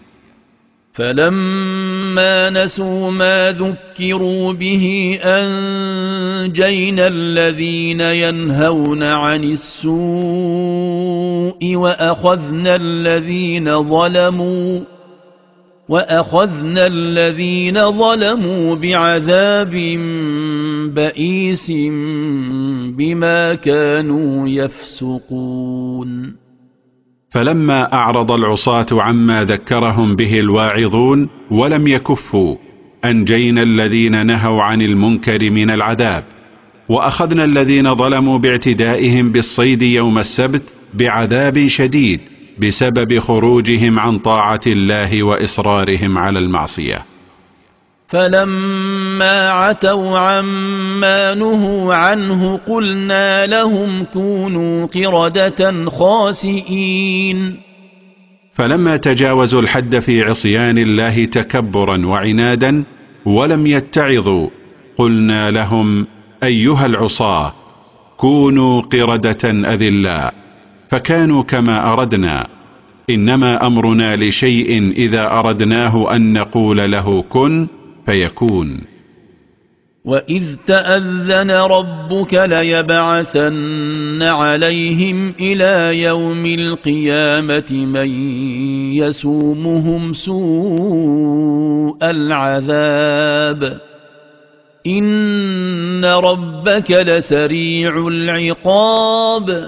فلما نسوا ما ذكروا به أنجينا الذين ينهون عن السوء وأخذنا الذين ظلموا بعذاب بئيس بما كانوا يفسقون. فلما أعرض العصاة عما ذكرهم به الواعظون ولم يكفوا أنجينا الذين نهوا عن المنكر من العذاب، وأخذنا الذين ظلموا باعتدائهم بالصيد يوم السبت بعذاب شديد بسبب خروجهم عن طاعة الله وإصرارهم على المعصية. فلما عتوا عما نهوا عنه قلنا لهم كونوا قردة خاسئين. فلما تجاوزوا الحد في عصيان الله تكبرا وعنادا ولم يتعظوا قلنا لهم: أيها العصاة كونوا قردة أذلاء، فكانوا كما أردنا، إنما أمرنا لشيء إذا أردناه أن نقول له كن فيكون. وإذ تأذن ربك ليبعثن عليهم إلى يوم القيامة من يسومهم سوء العذاب إن ربك لسريع العقاب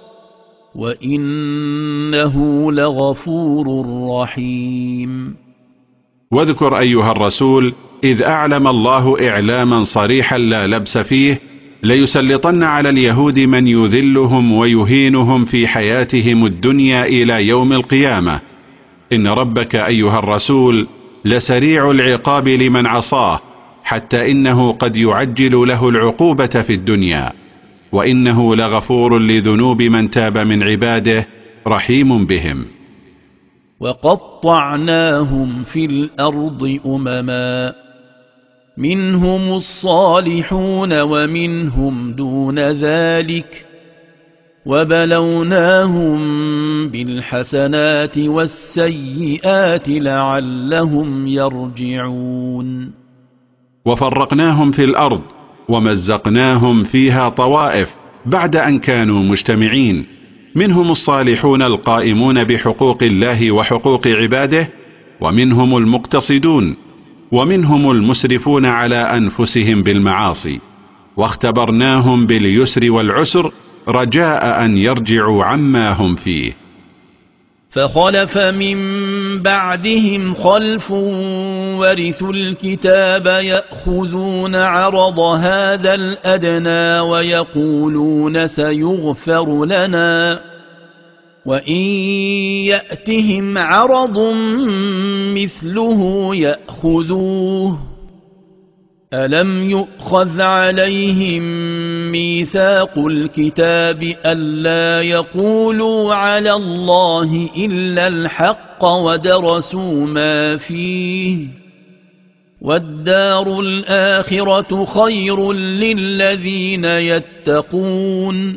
وإنه لغفور رحيم. واذكر أيها الرسول إذ أعلم الله إعلاما صريحا لا لبس فيه ليسلطن على اليهود من يذلهم ويهينهم في حياتهم الدنيا إلى يوم القيامة. إن ربك أيها الرسول لسريع العقاب لمن عصاه، حتى إنه قد يعجل له العقوبة في الدنيا، وإنه لغفور لذنوب من تاب من عباده رحيم بهم. وقطعناهم في الأرض أمما منهم الصالحون ومنهم دون ذلك وبلوناهم بالحسنات والسيئات لعلهم يرجعون. وفرقناهم في الأرض ومزقناهم فيها طوائف بعد أن كانوا مجتمعين، منهم الصالحون القائمون بحقوق الله وحقوق عباده، ومنهم المقتصدون، ومنهم المسرفون على أنفسهم بالمعاصي، واختبرناهم باليسر والعسر رجاء أن يرجعوا عما هم فيه. فخلف من بعدهم خلف ورثوا الكتاب يأخذون عرض هذا الأدنى ويقولون سيغفر لنا، وإن يأتهم عرض مثله يأخذوه، ألم يؤخذ عليهم ميثاق الكتاب ألا يقولوا على الله إلا الحق ودرسوا ما فيه، والدار الآخرة خير للذين يتقون،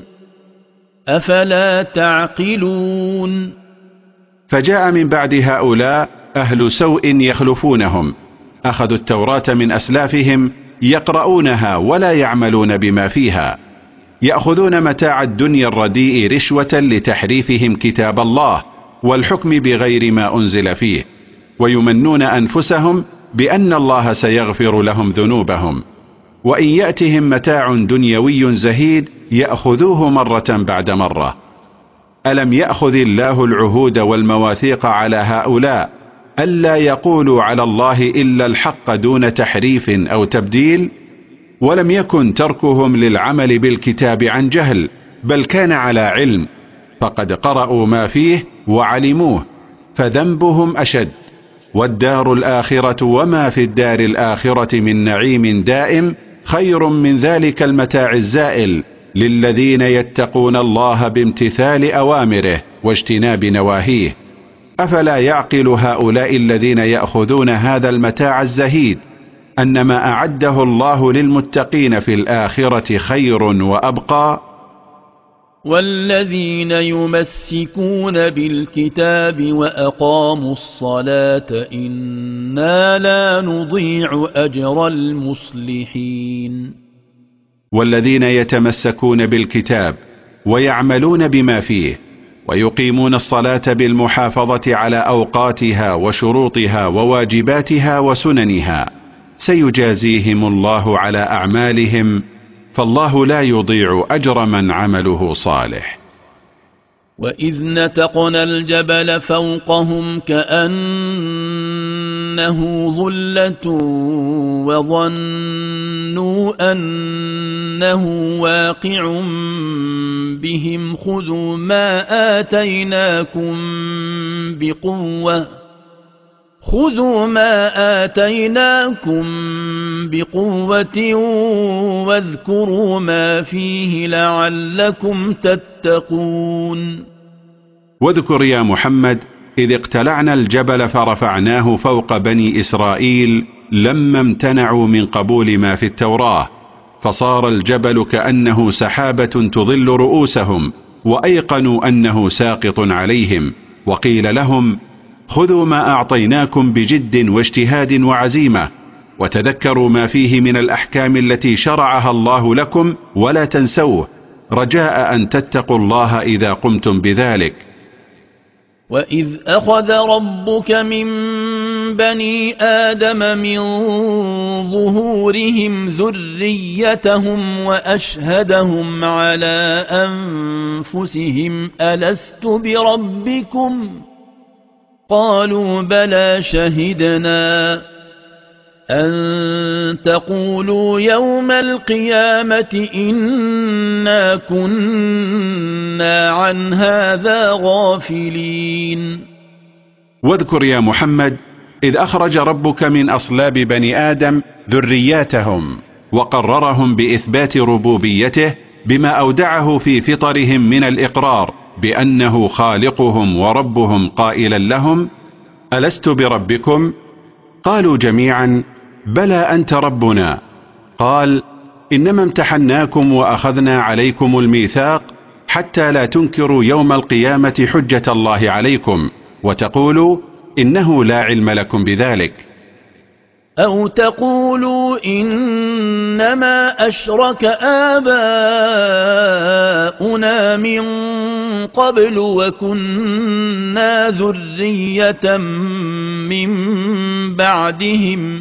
أفلا تعقلون؟ فجاء من بعد هؤلاء أهل سوء يخلفونهم، أخذوا التوراة من أسلافهم يقرؤونها ولا يعملون بما فيها، يأخذون متاع الدنيا الرديء رشوة لتحريفهم كتاب الله والحكم بغير ما أنزل فيه، ويمنون أنفسهم بأن الله سيغفر لهم ذنوبهم، وإن يأتهم متاع دنيوي زهيد يأخذوه مرة بعد مرة. ألم يأخذ الله العهود والمواثيق على هؤلاء ألا يقولوا على الله إلا الحق دون تحريف أو تبديل؟ ولم يكن تركهم للعمل بالكتاب عن جهل، بل كان على علم، فقد قرأوا ما فيه وعلموه، فذنبهم أشد. والدار الآخرة وما في الدار الآخرة من نعيم دائم خير من ذلك المتاع الزائل للذين يتقون الله بامتثال أوامره واجتناب نواهيه. أفلا يعقل هؤلاء الذين يأخذون هذا المتاع الزهيد أن ما أعده الله للمتقين في الآخرة خير وأبقى؟ والذين يمسكون بالكتاب وأقاموا الصلاة إنا لا نضيع أجر المصلحين. والذين يتمسكون بالكتاب ويعملون بما فيه ويقيمون الصلاة بالمحافظة على أوقاتها وشروطها وواجباتها وسننها سيجازيهم الله على أعمالهم، فالله لا يضيع أجر من عمله صالح. وإذ نتقنا الجبل فوقهم كأنه ظلة وظنوا أنه واقع بهم خذوا ما آتيناكم بقوة واذكروا ما فيه لعلكم تتقون. واذكر يا محمد إذ اقتلعنا الجبل فرفعناه فوق بني إسرائيل لما امتنعوا من قبول ما في التوراة، فصار الجبل كأنه سحابة تظل رؤوسهم، وأيقنوا أنه ساقط عليهم، وقيل لهم خذوا ما أعطيناكم بجد واجتهاد وعزيمة، وتذكروا ما فيه من الأحكام التي شرعها الله لكم ولا تنسوه، رجاء أن تتقوا الله إذا قمتم بذلك. وإذ أخذ ربك من بني آدم من ظهورهم ذريتهم وأشهدهم على أنفسهم ألست بربكم؟ قالوا بلى شهدنا أن تقولوا يوم القيامة إنا كنا عن هذا غافلين. واذكر يا محمد إذ أخرج ربك من أصلاب بني آدم ذرياتهم وقررهم بإثبات ربوبيته بما أودعه في فطرهم من الإقرار بأنه خالقهم وربهم، قائلا لهم ألست بربكم؟ قالوا جميعا بلى أنت ربنا. قال إنما امتحناكم وأخذنا عليكم الميثاق حتى لا تنكروا يوم القيامة حجة الله عليكم وتقولوا إنه لا علم لكم بذلك. أو تقولوا إنما أشرك آباؤنا من قبل وكنا ذرية من بعدهم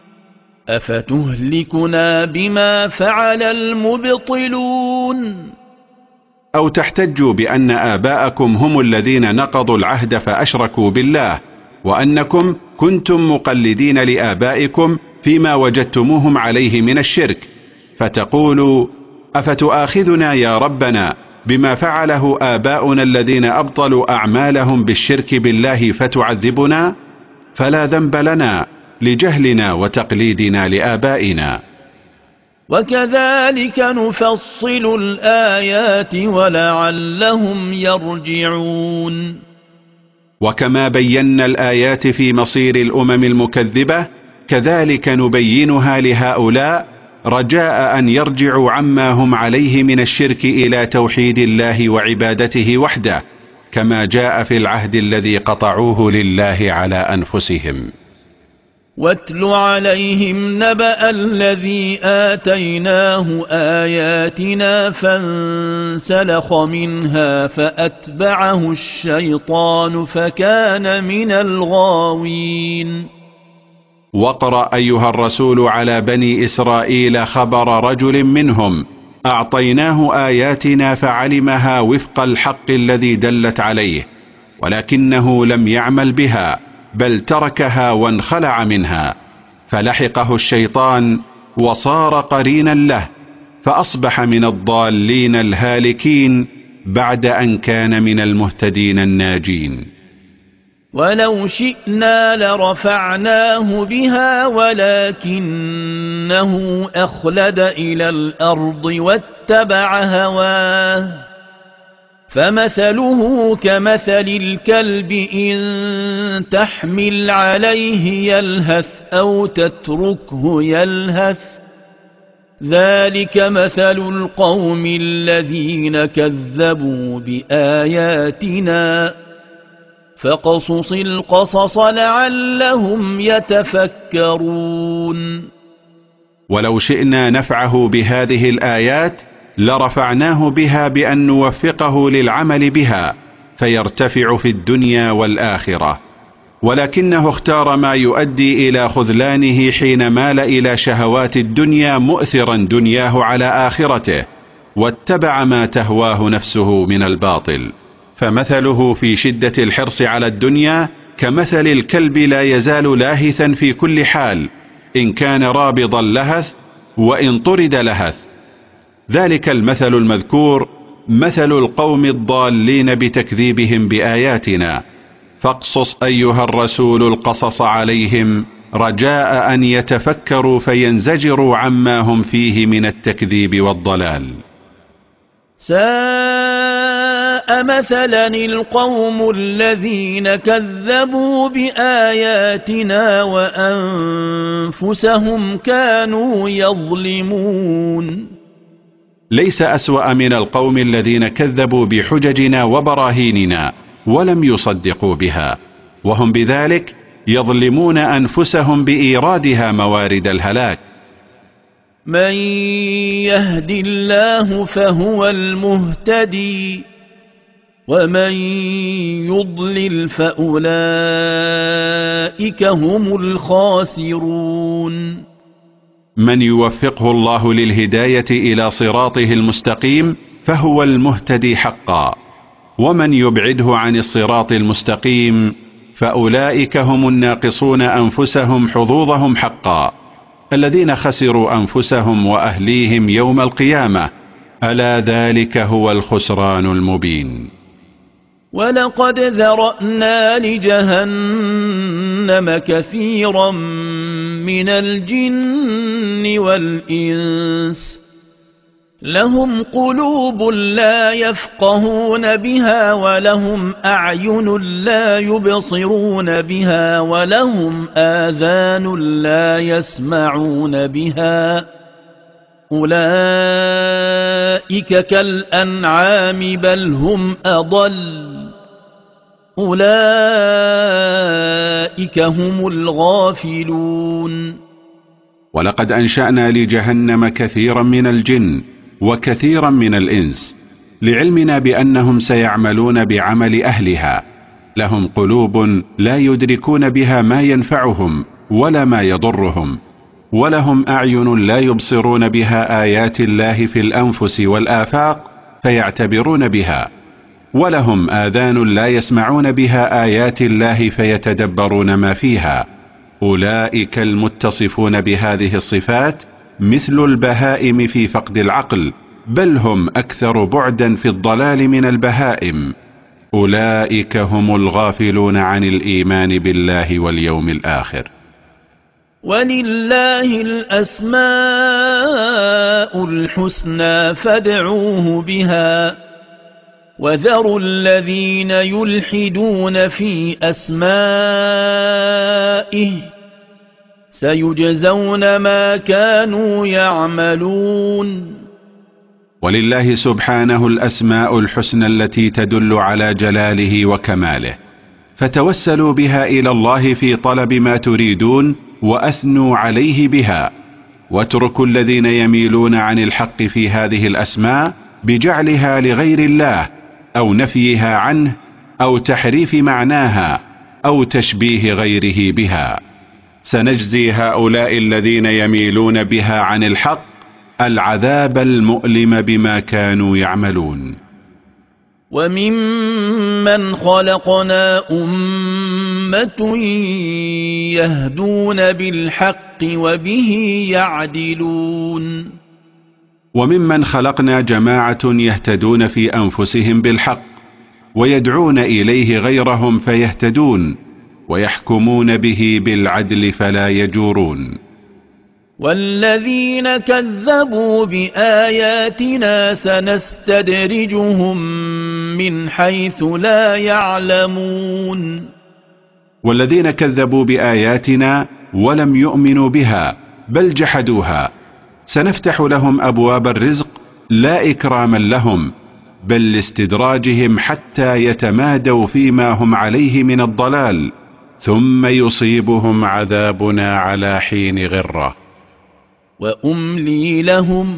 أفتهلكنا بما فعل المبطلون. أو تحتجوا بأن آباءكم هم الذين نقضوا العهد فأشركوا بالله، وأنكم كنتم مقلدين لآبائكم فيما وجدتموهم عليه من الشرك، فتقولوا أفتؤاخذنا يا ربنا بما فعله آباؤنا الذين أبطلوا أعمالهم بالشرك بالله فتعذبنا؟ فلا ذنب لنا لجهلنا وتقليدنا لآبائنا. وكذلك نفصل الآيات ولعلهم يرجعون. وكما بينا الآيات في مصير الأمم المكذبة، كذلك نبينها لهؤلاء رجاء أن يرجعوا عما هم عليه من الشرك إلى توحيد الله وعبادته وحده، كما جاء في العهد الذي قطعوه لله على أنفسهم. واتل عليهم نبأ الذي آتيناه آياتنا فانسلخ منها فأتبعه الشيطان فكان من الغاوين. واقرأ أيها الرسول على بني إسرائيل خبر رجل منهم أعطيناه آياتنا فعلمها وفق الحق الذي دلت عليه، ولكنه لم يعمل بها بل تركها وانخلع منها، فلحقه الشيطان وصار قرينا له، فأصبح من الضالين الهالكين بعد أن كان من المهتدين الناجين. ولو شئنا لرفعناه بها ولكنه أخلد إلى الأرض واتبع هواه، فمثله كمثل الكلب إن تحمل عليه يلهث أو تتركه يلهث، ذلك مثل القوم الذين كذبوا بآياتنا، فقصص القصص لعلهم يتفكرون. ولو شئنا نفعه بهذه الآيات لرفعناه بها بأن نوفقه للعمل بها فيرتفع في الدنيا والآخرة، ولكنه اختار ما يؤدي إلى خذلانه حين مال إلى شهوات الدنيا مؤثرا دنياه على آخرته، واتبع ما تهواه نفسه من الباطل، فمثله في شدة الحرص على الدنيا كمثل الكلب لا يزال لاهثا في كل حال، إن كان رابضا لهث وإن طرد لهث. ذلك المثل المذكور مثل القوم الضالين بتكذيبهم بآياتنا، فاقصص أيها الرسول القصص عليهم رجاء أن يتفكروا فينزجروا عما هم فيه من التكذيب والضلال. ساء مثلا القوم الذين كذبوا بآياتنا وأنفسهم كانوا يظلمون. ليس أسوأ من القوم الذين كذبوا بحججنا وبراهيننا ولم يصدقوا بها، وهم بذلك يظلمون أنفسهم بإيرادها موارد الهلاك. من يهد الله فهو المهتدي ومن يضلل فأولئك هم الخاسرون. من يوفقه الله للهداية إلى صراطه المستقيم فهو المهتدي حقا، ومن يبعده عن الصراط المستقيم فأولئك هم الناقصون أنفسهم حظوظهم حقا، الذين خسروا أنفسهم وأهليهم يوم القيامة، ألا ذلك هو الخسران المبين. ولقد ذرأنا لجهنم كثيرا من الجن والإنس لهم قلوب لا يفقهون بها ولهم أعين لا يبصرون بها ولهم آذان لا يسمعون بها، أولئك كالأنعام بل هم أضل، أولئك هم الغافلون. ولقد أنشأنا لجهنم كثيرا من الجن وكثيرا من الإنس، لعلمنا بأنهم سيعملون بعمل أهلها، لهم قلوب لا يدركون بها ما ينفعهم ولا ما يضرهم، ولهم أعين لا يبصرون بها آيات الله في الأنفس والآفاق فيعتبرون بها، ولهم آذان لا يسمعون بها آيات الله فيتدبرون ما فيها. أولئك المتصفون بهذه الصفات مثل البهائم في فقد العقل، بل هم أكثر بعدا في الضلال من البهائم. أولئك هم الغافلون عن الإيمان بالله واليوم الآخر. ولله الأسماء الحسنى فادعوه بها وذروا الذين يلحدون في أسمائه سيجزون ما كانوا يعملون. ولله سبحانه الأسماء الحسنى التي تدل على جلاله وكماله، فتوسلوا بها إلى الله في طلب ما تريدون وأثنوا عليه بها، واتركوا الذين يميلون عن الحق في هذه الأسماء بجعلها لغير الله أو نفيها عنه أو تحريف معناها أو تشبيه غيره بها. سنجزي هؤلاء الذين يميلون بها عن الحق العذاب المؤلم بما كانوا يعملون. وممن خلقنا أمة يهدون بالحق وبه يعدلون. وممن خلقنا جماعة يهتدون في أنفسهم بالحق ويدعون إليه غيرهم فيهتدون، ويحكمون به بالعدل فلا يجورون. والذين كذبوا بآياتنا سنستدرجهم من حيث لا يعلمون. والذين كذبوا بآياتنا ولم يؤمنوا بها بل جحدوها سنفتح لهم أبواب الرزق لا إكراما لهم، بل لاستدراجهم حتى يتمادوا فيما هم عليه من الضلال، ثم يصيبهم عذابنا على حين غرة. وأملي لهم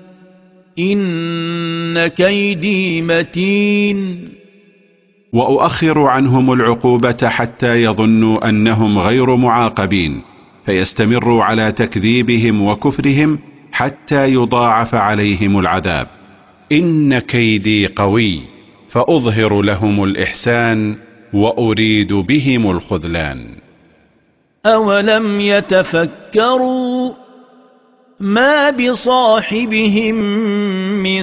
إن كيدي متين. وأؤخر عنهم العقوبة حتى يظنوا أنهم غير معاقبين، فيستمروا على تكذيبهم وكفرهم حتى يضاعف عليهم العذاب. إن كيدي قوي فأظهر لهم الإحسان وأريد بهم الخذلان. أولم يتفكروا ما بصاحبهم من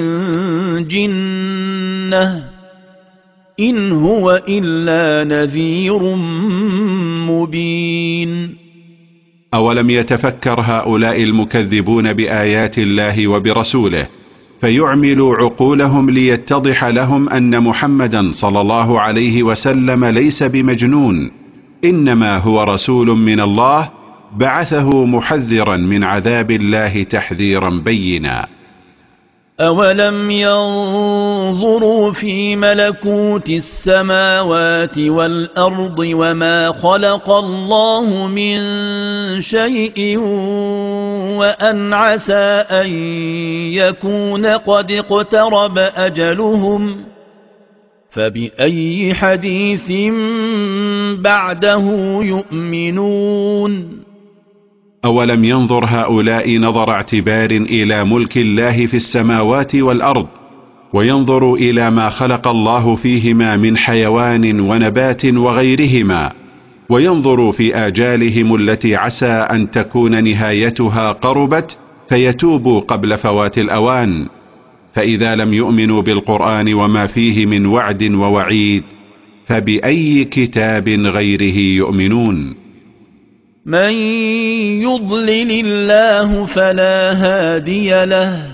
جنة إن هو إلا نذير مبين. أولم يتفكر هؤلاء المكذبون بآيات الله وبرسوله فيعملوا عقولهم ليتضح لهم أن محمدا صلى الله عليه وسلم ليس بمجنون، إنما هو رسول من الله بعثه محذرا من عذاب الله تحذيرا بينا. أولم ينظروا في ملكوت السماوات والأرض وما خلق الله من شيء وأن عسى أن يكون قد اقترب أجلهم فبأي حديث بعده يؤمنون. أولم ينظر هؤلاء نظر اعتبار إلى ملك الله في السماوات والأرض، وينظر إلى ما خلق الله فيهما من حيوان ونبات وغيرهما، وينظر في آجالهم التي عسى أن تكون نهايتها قربت فيتوبوا قبل فوات الأوان. فإذا لم يؤمنوا بالقرآن وما فيه من وعد ووعيد فبأي كتاب غيره يؤمنون؟ من يضلل الله فلا هادي له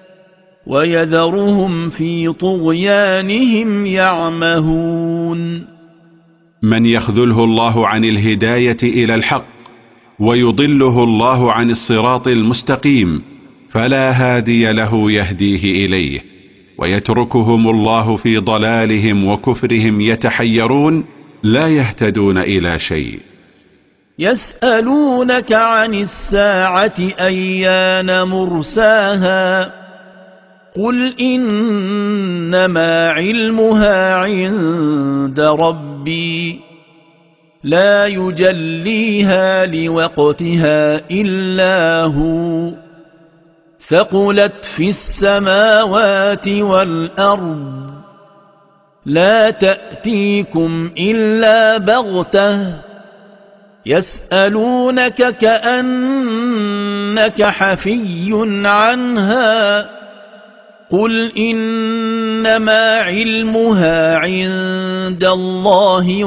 ويذرهم في طغيانهم يعمهون. من يخذله الله عن الهداية إلى الحق ويضله الله عن الصراط المستقيم فلا هادي له يهديه إليه، ويتركهم الله في ضلالهم وكفرهم يتحيرون لا يهتدون إلى شيء. يسألونك عن الساعة أيان مرساها قل إنما علمها عند ربي لا يجليها لوقتها إلا هو ثقلت في السماوات والأرض لا تأتيكم إلا بغتة يسألونك كأنك حفي عنها قل إنما علمها عند الله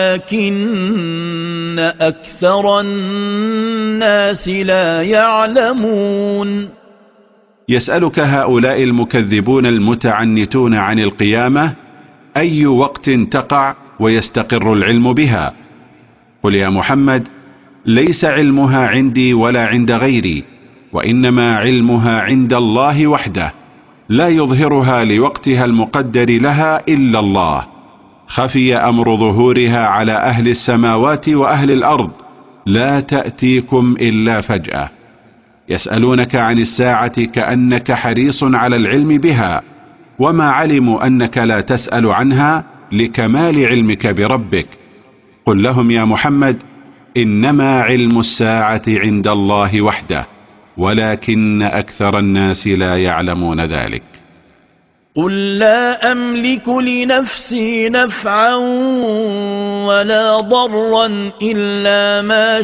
ولكن أكثر الناس لا يعلمون. يسألك هؤلاء المكذبون المتعنتون عن القيامة أي وقت تقع ويستقر العلم بها. قل يا محمد ليس علمها عندي ولا عند غيري، وإنما علمها عند الله وحده، لا يظهرها لوقتها المقدر لها إلا الله. خفي أمر ظهورها على أهل السماوات وأهل الأرض، لا تأتيكم إلا فجأة. يسألونك عن الساعة كأنك حريص على العلم بها، وما علموا أنك لا تسأل عنها لكمال علمك بربك. قل لهم يا محمد إنما علم الساعة عند الله وحده، ولكن أكثر الناس لا يعلمون ذلك. قل لا أملك لنفسي نفعا ولا ضرا إلا ما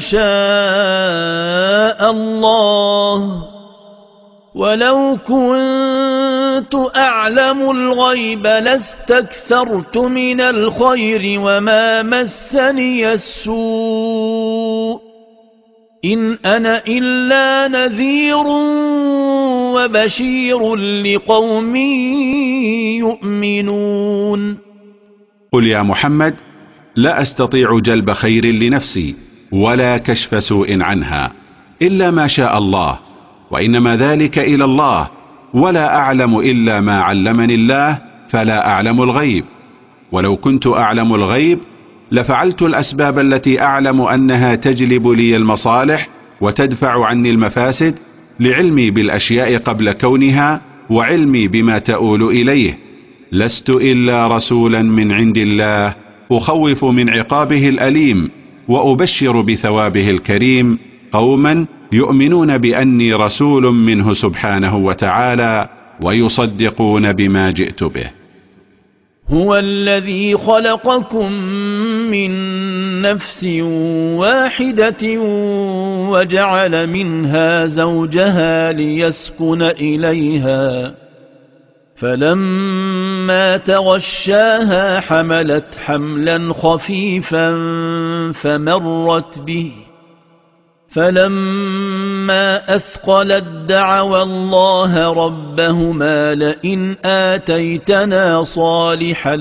شاء الله ولو كنت أعلم الغيب لاستكثرت من الخير وما مسني السوء إن أنا إلا نذير وبشير لقوم يؤمنون. قل يا محمد لا أستطيع جلب خير لنفسي ولا كشف سوء عنها إلا ما شاء الله، وإنما ذلك إلى الله، ولا أعلم إلا ما علمني الله، فلا أعلم الغيب. ولو كنت أعلم الغيب لفعلت الأسباب التي أعلم أنها تجلب لي المصالح وتدفع عني المفاسد، لعلمي بالأشياء قبل كونها وعلمي بما تؤول إليه. لست إلا رسولا من عند الله أخوف من عقابه الأليم وأبشر بثوابه الكريم قوما يؤمنون بأني رسول منه سبحانه وتعالى ويصدقون بما جئت به. هو الذي خلقكم من نفس واحدة وجعل منها زوجها ليسكن إليها فلما تغشاها حملت حملا خفيفا فمرت به فلما أثقلت دعوا الله ربهما لئن آتيتنا صالحا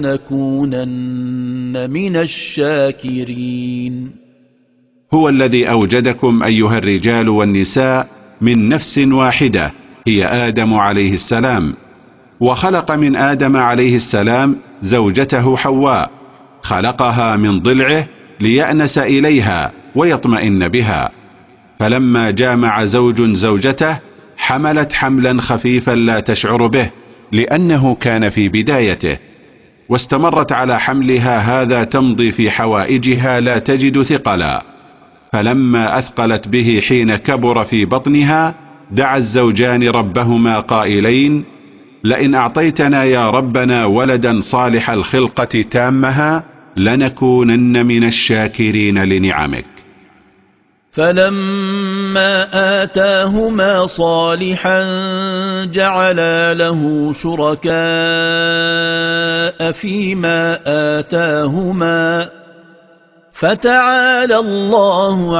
لنكونن من الشاكرين. هو الذي أوجدكم أيها الرجال والنساء من نفس واحدة هي آدم عليه السلام، وخلق من آدم عليه السلام زوجته حواء، خلقها من ضلعه ليأنس إليها ويطمئن بها، فلما جامع زوج زوجته حملت حملا خفيفا لا تشعر به لأنه كان في بدايته، واستمرت على حملها هذا تمضي في حوائجها لا تجد ثقلا، فلما أثقلت به حين كبر في بطنها دعا الزوجان ربهما قائلين لئن أعطيتنا يا ربنا ولدا صالح الخلقة تامها لنكونن من الشاكرين لنعمك. فلما آتاهما صالحا جعلا له شركاء فيما آتاهما فتعالى الله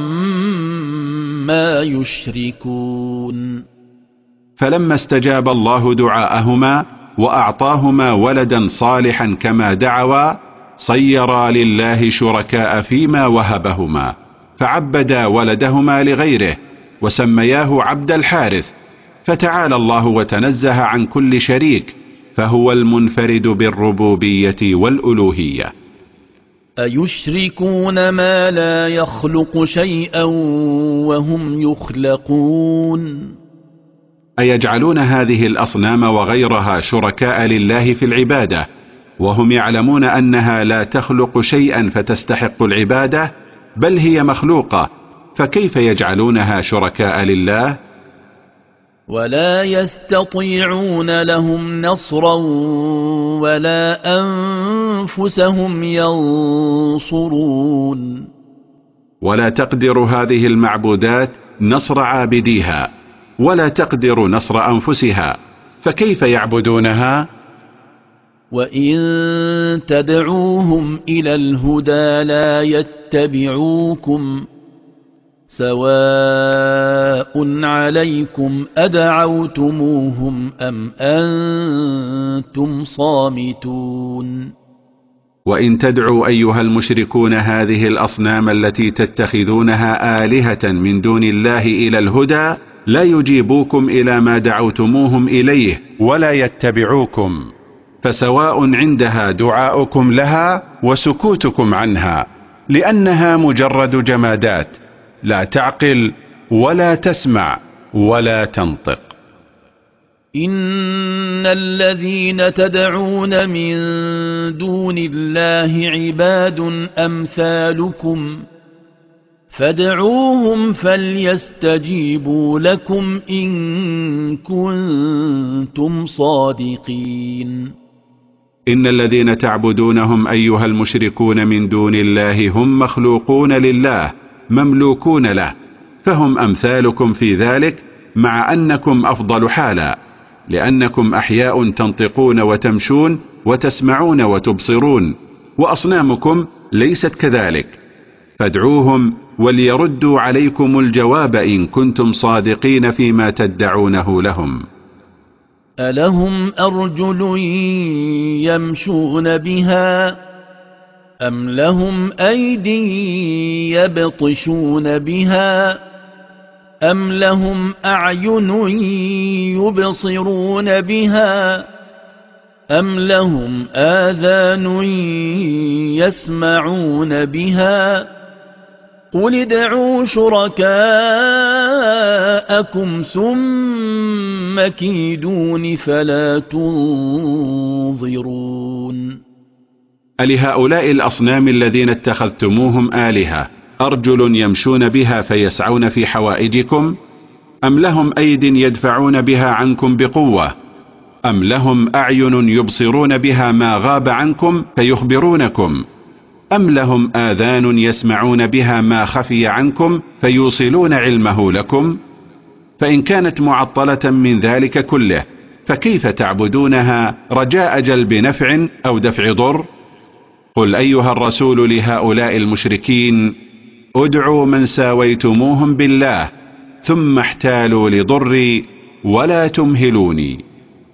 عما يشركون. فلما استجاب الله دعاءهما وأعطاهما ولدا صالحا كما دعوا صيرا لله شركاء فيما وهبهما، فعبدا ولدهما لغيره وسمياه عبد الحارث، فتعالى الله وتنزه عن كل شريك، فهو المنفرد بالربوبية والألوهية. أيشركون ما لا يخلق شيئا وهم يخلقون؟ أيجعلون هذه الأصنام وغيرها شركاء لله في العبادة وهم يعلمون أنها لا تخلق شيئا فتستحق العبادة، بل هي مخلوقة، فكيف يجعلونها شركاء لله؟ ولا يستطيعون لهم نصرا ولا أنفسهم ينصرون. ولا تقدر هذه المعبودات نصر عابديها، ولا تقدر نصر أنفسها، فكيف يعبدونها؟ وإن تدعوهم إلى الهدى لا يتبعوكم، سواء عليكم أدعوتموهم أم أنتم صامتون. وإن تدعوا أيها المشركون هذه الأصنام التي تتخذونها آلهة من دون الله إلى الهدى لا يجيبوكم إلى ما دعوتموهم إليه ولا يتبعوكم، فسواء عندها دعاؤكم لها وسكوتكم عنها، لأنها مجرد جمادات لا تعقل ولا تسمع ولا تنطق. إن الذين تدعون من دون الله عباد أمثالكم فادعوهم فليستجيبوا لكم إن كنتم صادقين. إن الذين تعبدونهم أيها المشركون من دون الله هم مخلوقون لله مملوكون له، فهم أمثالكم في ذلك، مع أنكم أفضل حالا، لأنكم أحياء تنطقون وتمشون وتسمعون وتبصرون، وأصنامكم ليست كذلك، فادعوهم وليردوا عليكم الجواب إن كنتم صادقين فيما تدعونه لهم. ألهم أرجل يمشون بها أم لهم أيدي يبطشون بها أم لهم أعين يبصرون بها أم لهم آذان يسمعون بها؟ قل ادعوا شركاءكم ثم كيدون فلا تنظرون. ألهؤلاء الأصنام الذين اتخذتموهم آلهة أرجل يمشون بها فيسعون في حوائجكم؟ أم لهم أيد يدفعون بها عنكم بقوة؟ أم لهم أعين يبصرون بها ما غاب عنكم فيخبرونكم؟ أم لهم آذان يسمعون بها ما خفي عنكم فيوصلون علمه لكم؟ فإن كانت معطلة من ذلك كله فكيف تعبدونها رجاء جلب نفع أو دفع ضر؟ قل أيها الرسول لهؤلاء المشركين: ادعوا من ساويتموهم بالله ثم احتالوا لضري ولا تمهلوني.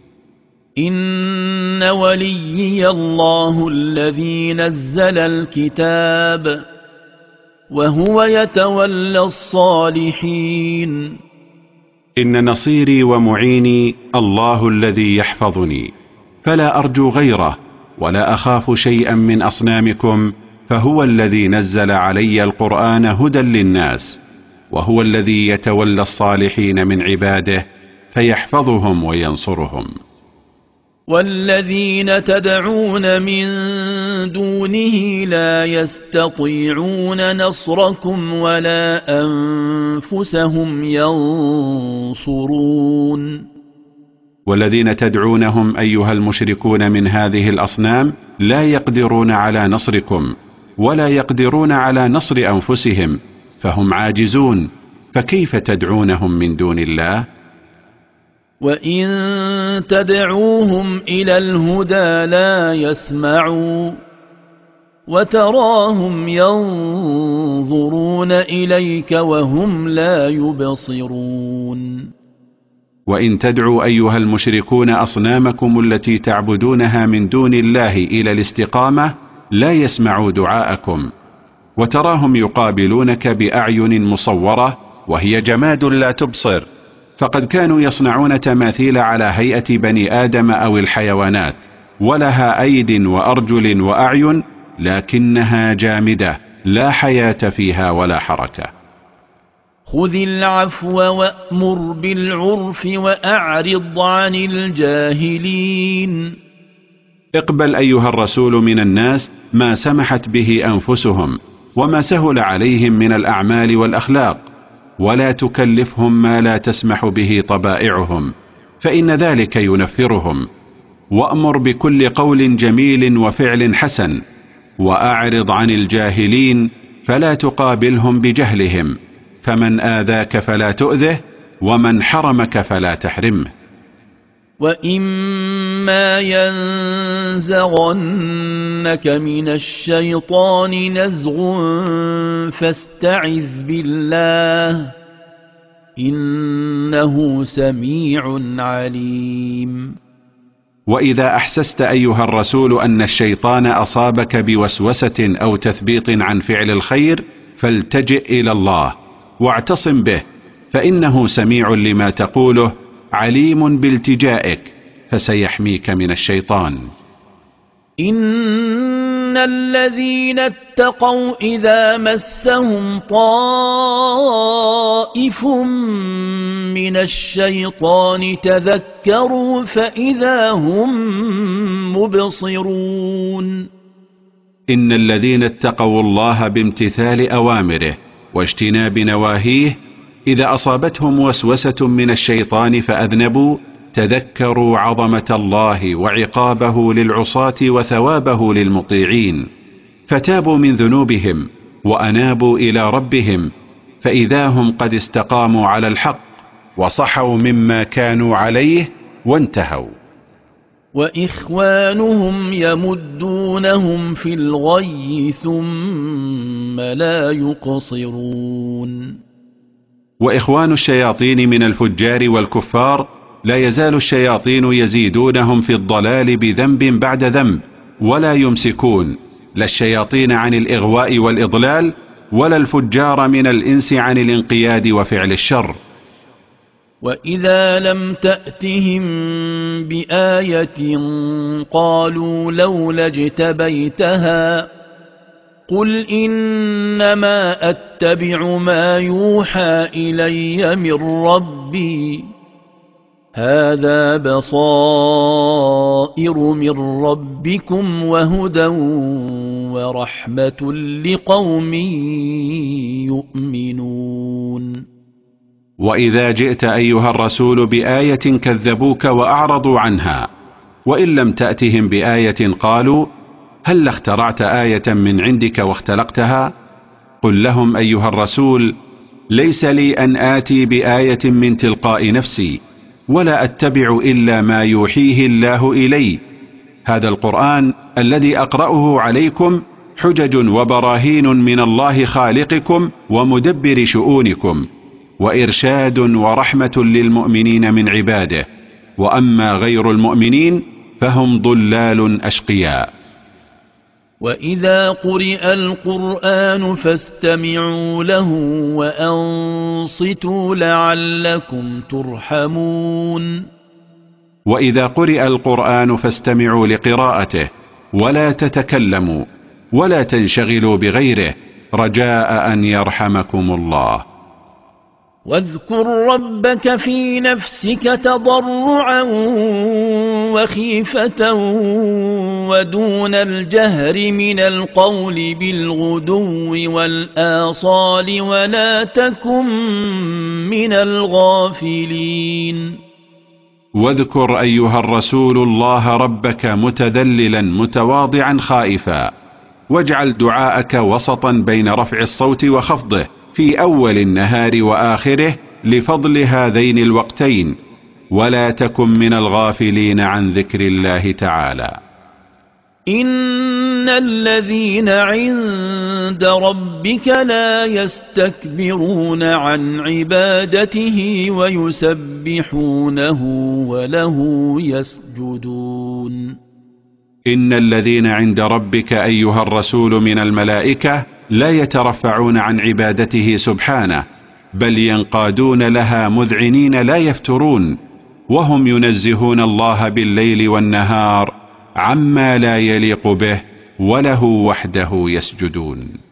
إن وليي الله الذي نزل الكتاب وهو يتولى الصالحين. إن نصيري ومعيني الله الذي يحفظني، فلا أرجو غيره ولا أخاف شيئا من أصنامكم، فهو الذي نزل علي القرآن هدى للناس، وهو الذي يتولى الصالحين من عباده فيحفظهم وينصرهم. والذين تدعون من دونه لا يستطيعون نصركم ولا أنفسهم ينصرون. والذين تدعونهم أيها المشركون من هذه الأصنام لا يقدرون على نصركم ولا يقدرون على نصر أنفسهم، فهم عاجزون، فكيف تدعونهم من دون الله؟ وإن تدعوهم إلى الهدى لا يسمعوا وتراهم ينظرون إليك وهم لا يبصرون. وإن تدعوا أيها المشركون أصنامكم التي تعبدونها من دون الله إلى الاستقامة لا يسمعوا دعاءكم، وتراهم يقابلونك بأعين مصورة وهي جماد لا تبصر، فقد كانوا يصنعون تماثيل على هيئة بني آدم أو الحيوانات، ولها أيد وأرجل وأعين، لكنها جامدة لا حياة فيها ولا حركة. خذ العفو وأمر بالعرف وأعرض عن الجاهلين. اقبل أيها الرسول من الناس ما سمحت به أنفسهم وما سهل عليهم من الأعمال والأخلاق، ولا تكلفهم ما لا تسمح به طبائعهم، فإن ذلك ينفرهم. وأمر بكل قول جميل وفعل حسن، وأعرض عن الجاهلين فلا تقابلهم بجهلهم، فمن آذاك فلا تؤذه، ومن حرمك فلا تحرمه. وإما ينزغنك من الشيطان نزغ فاستعذ بالله إنه سميع عليم. وإذا أحسست أيها الرسول أن الشيطان أصابك بوسوسة أو تثبيط عن فعل الخير، فالتجئ إلى الله واعتصم به، فإنه سميع لما تقوله عليم بالتجائك، فسيحميك من الشيطان. إن الذين اتقوا إذا مسهم طائف من الشيطان تذكروا فإذا هم مبصرون. إن الذين اتقوا الله بامتثال أوامره واجتناب نواهيه إذا أصابتهم وسوسة من الشيطان فأذنبوا، تذكروا عظمة الله وعقابه للعصاة وثوابه للمطيعين، فتابوا من ذنوبهم وأنابوا إلى ربهم، فإذا هم قد استقاموا على الحق وصحوا مما كانوا عليه وانتهوا. وإخوانهم يمدونهم في الغي ثم لا يقصرون. وإخوان الشياطين من الفجار والكفار لا يزال الشياطين يزيدونهم في الضلال بذنب بعد ذنب، ولا يمسكون لا الشياطين عن الإغواء والإضلال، ولا الفجار من الإنس عن الانقياد وفعل الشر. وإذا لم تأتهم بآية قالوا لولا اجتبيتها قل إنما أتبع ما يوحى إلي من ربي هذا بصائر من ربكم وهدى ورحمة لقوم يؤمنون. وإذا جئت أيها الرسول بآية كذبوك وأعرضوا عنها، وإن لم تأتهم بآية قالوا هل اخترعت آية من عندك واختلقتها؟ قل لهم أيها الرسول ليس لي أن آتي بآية من تلقاء نفسي، ولا أتبع إلا ما يوحيه الله إلي. هذا القرآن الذي أقرأه عليكم حجج وبراهين من الله خالقكم ومدبر شؤونكم، وإرشاد ورحمة للمؤمنين من عباده، وأما غير المؤمنين فهم ضلال أشقياء. وإذا قرئ القرآن فاستمعوا له وأنصتوا لعلكم ترحمون. وإذا قرئ القرآن فاستمعوا لقراءته ولا تتكلموا ولا تنشغلوا بغيره رجاء أن يرحمكم الله. واذكر ربك في نفسك تضرعا وخيفة ودون الجهر من القول بالغدو والآصال ولا تكن من الغافلين. واذكر أيها الرسول الله ربك متذللا متواضعا خائفا، واجعل دعاءك وسطا بين رفع الصوت وخفضه في أول النهار وآخره لفضل هذين الوقتين، ولا تكن من الغافلين عن ذكر الله تعالى. إن الذين عند ربك لا يستكبرون عن عبادته ويسبحونه وله يسجدون. إن الذين عند ربك أيها الرسول من الملائكة لا يترفعون عن عبادته سبحانه، بل ينقادون لها مذعنين لا يفترون، وهم ينزهون الله بالليل والنهار عما لا يليق به، وله وحده يسجدون.